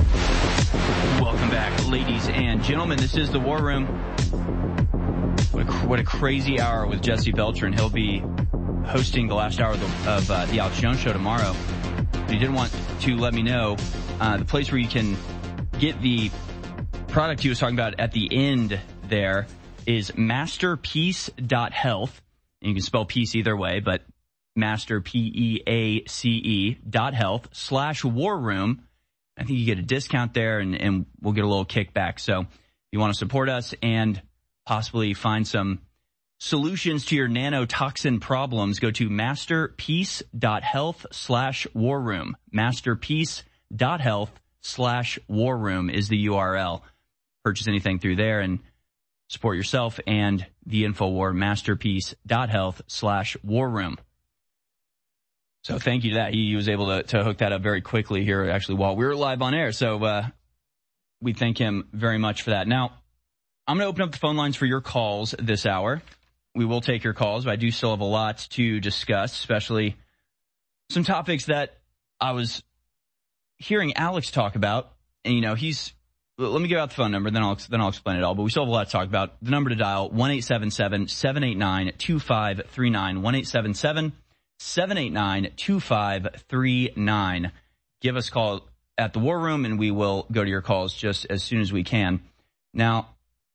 Welcome back, ladies and gentlemen. This is The War Room. What a, what a crazy hour with Jesse Beltran. He'll be hosting the last hour of the, of, uh, the Alex Jones Show tomorrow. But he did want to let me know uh, the place where you can get the product he was talking about at the end there is masterpeace dot health. And you can spell peace either way, but master, P E A C E, dot health, slash war room. I think you get a discount there, and, and we'll get a little kickback. So if you want to support us and possibly find some solutions to your nanotoxin problems, go to masterpeace dot health slash war room. masterpeace dot health slash war room is the U R L. Purchase anything through there and support yourself and the InfoWar, masterpeace dot health slash war room. So thank you to that. He was able to, to hook that up very quickly here, actually, while we were live on air. So uh, we thank him very much for that. Now, I'm going to open up the phone lines for your calls this hour. We will take your calls, but I do still have a lot to discuss, especially some topics that I was hearing Alex talk about. And, you know, he's... Let me give out the phone number, then I'll then I'll explain it all. But we still have a lot to talk about. The number to dial, one eight seven seven, seven eight nine, two five three nine, one eight seven seven, seven eight nine, two five three nine. Give us a call at the War Room, and we will go to your calls just as soon as we can. Now,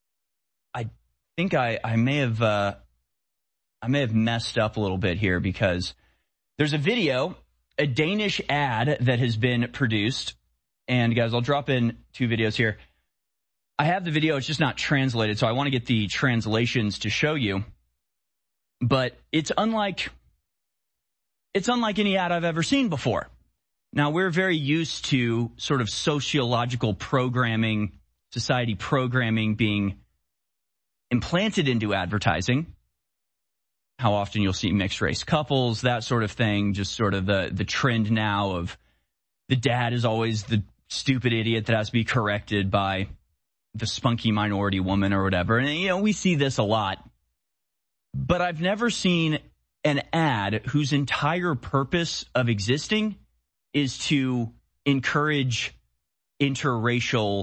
I think I, I may have uh, I may have messed up a little bit here because there's a video, a Danish ad that has been produced. And guys, I'll drop in two videos here. I have the video, it's just not translated, so I want to get the translations to show you. But it's unlike, it's unlike any ad I've ever seen before. Now, we're very used to sort of sociological programming, society programming being implanted into advertising. How often you'll see mixed race couples, that sort of thing, just sort of the, the trend now of the dad is always the stupid idiot that has to be corrected by the spunky minority woman or whatever. And, you know, we see this a lot. But I've never seen an ad whose entire purpose of existing is to encourage interracial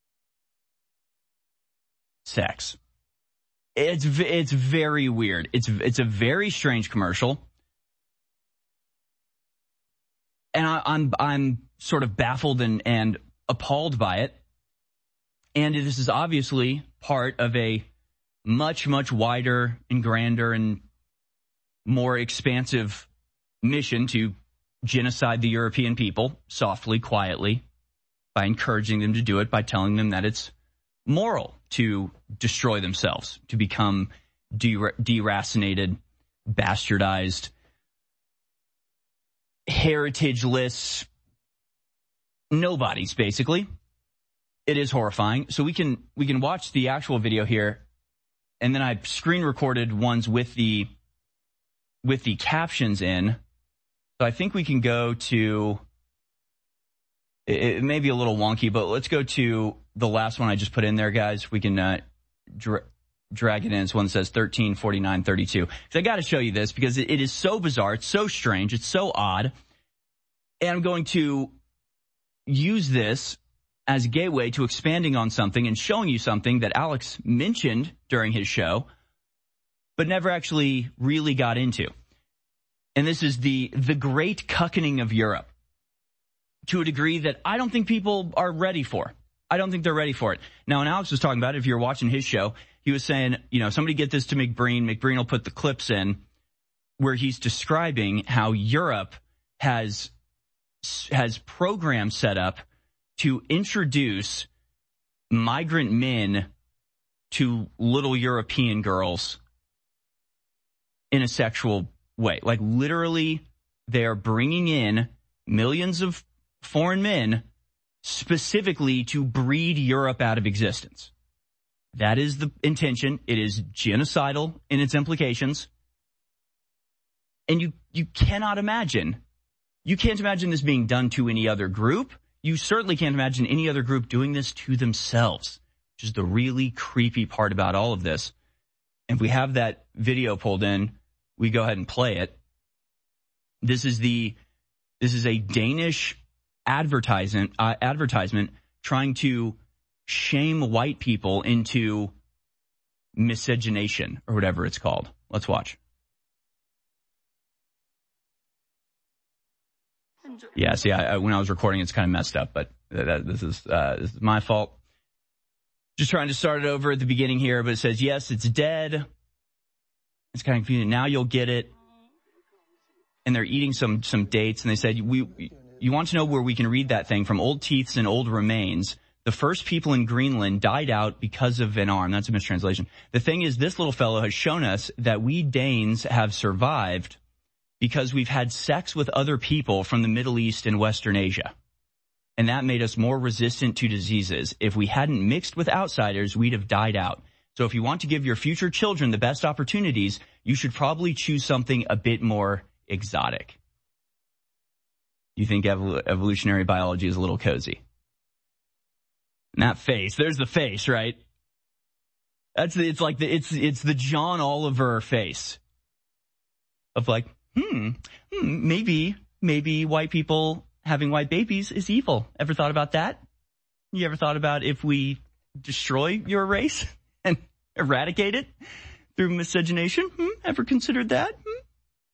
sex. It's it's very weird. It's it's a very strange commercial. And I, I'm I'm sort of baffled and, and appalled by it. And this is obviously part of a much, much wider and grander and more expansive mission to genocide the European people softly, quietly, by encouraging them to do it, by telling them that it's moral to destroy themselves, to become der- deracinated, bastardized, heritage-less, nobodies, basically. It is horrifying. So we can we can watch the actual video here, and then I screen recorded ones with the with the captions in. So I think we can go to, it, it may be a little wonky, but let's go to the last one I just put in there, guys. We can uh, dra- drag it in. It's one that says thirteen forty-nine thirty-two. So I got to show you this because it, it is so bizarre. It's so strange. It's so odd. And I'm going to use this as a gateway to expanding on something and showing you something that Alex mentioned during his show, but never actually really got into. And this is the the great cuckening of Europe to a degree that I don't think people are ready for. I don't think they're ready for it. Now, when Alex was talking about it, if you're watching his show, he was saying, you know, somebody get this to McBreen. McBreen will put the clips in where he's describing how Europe has has programs set up to introduce migrant men to little European girls in a sexual way. Like literally, they are bringing in millions of foreign men specifically to breed Europe out of existence. That is the intention. It is genocidal in its implications. And you, you cannot imagine, you can't imagine this being done to any other group. You certainly can't imagine any other group doing this to themselves, which is the really creepy part about all of this. And if we have that video pulled in, we go ahead and play it. This is the, this is a Danish advertisement, uh, advertisement trying to shame white people into miscegenation or whatever it's called. Let's watch. Yeah, see, I, I, when I was recording, it's kind of messed up, but that, this is uh, this is my fault. Just trying to start it over at the beginning here, but it says, yes, it's dead. It's kind of confusing. Now you'll get it. And they're eating some some dates, and they said, we you want to know where we can read that thing from old teeths and old remains. The first people in Greenland died out because of an arm. That's a mistranslation. The thing is, this little fellow has shown us that we Danes have survived because we've had sex with other people from the Middle East and Western Asia. And that made us more resistant to diseases. If we hadn't mixed with outsiders, we'd have died out. So if you want to give your future children the best opportunities, you should probably choose something a bit more exotic. You think evol- evolutionary biology is a little cozy? And that face, there's the face, right? That's it's like the it's it's the John Oliver face of like, hmm, hmm maybe maybe white people having white babies is evil. Ever thought about that? You ever thought about if we destroy your race and eradicate it through miscegenation? Hmm? Ever considered that? Hmm?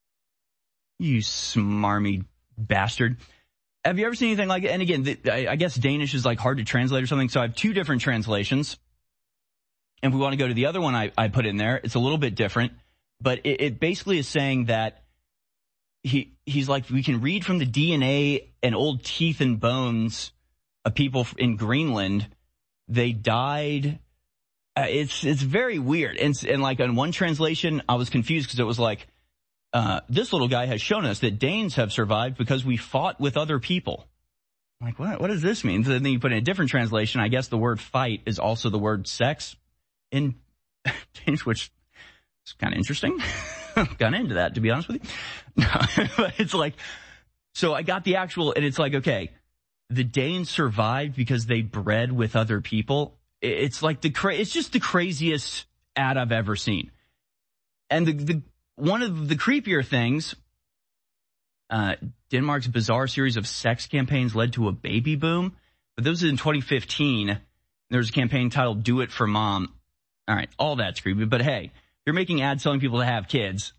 You smarmy bastard. Have you ever seen anything like it? And again, the, I, I guess Danish is like hard to translate or something, so I have two different translations. And if we want to go to the other one I, I put in there, it's a little bit different. But it, it basically is saying that he he's like, we can read from the D N A and old teeth and bones of people in Greenland. They died. Uh, it's it's very weird. And, and like on one translation, I was confused because it was like, Uh, this little guy has shown us that Danes have survived because we fought with other people. I'm like, what, what does this mean? So then you put in a different translation. I guess the word fight is also the word sex in Danish, which is kind of interesting. Got into that, to be honest with you. No, but it's like, so I got the actual, and it's like, okay, the Danes survived because they bred with other people. It's like the, cra- it's just the craziest ad I've ever seen. And the, the, One of the creepier things, uh, Denmark's bizarre series of sex campaigns led to a baby boom. But this was in twenty fifteen. There was a campaign titled Do It for Mom. All right, all that's creepy. But hey, you're making ads telling people to have kids.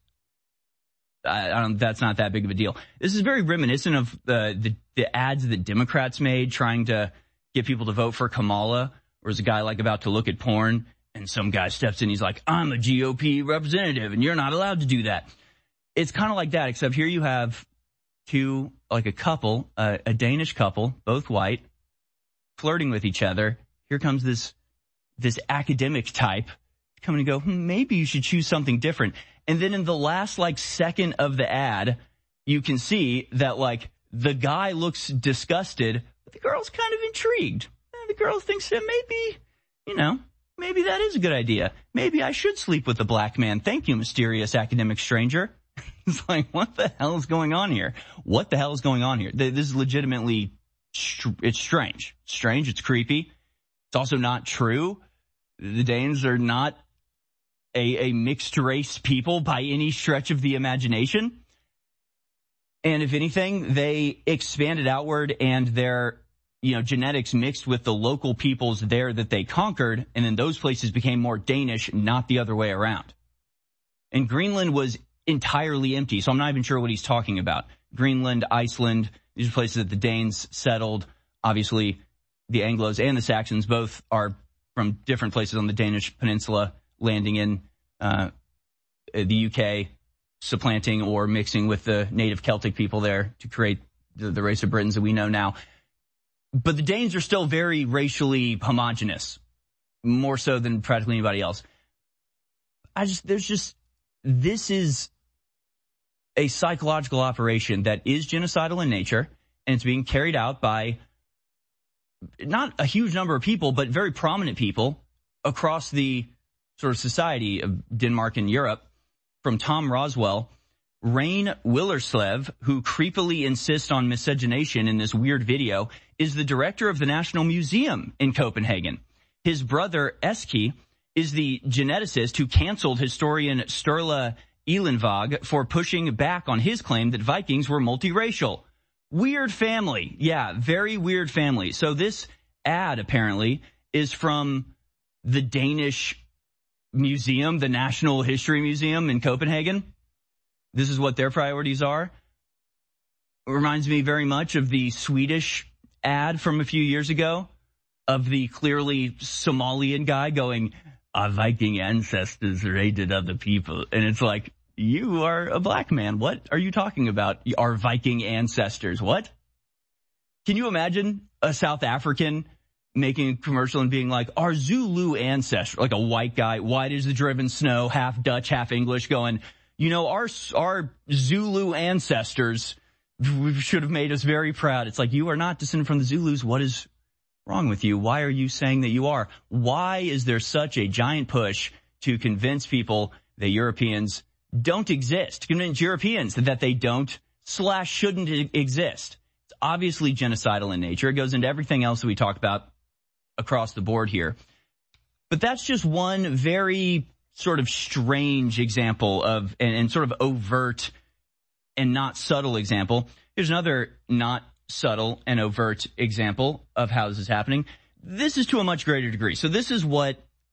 I, I don't, that's not that big of a deal. This is very reminiscent of the, the, the ads that Democrats made trying to get people to vote for Kamala. Where there's a guy like about to look at porn. And some guy steps in, he's like, I'm a G O P representative, and you're not allowed to do that. It's kind of like that, except here you have two, like a couple, uh, a Danish couple, both white, flirting with each other. Here comes this this academic type coming and go, hmm, maybe you should choose something different. And then in the last, like, second of the ad, you can see that, like, the guy looks disgusted, But the girl's kind of intrigued. The girl thinks that maybe, you know, maybe that is a good idea. Maybe I should sleep with a black man. Thank you, mysterious academic stranger. It's like, what the hell is going on here? What the hell is going on here? This is legitimately, it's strange. Strange, it's creepy. It's also not true. The Danes are not a, a mixed race people by any stretch of the imagination. And if anything, they expanded outward and their, you know, genetics mixed with the local peoples there that they conquered, and then those places became more Danish, not the other way around. And Greenland was entirely empty, so I'm not even sure what he's talking about. Greenland, Iceland, these are places that the Danes settled. Obviously, the Anglos and the Saxons both are from different places on the Danish peninsula, landing in uh, the U K, supplanting or mixing with the native Celtic people there to create the, the race of Britons that we know now. But the Danes are still very racially homogenous, more so than practically anybody else. I just, there's just, this is a psychological operation that is genocidal in nature, and it's being carried out by not a huge number of people, but very prominent people across the sort of society of Denmark and Europe, from Tom Roswell, Rain Willerslev, who creepily insists on miscegenation in this weird video, is the director of the National Museum in Copenhagen. His brother, Eski, is the geneticist who canceled historian Sturla Elenvag for pushing back on his claim that Vikings were multiracial. Weird family. Yeah, very weird family. So this ad, apparently, is from the Danish museum, the National History Museum in Copenhagen. This is what their priorities are. It reminds me very much of the Swedish ad from a few years ago of the clearly Somalian guy going, our Viking ancestors raided other people. And it's like, you are a black man. What are you talking about? Our Viking ancestors. What? Can you imagine a South African making a commercial and being like, our Zulu ancestor, like a white guy, white as the driven snow, half Dutch, half English, going, you know, our, our Zulu ancestors should have made us very proud. It's like, you are not descended from the Zulus. What is wrong with you? Why are you saying that you are? Why is there such a giant push to convince people that Europeans don't exist, to convince Europeans that they don't slash shouldn't exist? It's obviously genocidal in nature. It goes into everything else that we talk about across the board here. But that's just one very sort of strange example of, and, and sort of overt and not subtle example. Here's another not subtle and overt example of how this is happening. This is to a much greater degree. So this is what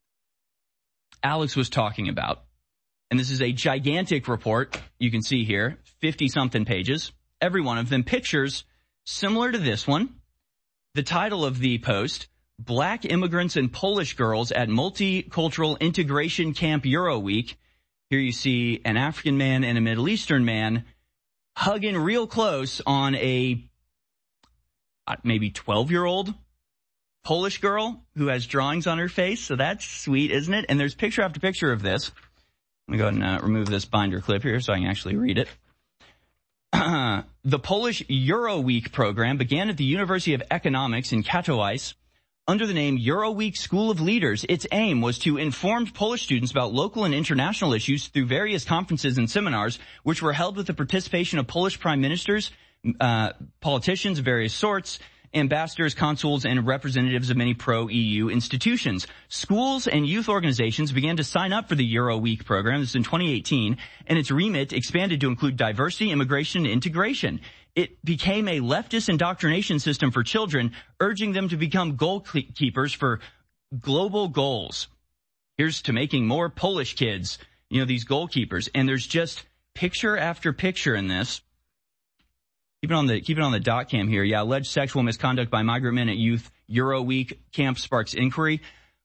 Alex was talking about. And this is a gigantic report. You can see here, fifty-something pages. Every one of them pictures similar to this one. The title of the post, Black Immigrants and Polish Girls at Multicultural Integration Camp Euroweek. Here you see an African man and a Middle Eastern man hugging real close on a uh, maybe twelve-year-old Polish girl who has drawings on her face. So that's sweet, isn't it? And there's picture after picture of this. Let me go ahead and uh, remove this binder clip here so I can actually read it. The Polish Euroweek program began at the University of Economics in Katowice under the name Euroweek School of Leaders. Its aim was to inform Polish students about local and international issues through various conferences and seminars, which were held with the participation of Polish prime ministers, uh, politicians of various sorts, ambassadors, consuls, and representatives of many pro-E U institutions. Schools and youth organizations began to sign up for the Euroweek program. This is in twenty eighteen, and its remit expanded to include diversity, immigration, and integration. It became a leftist indoctrination system for children, urging them to become goalkeepers for global goals. Here's to making more Polish kids, you know, these goalkeepers. And there's just picture after picture in this. Keep it on the, keep it on the dot cam here. Yeah, alleged sexual misconduct by migrant men at youth Euroweek camp sparks inquiry.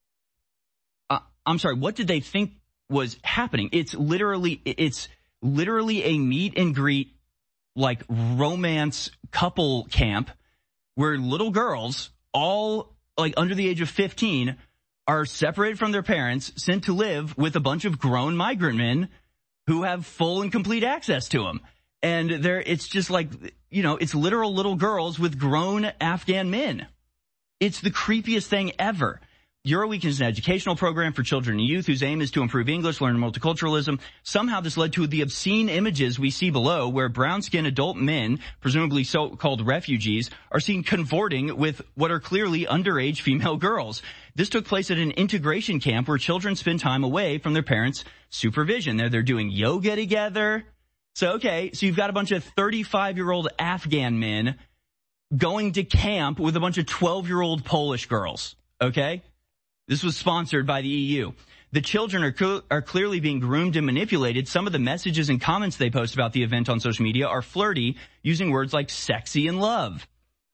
Uh, I'm sorry, what did they think was happening? It's literally, it's literally a meet and greet, like romance couple camp where little girls, all like under the age of fifteen, are separated from their parents, sent to live with a bunch of grown migrant men who have full and complete access to them. And there, it's just like, you know, it's literal little girls with grown Afghan men. It's the creepiest thing ever. Euroweek is an educational program for children and youth whose aim is to improve English, learn multiculturalism. Somehow this led to the obscene images we see below where brown-skinned adult men, presumably so-called refugees, are seen convorting with what are clearly underage female girls. This took place at an integration camp where children spend time away from their parents' supervision. There they're doing yoga together. So, okay, so you've got a bunch of thirty-five-year-old Afghan men going to camp with a bunch of twelve-year-old Polish girls, okay? This was sponsored by the E U. The children are, co- are clearly being groomed and manipulated. Some of the messages and comments they post about the event on social media are flirty, using words like sexy and love.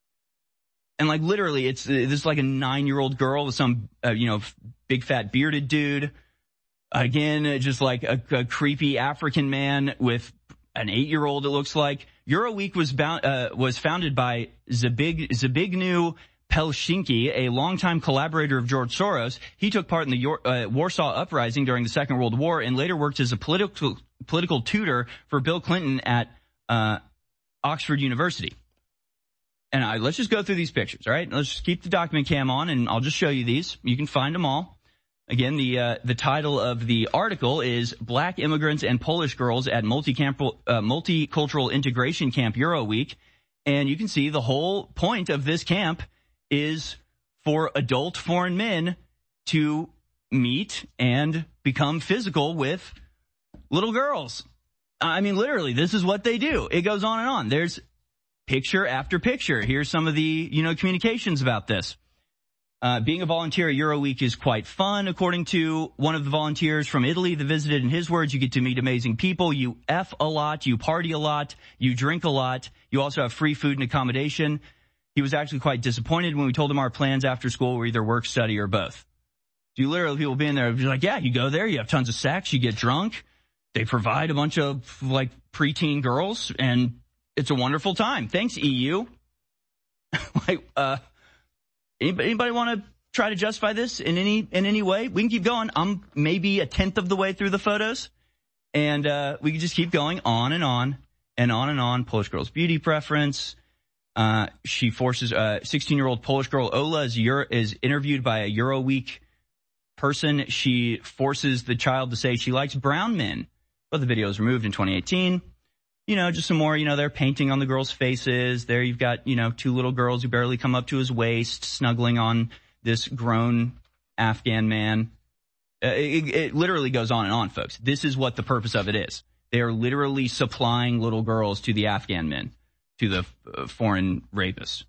And like literally, it's uh, this is like a nine-year-old girl with some, uh, you know, big fat bearded dude. Again, uh, just like a, a creepy African man with an eight-year-old, it looks like. Euroweek was bound, uh, was founded by Zbig, Zbigniew Pelchinki, a longtime collaborator of George Soros. He took part in the uh, Warsaw Uprising during the Second World War and later worked as a political political tutor for Bill Clinton at uh, Oxford University. And I, let's just go through these pictures, all right? Let's just keep the document cam on, and I'll just show you these. You can find them all. Again, the uh, the title of the article is Black Immigrants and Polish Girls at Multi-Camp, uh, Multicultural Integration Camp Euroweek. And you can see the whole point of this camp is for adult foreign men to meet and become physical with little girls. I mean, literally, this is what they do. It goes on and on. There's picture after picture. Here's some of the, you know, communications about this. Uh, being a volunteer at Euroweek is quite fun, according to one of the volunteers from Italy that visited. In his words, you get to meet amazing people. You F a lot. You party a lot. You drink a lot. You also have free food and accommodation. He was actually quite disappointed when we told him our plans after school were either work, study, or both. You literally, people being there, be like, yeah, you go there, you have tons of sex, you get drunk. They provide a bunch of, like, preteen girls, and it's a wonderful time. Thanks, E U. like, uh, anybody, anybody want to try to justify this in any, in any way? We can keep going. I'm maybe a tenth of the way through the photos, and, uh, we can just keep going on and on and on and on. Polish girl's beauty preference. Uh, she forces a uh, sixteen-year-old Polish girl, Ola, is, Euro, is interviewed by a Euroweek person. She forces the child to say she likes brown men. But the video was removed in twenty eighteen. You know, just some more, you know, they're painting on the girls' faces. There you've got, you know, two little girls who barely come up to his waist, snuggling on this grown Afghan man. Uh, it, it literally goes on and on, folks. This is what the purpose of it is. They are literally supplying little girls to the Afghan men, to the uh, foreign rapists.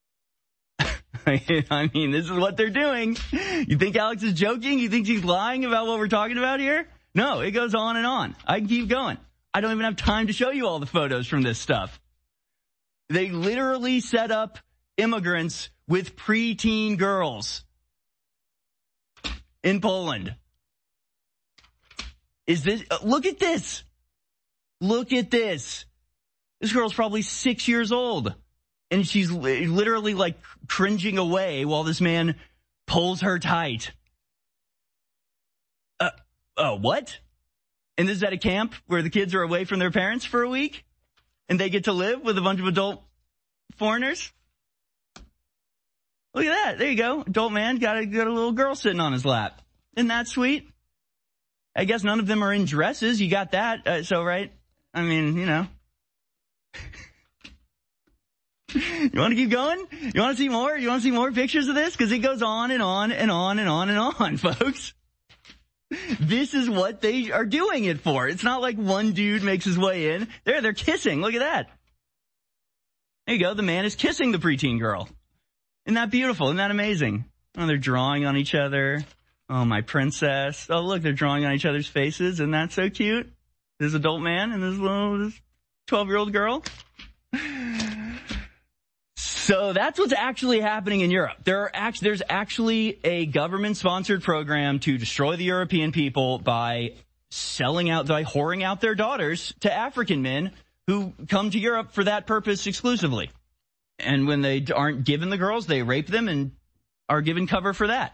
I mean, this is what they're doing. You think Alex is joking? You think he's lying about what we're talking about here? No, it goes on and on. I can keep going. I don't even have time to show you all the photos from this stuff. They literally set up immigrants with preteen girls in Poland. Is this, uh, look at this. Look at this. This girl's probably six years old, and she's li- literally like cringing away while this man pulls her tight. Uh, uh, what? And this is at a camp where the kids are away from their parents for a week, and they get to live with a bunch of adult foreigners? Look at that. There you go. Adult man got a, got a little girl sitting on his lap. Isn't that sweet? I guess none of them are in dresses. You got that. Uh, so, right? I mean, you know. You want to keep going? You want to see more? You want to see more pictures of this? Because it goes on and on and on and on and on, folks. This is what they are doing it for. It's not like one dude makes his way in. There, they're kissing. Look at that. There you go. The man is kissing the preteen girl. Isn't that beautiful? Isn't that amazing? Oh, they're drawing on each other. Oh, my princess. Oh, look, they're drawing on each other's faces. Isn't that so cute? This adult man and this little this twelve-year-old girl. So that's what's actually happening in Europe. There are act- there's actually a government-sponsored program to destroy the European people by selling out, by whoring out their daughters to African men who come to Europe for that purpose exclusively. And when they aren't given the girls, they rape them and are given cover for that.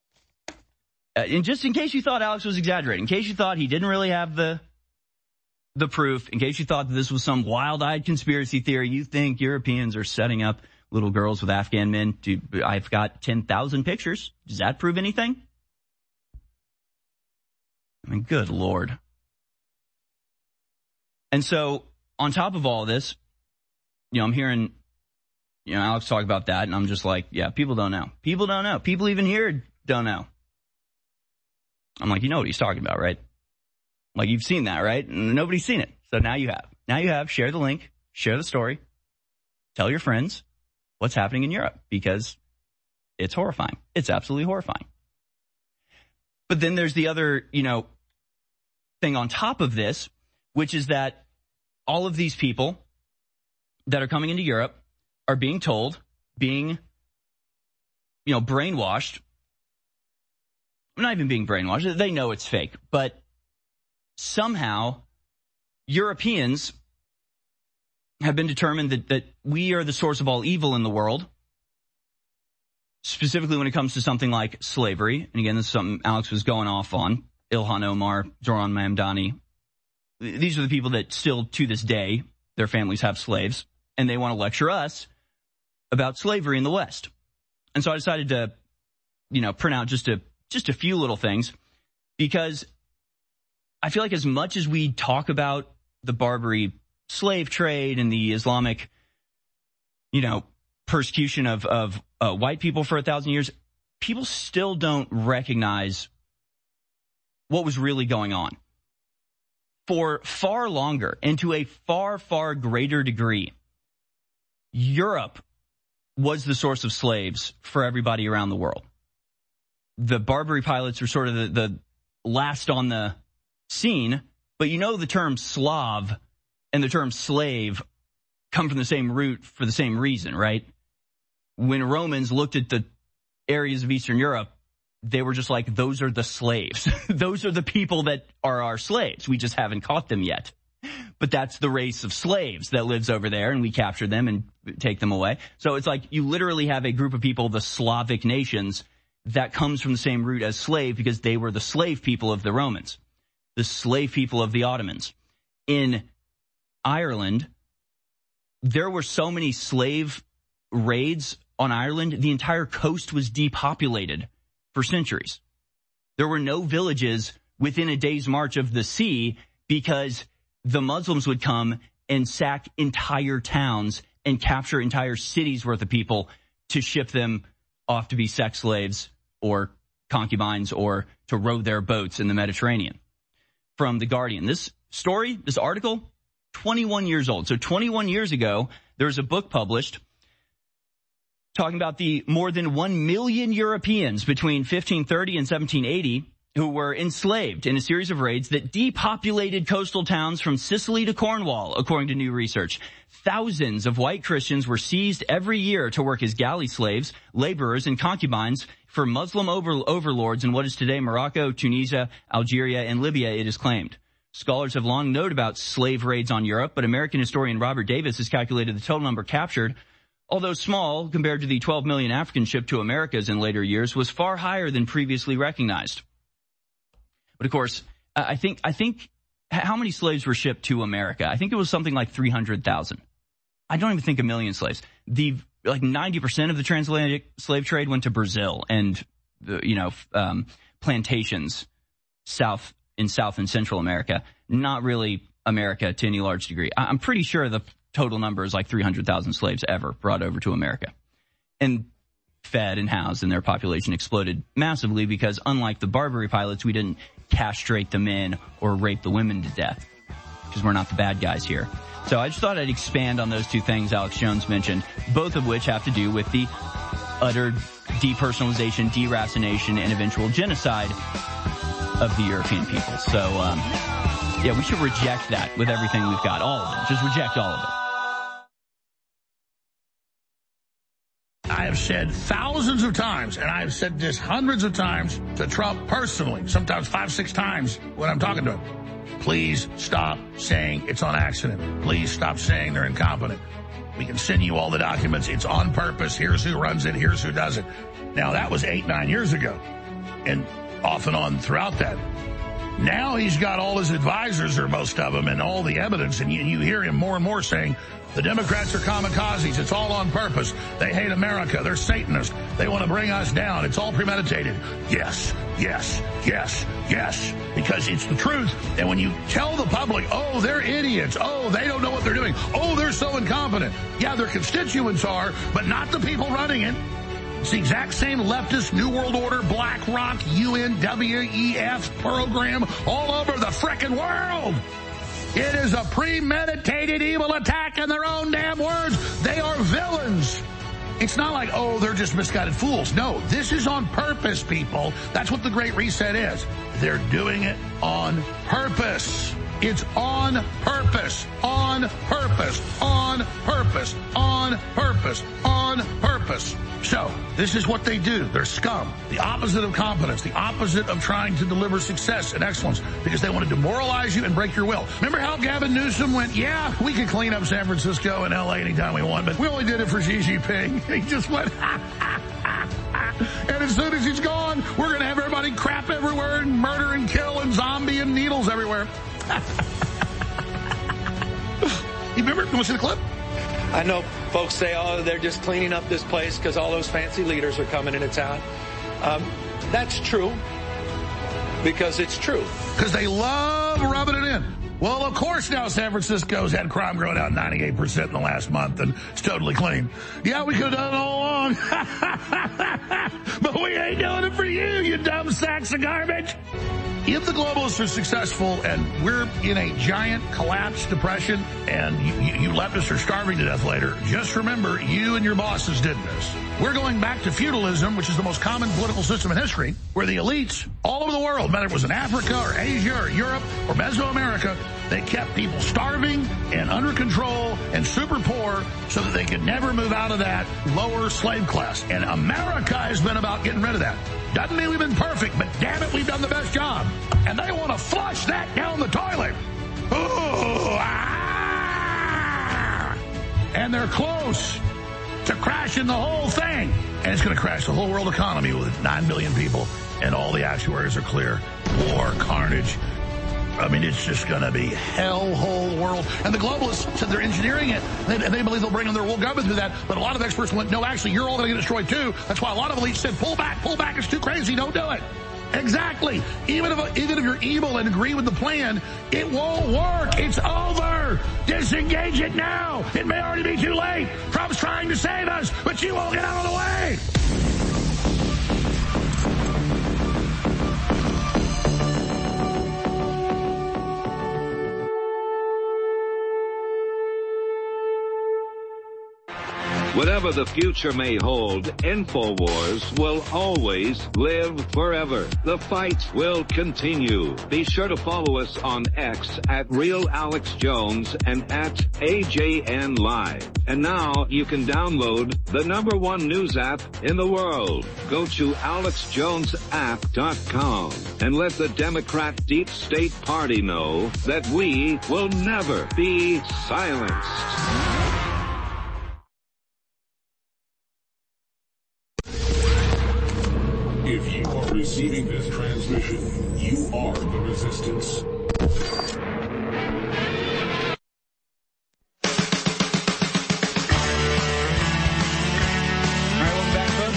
Uh, and just in case you thought Alex was exaggerating, in case you thought he didn't really have the the proof. In case you thought that this was some wild-eyed conspiracy theory, you think Europeans are setting up little girls with Afghan men. To, I've got ten thousand pictures. Does that prove anything? I mean, good Lord. And so, on top of all this, you know, I'm hearing, you know, Alex talk about that, and I'm just like, yeah, people don't know. People don't know. People even here don't know. I'm like, you know what he's talking about, right? Like, you've seen that, right? And nobody's seen it. So now you have. Now you have. Share the link. Share the story. Tell your friends what's happening in Europe, because it's horrifying. It's absolutely horrifying. But then there's the other, you know, thing on top of this, which is that all of these people that are coming into Europe are being told, being, you know, brainwashed. Not even being brainwashed. They know it's fake. But somehow Europeans have been determined that, that we are the source of all evil in the world, specifically when it comes to something like slavery. And again, this is something Alex was going off on. Ilhan Omar, Zoran Mamdani. These are the people that still, to this day, their families have slaves, and they want to lecture us about slavery in the West. And so I decided to, you know, print out just a just a few little things, because I feel like as much as we talk about the Barbary slave trade and the Islamic, you know, persecution of, of uh, white people for a thousand years, people still don't recognize what was really going on. For far longer, and to a far, far greater degree, Europe was the source of slaves for everybody around the world. The Barbary pilots were sort of the, the last on the scene, but you know the term Slav and the term slave come from the same root for the same reason, right? When Romans looked at the areas of Eastern Europe, they were just like, those are the slaves. Those are the people that are our slaves. We just haven't caught them yet. But that's the race of slaves that lives over there, and we capture them and take them away. So it's like you literally have a group of people, the Slavic nations, that comes from the same root as slave, because they were the slave people of the Romans, the slave people of the Ottomans. In Ireland, there were so many slave raids on Ireland, the entire coast was depopulated for centuries. There were no villages within a day's march of the sea, because the Muslims would come and sack entire towns and capture entire cities worth of people to ship them off to be sex slaves or concubines or to row their boats in the Mediterranean. From The Guardian. This story, this article, twenty-one years old. So twenty-one years ago, there was a book published talking about the more than one million Europeans between fifteen thirty and seventeen eighty who were enslaved in a series of raids that depopulated coastal towns from Sicily to Cornwall, according to new research. Thousands of white Christians were seized every year to work as galley slaves, laborers, and concubines for Muslim over- overlords in what is today Morocco, Tunisia, Algeria, and Libya, it is claimed. Scholars have long known about slave raids on Europe, but American historian Robert Davis has calculated the total number captured, although small compared to the twelve million Africans shipped to Americas in later years, was far higher than previously recognized. But of course, I think, I think how many slaves were shipped to America? I think it was something like three hundred thousand. I don't even think a million slaves. The, like ninety percent of the transatlantic slave trade went to Brazil and, the, you know, um, plantations south in South and Central America, not really America to any large degree. I'm pretty sure the total number is like three hundred thousand slaves ever brought over to America and fed and housed, and their population exploded massively because, unlike the Barbary pilots, we didn't castrate the men or rape the women to death, because we're not the bad guys here. So I just thought I'd expand on those two things Alex Jones mentioned, both of which have to do with the utter depersonalization, deracination, and eventual genocide of the European people. So, um, yeah, we should reject that with everything we've got. All of it. Just reject all of it. I have said thousands of times, and I have said this hundreds of times to Trump personally, sometimes five, six times when I'm talking to him. Please stop saying it's on accident. Please stop saying they're incompetent. We can send you all the documents. It's on purpose. Here's who runs it. Here's who does it. Now, that was eight, nine years ago, and off and on throughout that. Now he's got all his advisors, or most of them, and all the evidence, and you, you hear him more and more saying, the Democrats are kamikazes. It's all on purpose. They hate America. They're Satanists. They want to bring us down. It's all premeditated. Yes, yes, yes, yes, because it's the truth. And when you tell the public, oh, they're idiots. Oh, they don't know what they're doing. Oh, they're so incompetent. Yeah, their constituents are, but not the people running it. It's the exact same leftist, New World Order, BlackRock, U N W E F program all over the frickin' world. It is a premeditated evil attack in their own damn words. They are villains. It's not like, oh, they're just misguided fools. No, this is on purpose, people. That's what the Great Reset is. They're doing it on purpose. It's on purpose, on purpose, on purpose, on purpose, on purpose. So, this is what they do. They're scum. The opposite of competence. The opposite of trying to deliver success and excellence. Because they want to demoralize you and break your will. Remember how Gavin Newsom went, yeah, we could clean up San Francisco and L A anytime we want, but we only did it for Xi Jinping. He just went, ha, ha, ha, ha. And as soon as he's gone, we're going to have everybody crap everywhere and murder and kill and zombie and needles everywhere. You remember? You want to see the clip? I know folks say, oh, they're just cleaning up this place because all those fancy leaders are coming into town. Um, that's true because it's true. Because they love rubbing it in. Well, of course now San Francisco's had crime growing out ninety-eight percent in the last month and it's totally clean. Yeah, we could have done it all along. But we ain't doing it for you, you dumb sacks of garbage. If the globalists are successful and we're in a giant collapse depression and you, you, you leftists are starving to death later, just remember you and your bosses did this. We're going back to feudalism, which is the most common political system in history, where the elites all over the world, whether it was in Africa or Asia or Europe or Mesoamerica, they kept people starving and under control and super poor so that they could never move out of that lower slave class. And America has been about getting rid of that. Doesn't mean we've been perfect, but damn it, we've done the best job. And they want to flush that down the toilet. Ooh, ah! And they're close to crashing the whole thing. And it's going to crash the whole world economy with nine billion people, and all the actuaries are clear. War, carnage. I mean, it's just going to be hellhole world. And the globalists said they're engineering it, and they, and they believe they'll bring in their world government through that. But a lot of experts went, no, actually, you're all going to get destroyed too. That's why a lot of elites said, pull back, pull back. It's too crazy. Don't do it. Exactly. Even if, even if you're evil and agree with the plan, it won't work. It's over. Disengage it now. It may already be too late. Trump's trying to save us, but you won't get out of the way. Whatever the future may hold, InfoWars will always live forever. The fight will continue. Be sure to follow us on X at Real Alex Jones and at A J N Live. And now you can download the number one news app in the world. Go to alex jones app dot com and let the Democrat Deep State Party know that we will never be silenced. If you are receiving this transmission, you are the resistance. All right, welcome back, folks.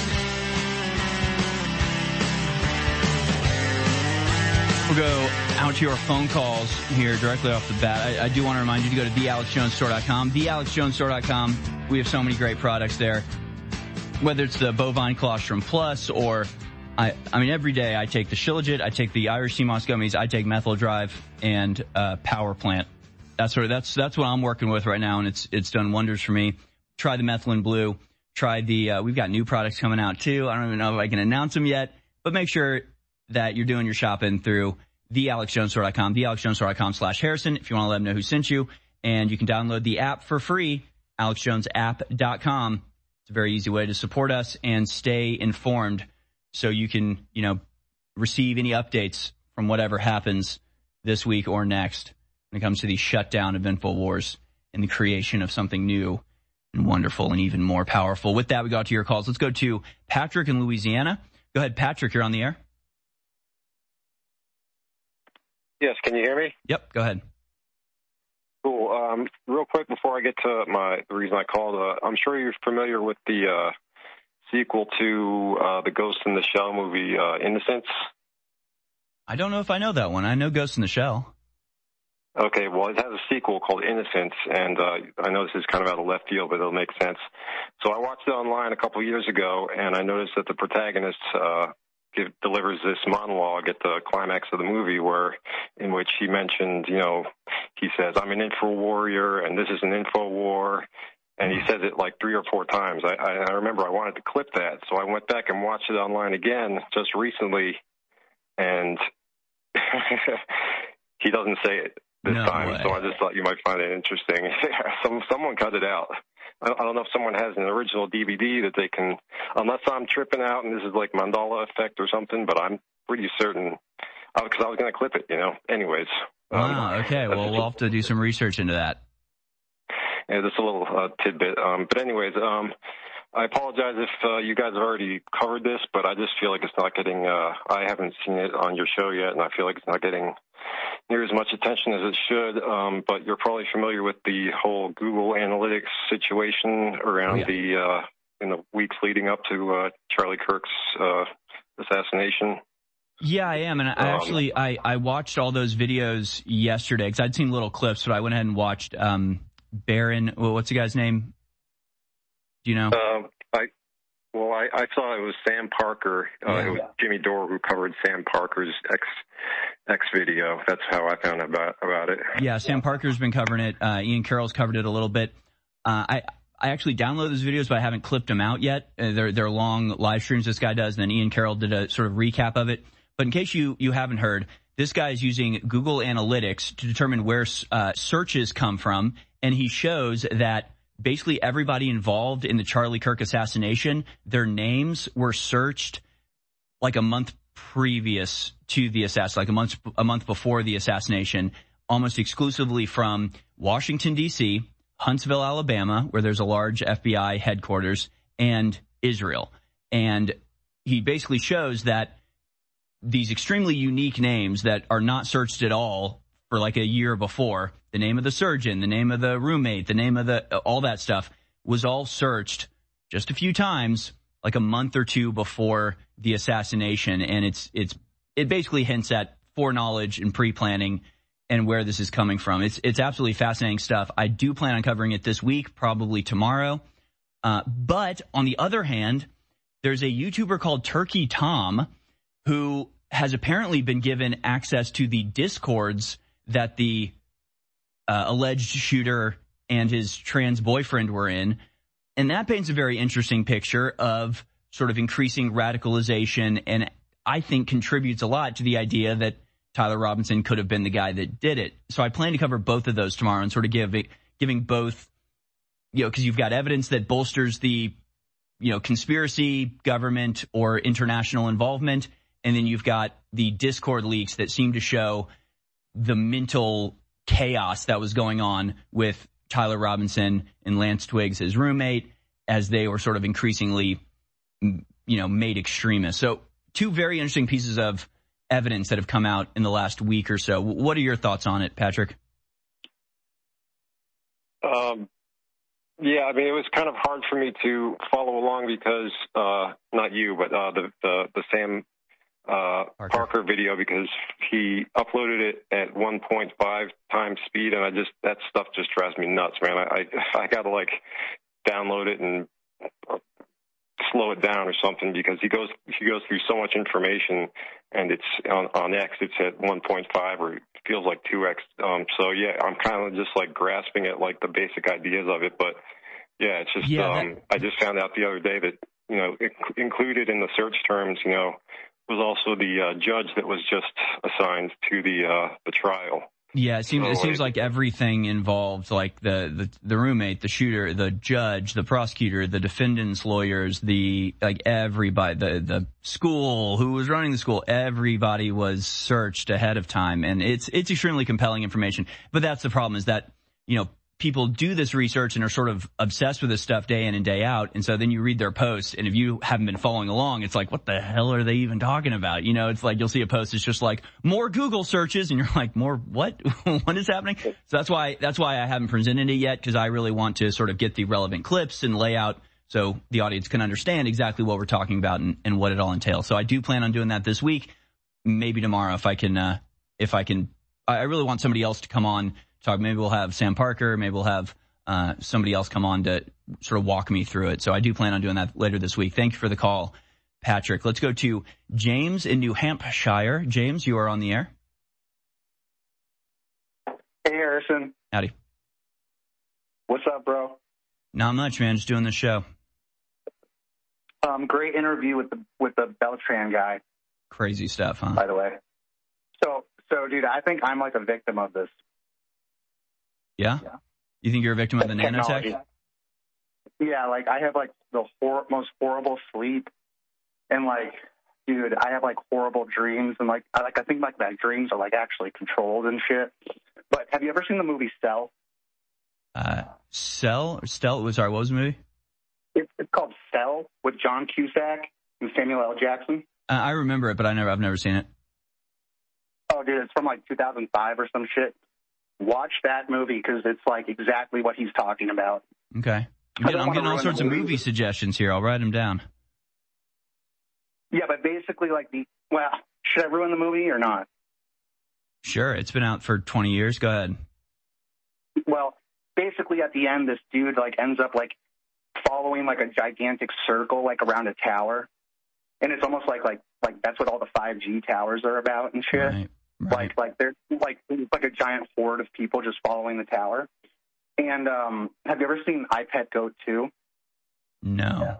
We'll go out to your phone calls here directly off the bat. I, I do want to remind you to go to the alex jones store dot com. the alex jones store dot com. We have so many great products there. Whether it's the Bovine Colostrum Plus or I, I mean, every day I take the Shilajit, I take the Irish Sea Moss gummies, I take Methyl Drive and uh, Power Plant. That's sort of that's that's what I'm working with right now, and it's it's done wonders for me. Try the Methylene Blue. Try the uh, we've got new products coming out too. I don't even know if I can announce them yet, but make sure that you're doing your shopping through the alex jones store dot com, the alex jones store dot com slash Harrison. If you want to let them know who sent you, and you can download the app for free, alex jones app dot com. It's a very easy way to support us and stay informed, so you can, you know, receive any updates from whatever happens this week or next when it comes to the shutdown of InfoWars and the creation of something new and wonderful and even more powerful. With that, we go to your calls. Let's go to Patrick in Louisiana. Go ahead, Patrick. You're on the air. Yes, can you hear me? Yep, go ahead. Cool. Um, real quick before I get to my the reason I called, uh, I'm sure you're familiar with the uh, sequel to uh, the Ghost in the Shell movie, uh, Innocence. I don't know if I know that one. I know Ghost in the Shell. Okay, well, it has a sequel called Innocence, and uh, I know this is kind of out of left field, but it'll make sense. So I watched it online a couple years ago, and I noticed that the protagonist uh, give, delivers this monologue at the climax of the movie, where in which he mentioned, you know, he says, "I'm an info warrior, and this is an info war." And he says it like three or four times. I, I, I remember I wanted to clip that, so I went back and watched it online again just recently, and he doesn't say it this no time, way. so I just thought you might find it interesting. Some Someone cut it out. I don't know if someone has an original D V D that they can, unless I'm tripping out and this is like Mandela effect or something, but I'm pretty certain, because I was going to clip it, you know. Anyways. Wow, um, okay, well, we'll have to do some research into that. Yeah, just a little uh, tidbit. Um, but anyways, um, I apologize if uh, you guys have already covered this, but I just feel like it's not getting, uh, I haven't seen it on your show yet, and I feel like it's not getting near as much attention as it should. Um, but you're probably familiar with the whole Google Analytics situation around oh, yeah. the, uh, in the weeks leading up to uh, Charlie Kirk's uh, assassination. Yeah, I am, and I actually I, I watched all those videos yesterday because I'd seen little clips, but I went ahead and watched um, Barron. Well, what's the guy's name? Do you know? Uh, I well, I, I saw it was Sam Parker. Uh, yeah. It was Jimmy Dore who covered Sam Parker's X X video. That's how I found out about about it. Yeah, Sam Parker's been covering it. Uh, Ian Carroll's covered it a little bit. Uh, I. I actually downloaded those videos, but I haven't clipped them out yet. Uh, they're they're long live streams this guy does, and then Ian Carroll did a sort of recap of it. But in case you, you haven't heard, this guy is using Google Analytics to determine where uh, searches come from, and he shows that basically everybody involved in the Charlie Kirk assassination, their names were searched like a month previous to the assassination, like a month a month before the assassination, almost exclusively from Washington, D C, Huntsville, Alabama, where there's a large F B I headquarters, and Israel. And he basically shows that these extremely unique names that are not searched at all for like a year before, the name of the surgeon, the name of the roommate, the name of the, all that stuff was all searched just a few times, like a month or two before the assassination. And it's, it's, it basically hints at foreknowledge and pre-planning and where this is coming from. It's, it's absolutely fascinating stuff. I do plan on covering it this week, probably tomorrow. Uh, but on the other hand, there's a YouTuber called Turkey Tom who has apparently been given access to the discords that the uh, alleged shooter and his trans boyfriend were in. And that paints a very interesting picture of sort of increasing radicalization, and I think contributes a lot to the idea that Tyler Robinson could have been the guy that did it. So I plan to cover both of those tomorrow and sort of give giving both, you know, because you've got evidence that bolsters the, you know, conspiracy, government, or international involvement. And then you've got the Discord leaks that seem to show the mental chaos that was going on with Tyler Robinson and Lance Twiggs, his roommate, as they were sort of increasingly, you know, made extremists. So two very interesting pieces of evidence that have come out in the last week or so. What are your thoughts on it, Patrick? Um, yeah, I mean, it was kind of hard for me to follow along because, uh, not you, but uh, the, the, the Sam uh, Parker. Parker video, because he uploaded it at one point five times speed, and I just, that stuff just drives me nuts, man. I, I, I got to, like, download it and slow it down or something, because he goes he goes through so much information, and it's on, on X, it's at one point five, or it feels like two X. Um, so, yeah, I'm kind of just, like, grasping at, like, the basic ideas of it. But, yeah, it's just, yeah, um, that... I just found out the other day that, you know, it, included in the search terms, you know, was also the uh, judge that was just assigned to the uh, the trial. Yeah, it seems so it seems like everything involved, like the, the the roommate, the shooter, the judge, the prosecutor, the defendant's lawyers, the like everybody, the the school, who was running the school, everybody was searched ahead of time, and it's it's extremely compelling information. But that's the problem, is that, you know, people do this research and are sort of obsessed with this stuff day in and day out. And so then you read their posts, and if you haven't been following along, it's like, what the hell are they even talking about? You know, it's like you'll see a post, it's just like more Google searches, and you're like, more what? What is happening? So that's why, that's why I haven't presented it yet, because I really want to sort of get the relevant clips and lay out so the audience can understand exactly what we're talking about and, and what it all entails. So I do plan on doing that this week, maybe tomorrow if I can, uh, if I can. I really want somebody else to come on. Talk. Maybe we'll have Sam Parker. Maybe we'll have uh, somebody else come on to sort of walk me through it. So I do plan on doing that later this week. Thank you for the call, Patrick. Let's go to James in New Hampshire. James, you are on the air. Hey, Harrison. Howdy. What's up, bro? Not much, man. Just doing the show. Um, great interview with the with the Beltran guy. Crazy stuff, huh? By the way. So, so, dude, I think I'm like a victim of this. Yeah? yeah. You think you're a victim of the Technology. nanotech? Yeah, like I have like the hor- most horrible sleep, and like, dude, I have like horrible dreams, and like, I, like I think like my dreams are like actually controlled and shit. But have you ever seen the movie Cell? Uh, Cell? Cell? Sorry, what was the movie? It's, it's called Cell with John Cusack and Samuel L. Jackson. Uh, I remember it, but I never, I've never seen it. Oh, dude, it's from like two thousand five or some shit. Watch that movie because it's like exactly what he's talking about. Okay. I'm getting, I'm getting all sorts of movie suggestions here. I'll write them down. Yeah, but basically like the, well, should I ruin the movie or not? Sure. It's been out for twenty years. Go ahead. Well, basically at the end, this dude like ends up like following like a gigantic circle like around a tower. And it's almost like, like, like that's what all the five G towers are about and shit. Right, right. Like, like there's like, it's like a giant horde of people just following the tower. And, um, have you ever seen iPad Goat two? No. Yeah.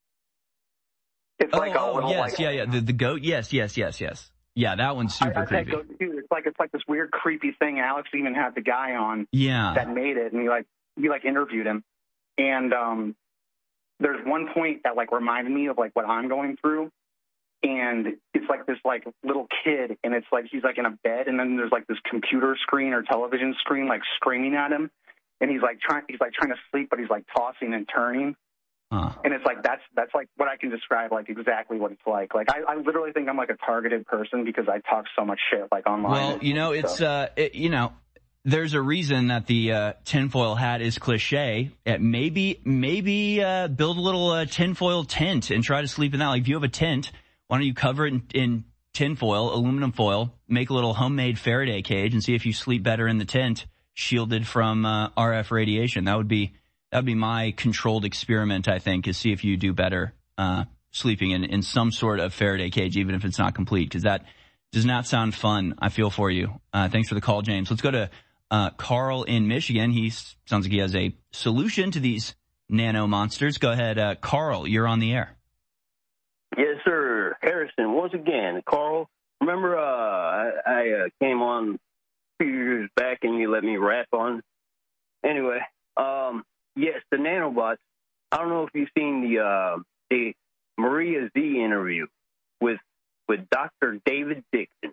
It's oh, like a oh, little, yes, like, yeah, yeah. The, the goat. Yes, yes, yes, yes. Yeah, that one's super iPad creepy. Goat two. It's like, it's like this weird creepy thing. Alex even had the guy on. Yeah. That made it. And he like, he like interviewed him. And, um, there's one point that like reminded me of like what I'm going through. And it's like this like little kid, and it's like he's like in a bed, and then there's like this computer screen or television screen like screaming at him, and he's like trying he's like trying to sleep, but he's like tossing and turning. Huh. And it's like that's that's like what I can describe like exactly what it's like. Like I, I literally think I'm like a targeted person because I talk so much shit like online. Well, you know, it's uh, it, you know. There's a reason that the uh, tinfoil hat is cliche. It maybe maybe uh, build a little uh, tinfoil tent and try to sleep in that. Like if you have a tent, why don't you cover it in, in tinfoil, aluminum foil, make a little homemade Faraday cage, and see if you sleep better in the tent, shielded from uh, R F radiation. That would be that would be my controlled experiment. I think is see if you do better uh, sleeping in in some sort of Faraday cage, even if it's not complete, because that does not sound fun. I feel for you. Uh, thanks for the call, James. Let's go to Uh, Carl in Michigan. He sounds like he has a solution to these nano monsters. Go ahead, uh, Carl, you're on the air. Yes, sir. Harrison, once again, Carl, remember uh, I, I uh, came on a few years back and you let me rap on? Anyway, um, yes, the nanobots. I don't know if you've seen the uh, the Maria Z interview with, with Doctor David Dixon.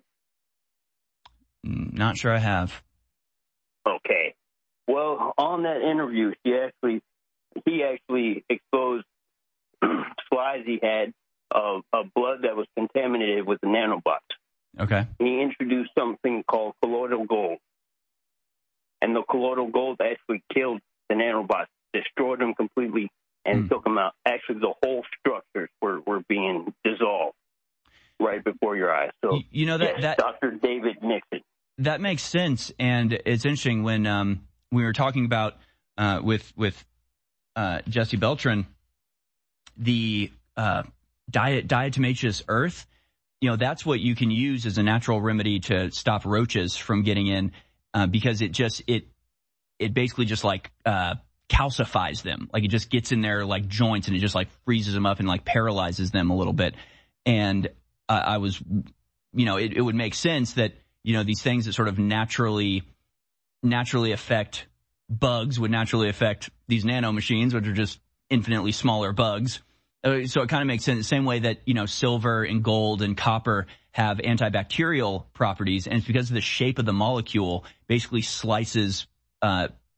Not sure I have. Okay. Well, on that interview, he actually he actually exposed slides he had of, of blood that was contaminated with the nanobots. Okay. He introduced something called colloidal gold. And the colloidal gold actually killed the nanobots, destroyed them completely, and mm. took them out. Actually, the whole structures were, were being dissolved right before your eyes. So, you, you know, that, yes, that Doctor David Nixon. That makes sense, and it's interesting when um, we were talking about uh, with with uh, Jesse Beltran the uh, diet diatomaceous earth. You know, that's what you can use as a natural remedy to stop roaches from getting in, uh, because it just it it basically just like uh, calcifies them, like it just gets in their like joints and it just like freezes them up and like paralyzes them a little bit. And uh, I was, you know, it, it would make sense that, you know, these things that sort of naturally, naturally affect bugs would naturally affect these nano machines, which are just infinitely smaller bugs. Uh, so it kind of makes sense the same way that, you know, silver and gold and copper have antibacterial properties. And it's because of the shape of the molecule basically slices, uh,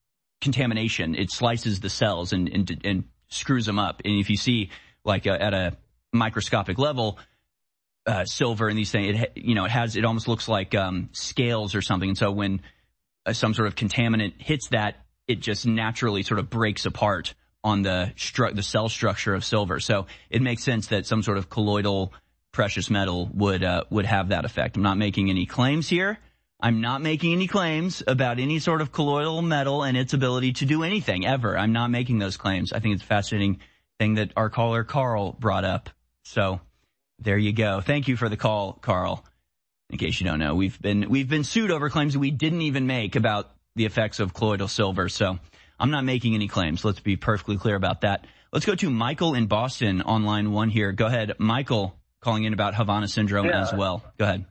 contamination. It slices the cells and, and, and screws them up. And if you see, like, a, at a microscopic level, uh, silver and these things, it, you know, it has, it almost looks like um, scales or something. And so when uh, some sort of contaminant hits that, it just naturally sort of breaks apart on the stru- the cell structure of silver. So it makes sense that some sort of colloidal precious metal would uh, would have that effect. I'm not making any claims here. I'm not making any claims about any sort of colloidal metal and its ability to do anything ever. I'm not making those claims. I think it's a fascinating thing that our caller Carl brought up. So there you go. Thank you for the call, Carl. In case you don't know, we've been we've been sued over claims that we didn't even make about the effects of colloidal silver. So I'm not making any claims. Let's be perfectly clear about that. Let's go to Michael in Boston on line one here. Go ahead, Michael, calling in about Havana syndrome yeah. as well. Go ahead.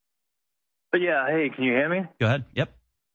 But yeah, hey, can you hear me? Go ahead. Yep.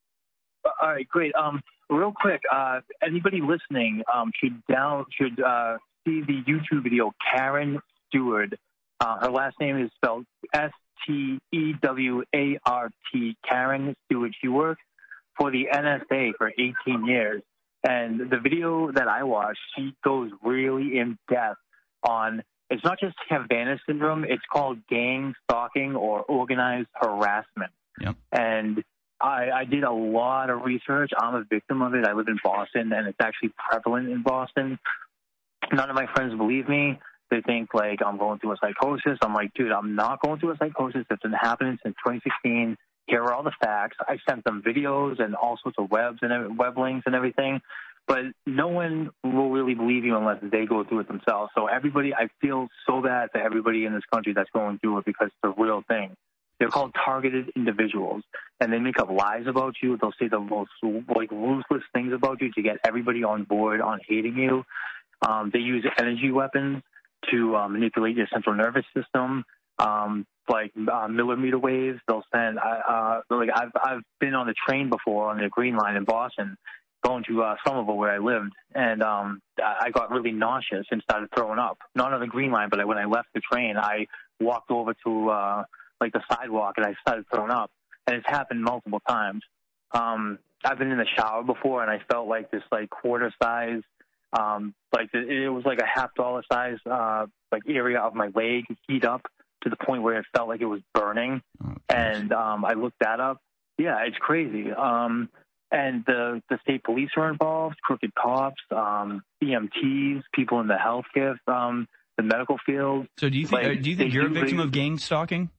All right, great. Um, real quick, uh, anybody listening um, should down should uh, see the YouTube video Karen Stewart. Uh, her last name is spelled S T E W A R T. Karen Stewart. She worked for the N S A for eighteen years. And the video that I watched, she goes really in depth on, it's not just Havana syndrome, it's called gang stalking or organized harassment. Yep. And I, I did a lot of research. I'm a victim of it. I live in Boston, and it's actually prevalent in Boston. None of my friends believe me. They think, like, I'm going through a psychosis. I'm like, dude, I'm not going through a psychosis. It's been happening since twenty sixteen. Here are all the facts. I sent them videos and all sorts of webs and web links and everything. But no one will really believe you unless they go through it themselves. So everybody, I feel so bad for everybody in this country that's going through it because it's a real thing. They're called targeted individuals, and they make up lies about you. They'll say the most, like, ruthless things about you to get everybody on board on hating you. Um, they use energy weapons to um, manipulate your central nervous system. Um, like uh, millimeter waves, they'll send. Uh, like I've I've been on the train before on the Green Line in Boston, going to uh, Somerville where I lived, and um, I got really nauseous and started throwing up. Not on the Green Line, but when I left the train, I walked over to uh, like the sidewalk and I started throwing up, and it's happened multiple times. Um, I've been in the shower before, and I felt like this like quarter size, um, like it was like a half dollar size uh, like area of my leg heat up to the point where it felt like it was burning. Oh, and um, I looked that up. Yeah, it's crazy. Um, and the, the state police are involved, crooked cops, um, E M Ts, people in the healthcare, um, the medical field. So do you think, like, do you think you're a victim of gang stalking?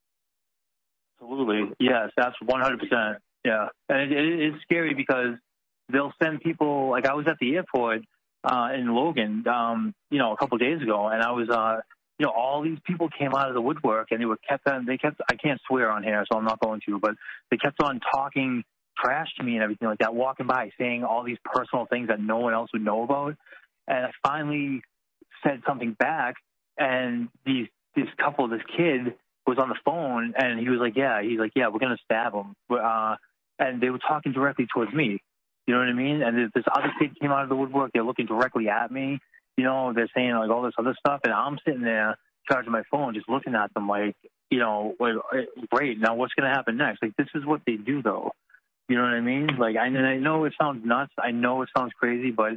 Absolutely. Yes, that's one hundred percent. Yeah. And it, it is scary because they'll send people, like I was at the airport uh, in Logan, um, you know, a couple of days ago, and I was, uh, you know, all these people came out of the woodwork, and they were kept on, they kept, I can't swear on here, so I'm not going to, but they kept on talking trash to me and everything like that, walking by, saying all these personal things that no one else would know about. And I finally said something back, and these, this couple, this kid was on the phone, and he was like, yeah, he's like, yeah, we're going to stab him. Uh, and they were talking directly towards me. You know what I mean? And this other kid came out of the woodwork. They're looking directly at me. You know, they're saying, like, all this other stuff, and I'm sitting there charging my phone, just looking at them like, you know, like, great, now what's going to happen next? Like, this is what they do, though. You know what I mean? Like, I, and I know it sounds nuts. I know it sounds crazy, but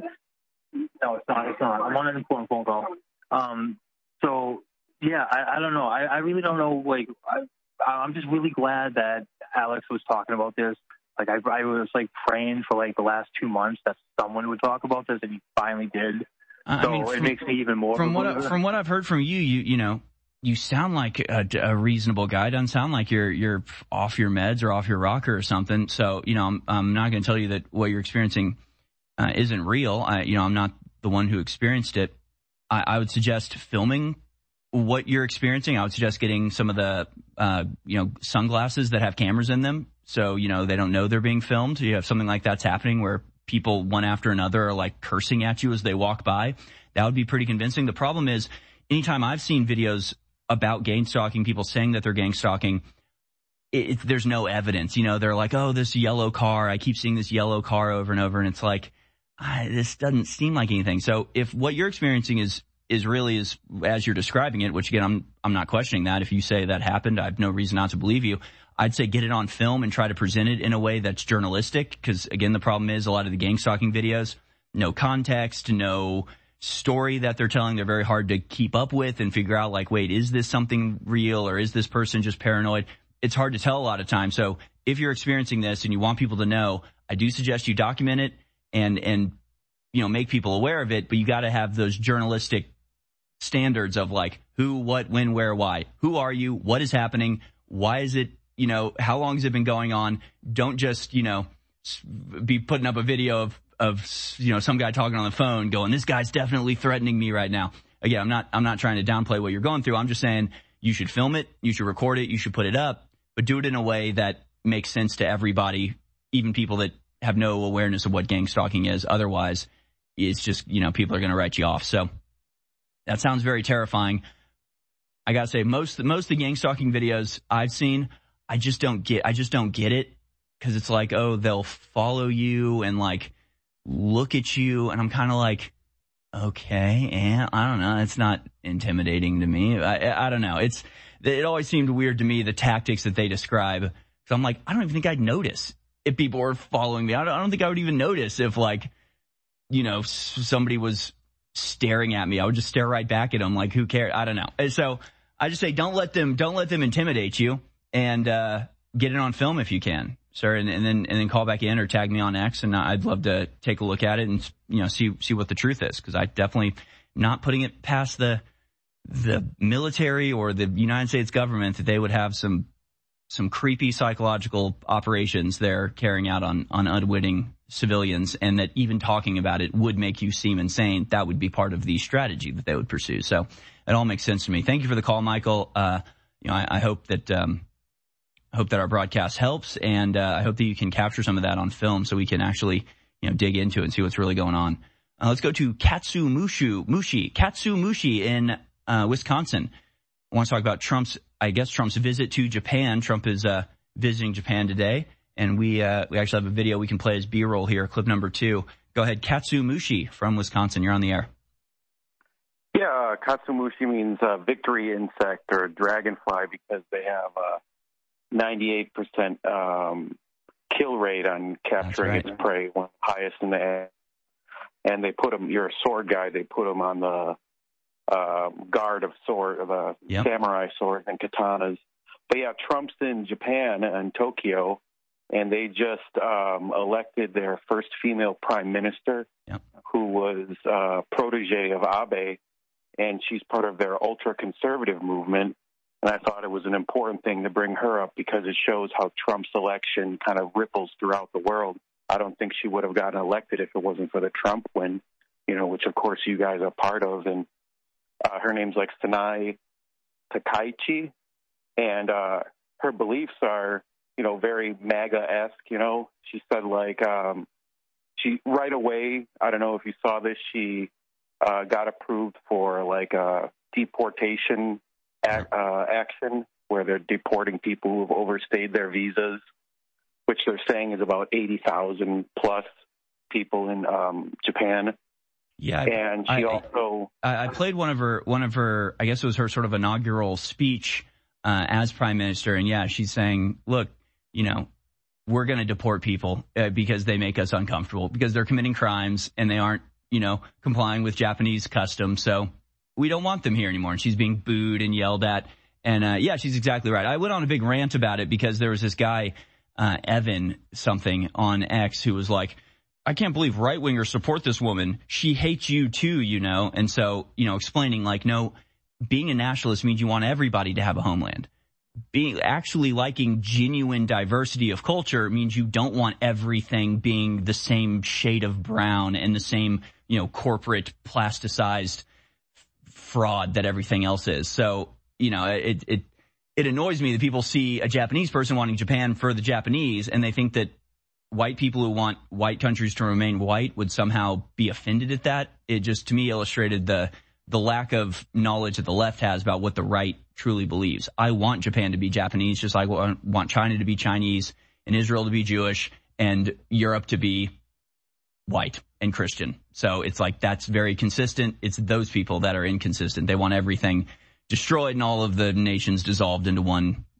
no, it's not. It's not. I'm on an important phone call. Um, so, yeah, I, I don't know. I, I really don't know. Like, I, I'm just really glad that Alex was talking about this. Like, I, I was, like, praying for, like, the last two months that someone would talk about this, and he finally did. I So mean, from, it makes me even more. From what I, from what I've heard from you, you you know, you sound like a, a reasonable guy. Doesn't sound like you're you're off your meds or off your rocker or something. So you know, I'm I'm not going to tell you that what you're experiencing uh, isn't real. I, you know, I'm not the one who experienced it. I, I would suggest filming what you're experiencing. I would suggest getting some of the uh, you know sunglasses that have cameras in them, so you know they don't know they're being filmed. You have something like that's happening where people one after another are like cursing at you as they walk by. That would be pretty convincing. The problem is, anytime I've seen videos about gang stalking, people saying that they're gang stalking, it, it, there's no evidence. You know, they're like, oh, this yellow car, I keep seeing this yellow car over and over, and it's like, ah, this doesn't seem like anything. So if what you're experiencing is is really is as you're describing it, which again, I'm I'm not questioning that. If you say that happened, I have no reason not to believe you. I'd say get it on film and try to present it in a way that's journalistic. Because, again, the problem is a lot of the gang stalking videos, no context, no story that they're telling. They're very hard to keep up with and figure out, like, wait, is this something real or is this person just paranoid? It's hard to tell a lot of times. So if you're experiencing this and you want people to know, I do suggest you document it and, and you know, make people aware of it. But you got to have those journalistic standards of, like, who, what, when, where, why. Who are you? What is happening? Why is it? You know, how long has it been going on? Don't just, you know, be putting up a video of, of, you know, some guy talking on the phone going, this guy's definitely threatening me right now. Again, I'm not, I'm not trying to downplay what you're going through. I'm just saying you should film it. You should record it. You should put it up, but do it in a way that makes sense to everybody, even people that have no awareness of what gang stalking is. Otherwise, it's just, you know, people are going to write you off. So that sounds very terrifying. I got to say, most, most of the gang stalking videos I've seen, I just don't get, I just don't get it. Cause it's like, oh, they'll follow you and like look at you. And I'm kind of like, okay. And I don't know. It's not intimidating to me. I, I don't know. It's, it always seemed weird to me, the tactics that they describe. So I'm like, I don't even think I'd notice if people were following me. I don't, I don't think I would even notice if, like, you know, somebody was staring at me. I would just stare right back at them. Like, who cares? I don't know. And so I just say, don't let them, don't let them intimidate you. And uh get it on film if you can, sir, and, and then and then call back in or tag me on X, and I'd love to take a look at it and, you know, see see what the truth is, because I definitely not putting it past the the military or the United States government that they would have some some creepy psychological operations they're carrying out on on unwitting civilians, and that even talking about it would make you seem insane. That would be part of the strategy that they would pursue. So it all makes sense to me. Thank you for the call, Michael. Uh, you know, I, I hope that. Um, I hope that our broadcast helps, and uh, I hope that you can capture some of that on film so we can actually, you know, dig into it and see what's really going on. Uh, let's go to Katsu Mushu, Mushi, Katsu Mushi in uh, Wisconsin. I want to talk about Trump's, I guess, Trump's visit to Japan. Trump is uh, visiting Japan today, and we uh, we actually have a video we can play as B-roll here, clip number two. Go ahead, Katsu Mushi from Wisconsin. You're on the air. Yeah, uh, Katsu Mushi means uh, victory insect or dragonfly because they have uh, ninety-eight percent um, kill rate on capturing right. its prey, one of the highest in the air. And they put them, you're a sword guy, they put them on the uh, guard of sword, of uh, yep. samurai swords and katanas. But yeah, Trump's in Japan and Tokyo, and they just um, elected their first female prime minister, yep. who was a protege of Abe, and she's part of their ultra-conservative movement. And I thought it was an important thing to bring her up because it shows how Trump's election kind of ripples throughout the world. I don't think she would have gotten elected if it wasn't for the Trump win, you know, which, of course, you guys are part of. And uh, her name's like Sanai Takaichi, and uh, her beliefs are, you know, very MAGA-esque, you know. She said, like, um, she right away, I don't know if you saw this, she uh, got approved for, like, a deportation Ac- uh, action where they're deporting people who have overstayed their visas, which they're saying is about eighty thousand plus people in um, Japan. Yeah, and she I, also I, I played one of her one of her I guess it was her sort of inaugural speech uh, as prime minister, and yeah, she's saying, look, you know, we're going to deport people uh, because they make us uncomfortable, because they're committing crimes and they aren't, you know, complying with Japanese customs, so we don't want them here anymore. And she's being booed and yelled at. And, uh, yeah, she's exactly right. I went on a big rant about it because there was this guy, uh, Evan something on X, who was like, I can't believe right-wingers support this woman. She hates you too, you know. And so, you know, explaining like, no, being a nationalist means you want everybody to have a homeland. Being actually liking genuine diversity of culture means you don't want everything being the same shade of brown and the same, you know, corporate plasticized fraud that everything else is. So, you know, it, it, it annoys me that people see a Japanese person wanting Japan for the Japanese, and they think that white people who want white countries to remain white would somehow be offended at that. It just, to me, illustrated the, the lack of knowledge that the left has about what the right truly believes. I want Japan to be Japanese, just like I want China to be Chinese and Israel to be Jewish and Europe to be white and Christian. So it's like, that's very consistent. It's those people that are inconsistent. They want everything destroyed and all of the nations dissolved into one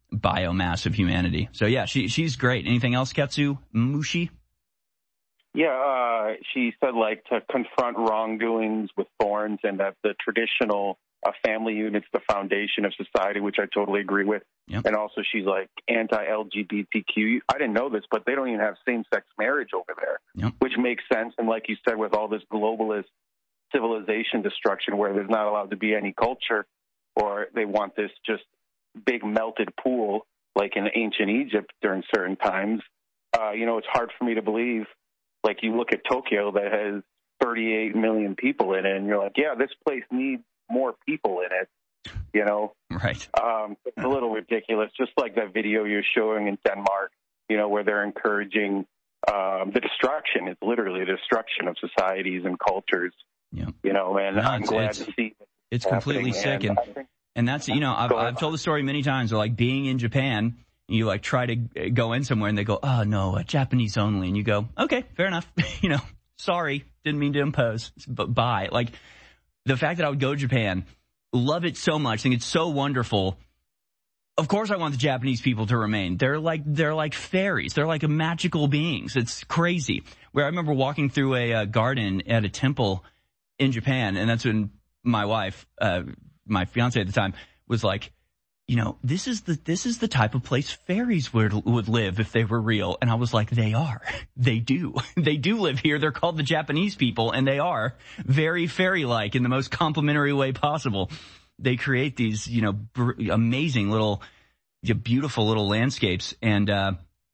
biomass of humanity. So yeah, she she's great. Anything else, Ketsu Mushi? Yeah, uh, she said like to confront wrongdoings with thorns, and that the traditional uh, family unit's the foundation of society, which I totally agree with. Yep. And also she's like anti-L G B T Q. I didn't know this, but they don't even have same-sex marriage over there, yep. which makes sense. And like you said, with all this globalist civilization destruction where there's not allowed to be any culture, or they want this just big melted pool like in ancient Egypt during certain times, uh, you know, it's hard for me to believe. Like you look at Tokyo that has thirty-eight million people in it, and you're like, yeah, this place needs more people in it, you know? Right. Um, it's a little ridiculous, just like that video you're showing in Denmark, you know, where they're encouraging um, the destruction. It's literally the destruction of societies and cultures, yeah. you know, and no, I'm glad it's, to see it's completely sick. And, and, and that's, you know, I've, I've told the story many times, like being in Japan, you like try to go in somewhere and they go, oh no, uh, Japanese only. And you go, okay, fair enough. you know, sorry, didn't mean to impose, but bye. Like the fact that I would go to Japan, love it so much, think it's so wonderful. Of course I want the Japanese people to remain. They're like, they're like fairies. They're like magical beings. It's crazy. Where I remember walking through a uh, garden at a temple in Japan, and that's when my wife, uh, my fiance at the time, was like, you know, this is the this is the type of place fairies would would live if they were real. And I was like, they are. They do. They do live here. They're called the Japanese people, and they are very fairy-like in the most complimentary way possible. They create these, you know, br- amazing little, beautiful little landscapes. And uh,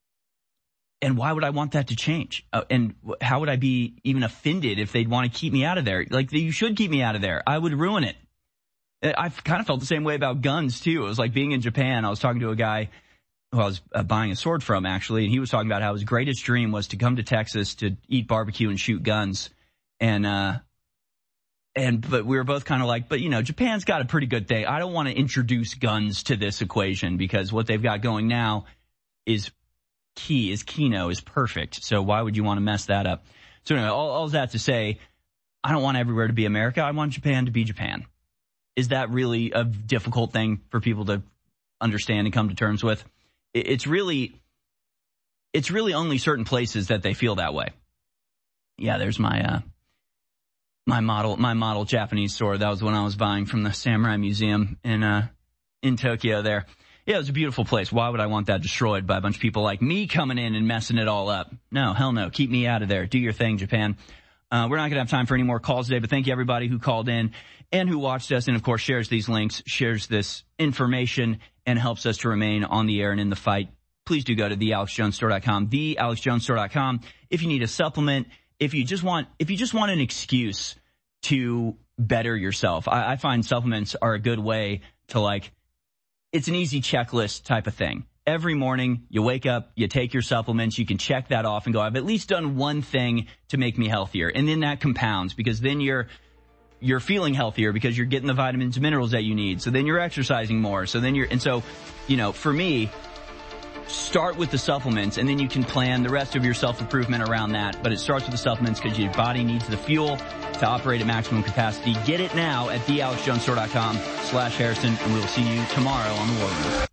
and why would I want that to change? Uh, and how would I be even offended if they'd want to keep me out of there? Like, you should keep me out of there. I would ruin it. I've kind of felt the same way about guns, too. It was like being in Japan. I was talking to a guy who I was uh, buying a sword from, actually, and he was talking about how his greatest dream was to come to Texas to eat barbecue and shoot guns. And, uh, and, but we were both kind of like, but, you know, Japan's got a pretty good thing. I don't want to introduce guns to this equation because what they've got going now is key, is Kino, is perfect. So why would you want to mess that up? So anyway, all, all that to say, I don't want everywhere to be America. I want Japan to be Japan. Is that really a difficult thing for people to understand and come to terms with? It's really, it's really only certain places that they feel that way. Yeah, there's my, uh, my model, my model Japanese sword. That was when I was buying from the Samurai Museum in, uh, in Tokyo there. Yeah, it was a beautiful place. Why would I want that destroyed by a bunch of people like me coming in and messing it all up? No, hell no. Keep me out of there. Do your thing, Japan. Uh, we're not going to have time for any more calls today, but thank you everybody who called in and who watched us and, of course, shares these links, shares this information, and helps us to remain on the air and in the fight. Please do go to the alex jones store dot com, the alex jones store dot com. If you need a supplement, if you just want, if you just want an excuse to better yourself, I, I find supplements are a good way to, like, it's an easy checklist type of thing. Every morning, you wake up, you take your supplements, you can check that off and go, I've at least done one thing to make me healthier. And then that compounds because then you're you're feeling healthier because you're getting the vitamins and minerals that you need. So then you're exercising more. So then you're, and so, you know, for me, start with the supplements and then you can plan the rest of your self-improvement around that. But it starts with the supplements because your body needs the fuel to operate at maximum capacity. Get it now at the alex jones store dot com slash Harrison, and we'll see you tomorrow on the War Room.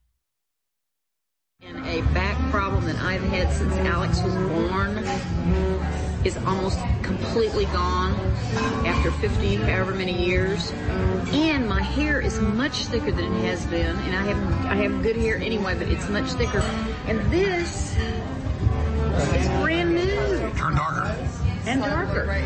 And a back problem that I've had since Alex was born is almost completely gone after fifty, however many years. And my hair is much thicker than it has been. And I have I have good hair anyway, but it's much thicker. And this is brand new. Turn darker. And darker.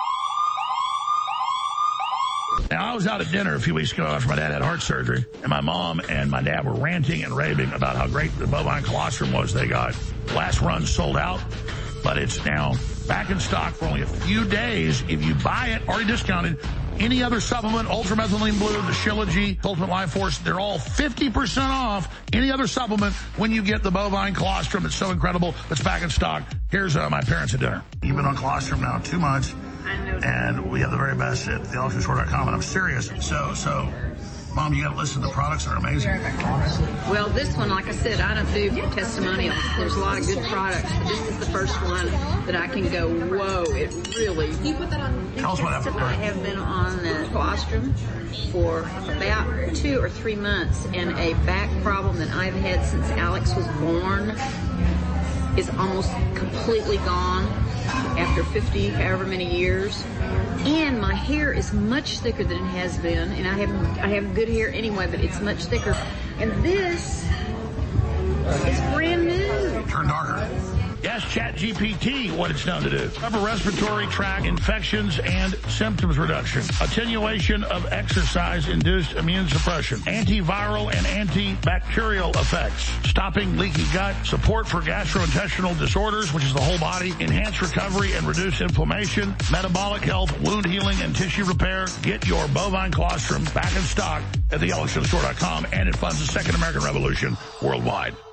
Now, I was out at dinner a few weeks ago after my dad had heart surgery, and my mom and my dad were ranting and raving about how great the bovine colostrum was they got. Last run sold out, but it's now back in stock for only a few days. If you buy it, already discounted, any other supplement, Ultramethylene Blue, the Shilajit, Ultimate Life Force, they're all fifty percent off any other supplement when you get the bovine colostrum. It's so incredible. It's back in stock. Here's uh, my parents at dinner. You've been on colostrum now two months. And we have the very best at the alex jones store dot com, and I'm serious. So, so Mom, you got to listen. The products are amazing. Well, this one, like I said, I don't do testimonials. There's a lot of good products. But this is the first one that I can go, whoa, it really... You put that on... Tell us what happened. I have been on the colostrum for about two or three months, and a back problem that I've had since Alex was born is almost completely gone after fifty, however many years. And my hair is much thicker than it has been, and I have I have good hair anyway, but it's much thicker. And this is brand new. Turn darker. Yes, ChatGPT, what it's known to do. Upper respiratory tract infections and symptoms reduction. Attenuation of exercise-induced immune suppression. Antiviral and antibacterial effects. Stopping leaky gut. Support for gastrointestinal disorders, which is the whole body. Enhanced recovery and reduce inflammation. Metabolic health, wound healing, and tissue repair. Get your bovine colostrum back in stock at the alex jones store dot com, and it funds the Second American Revolution worldwide.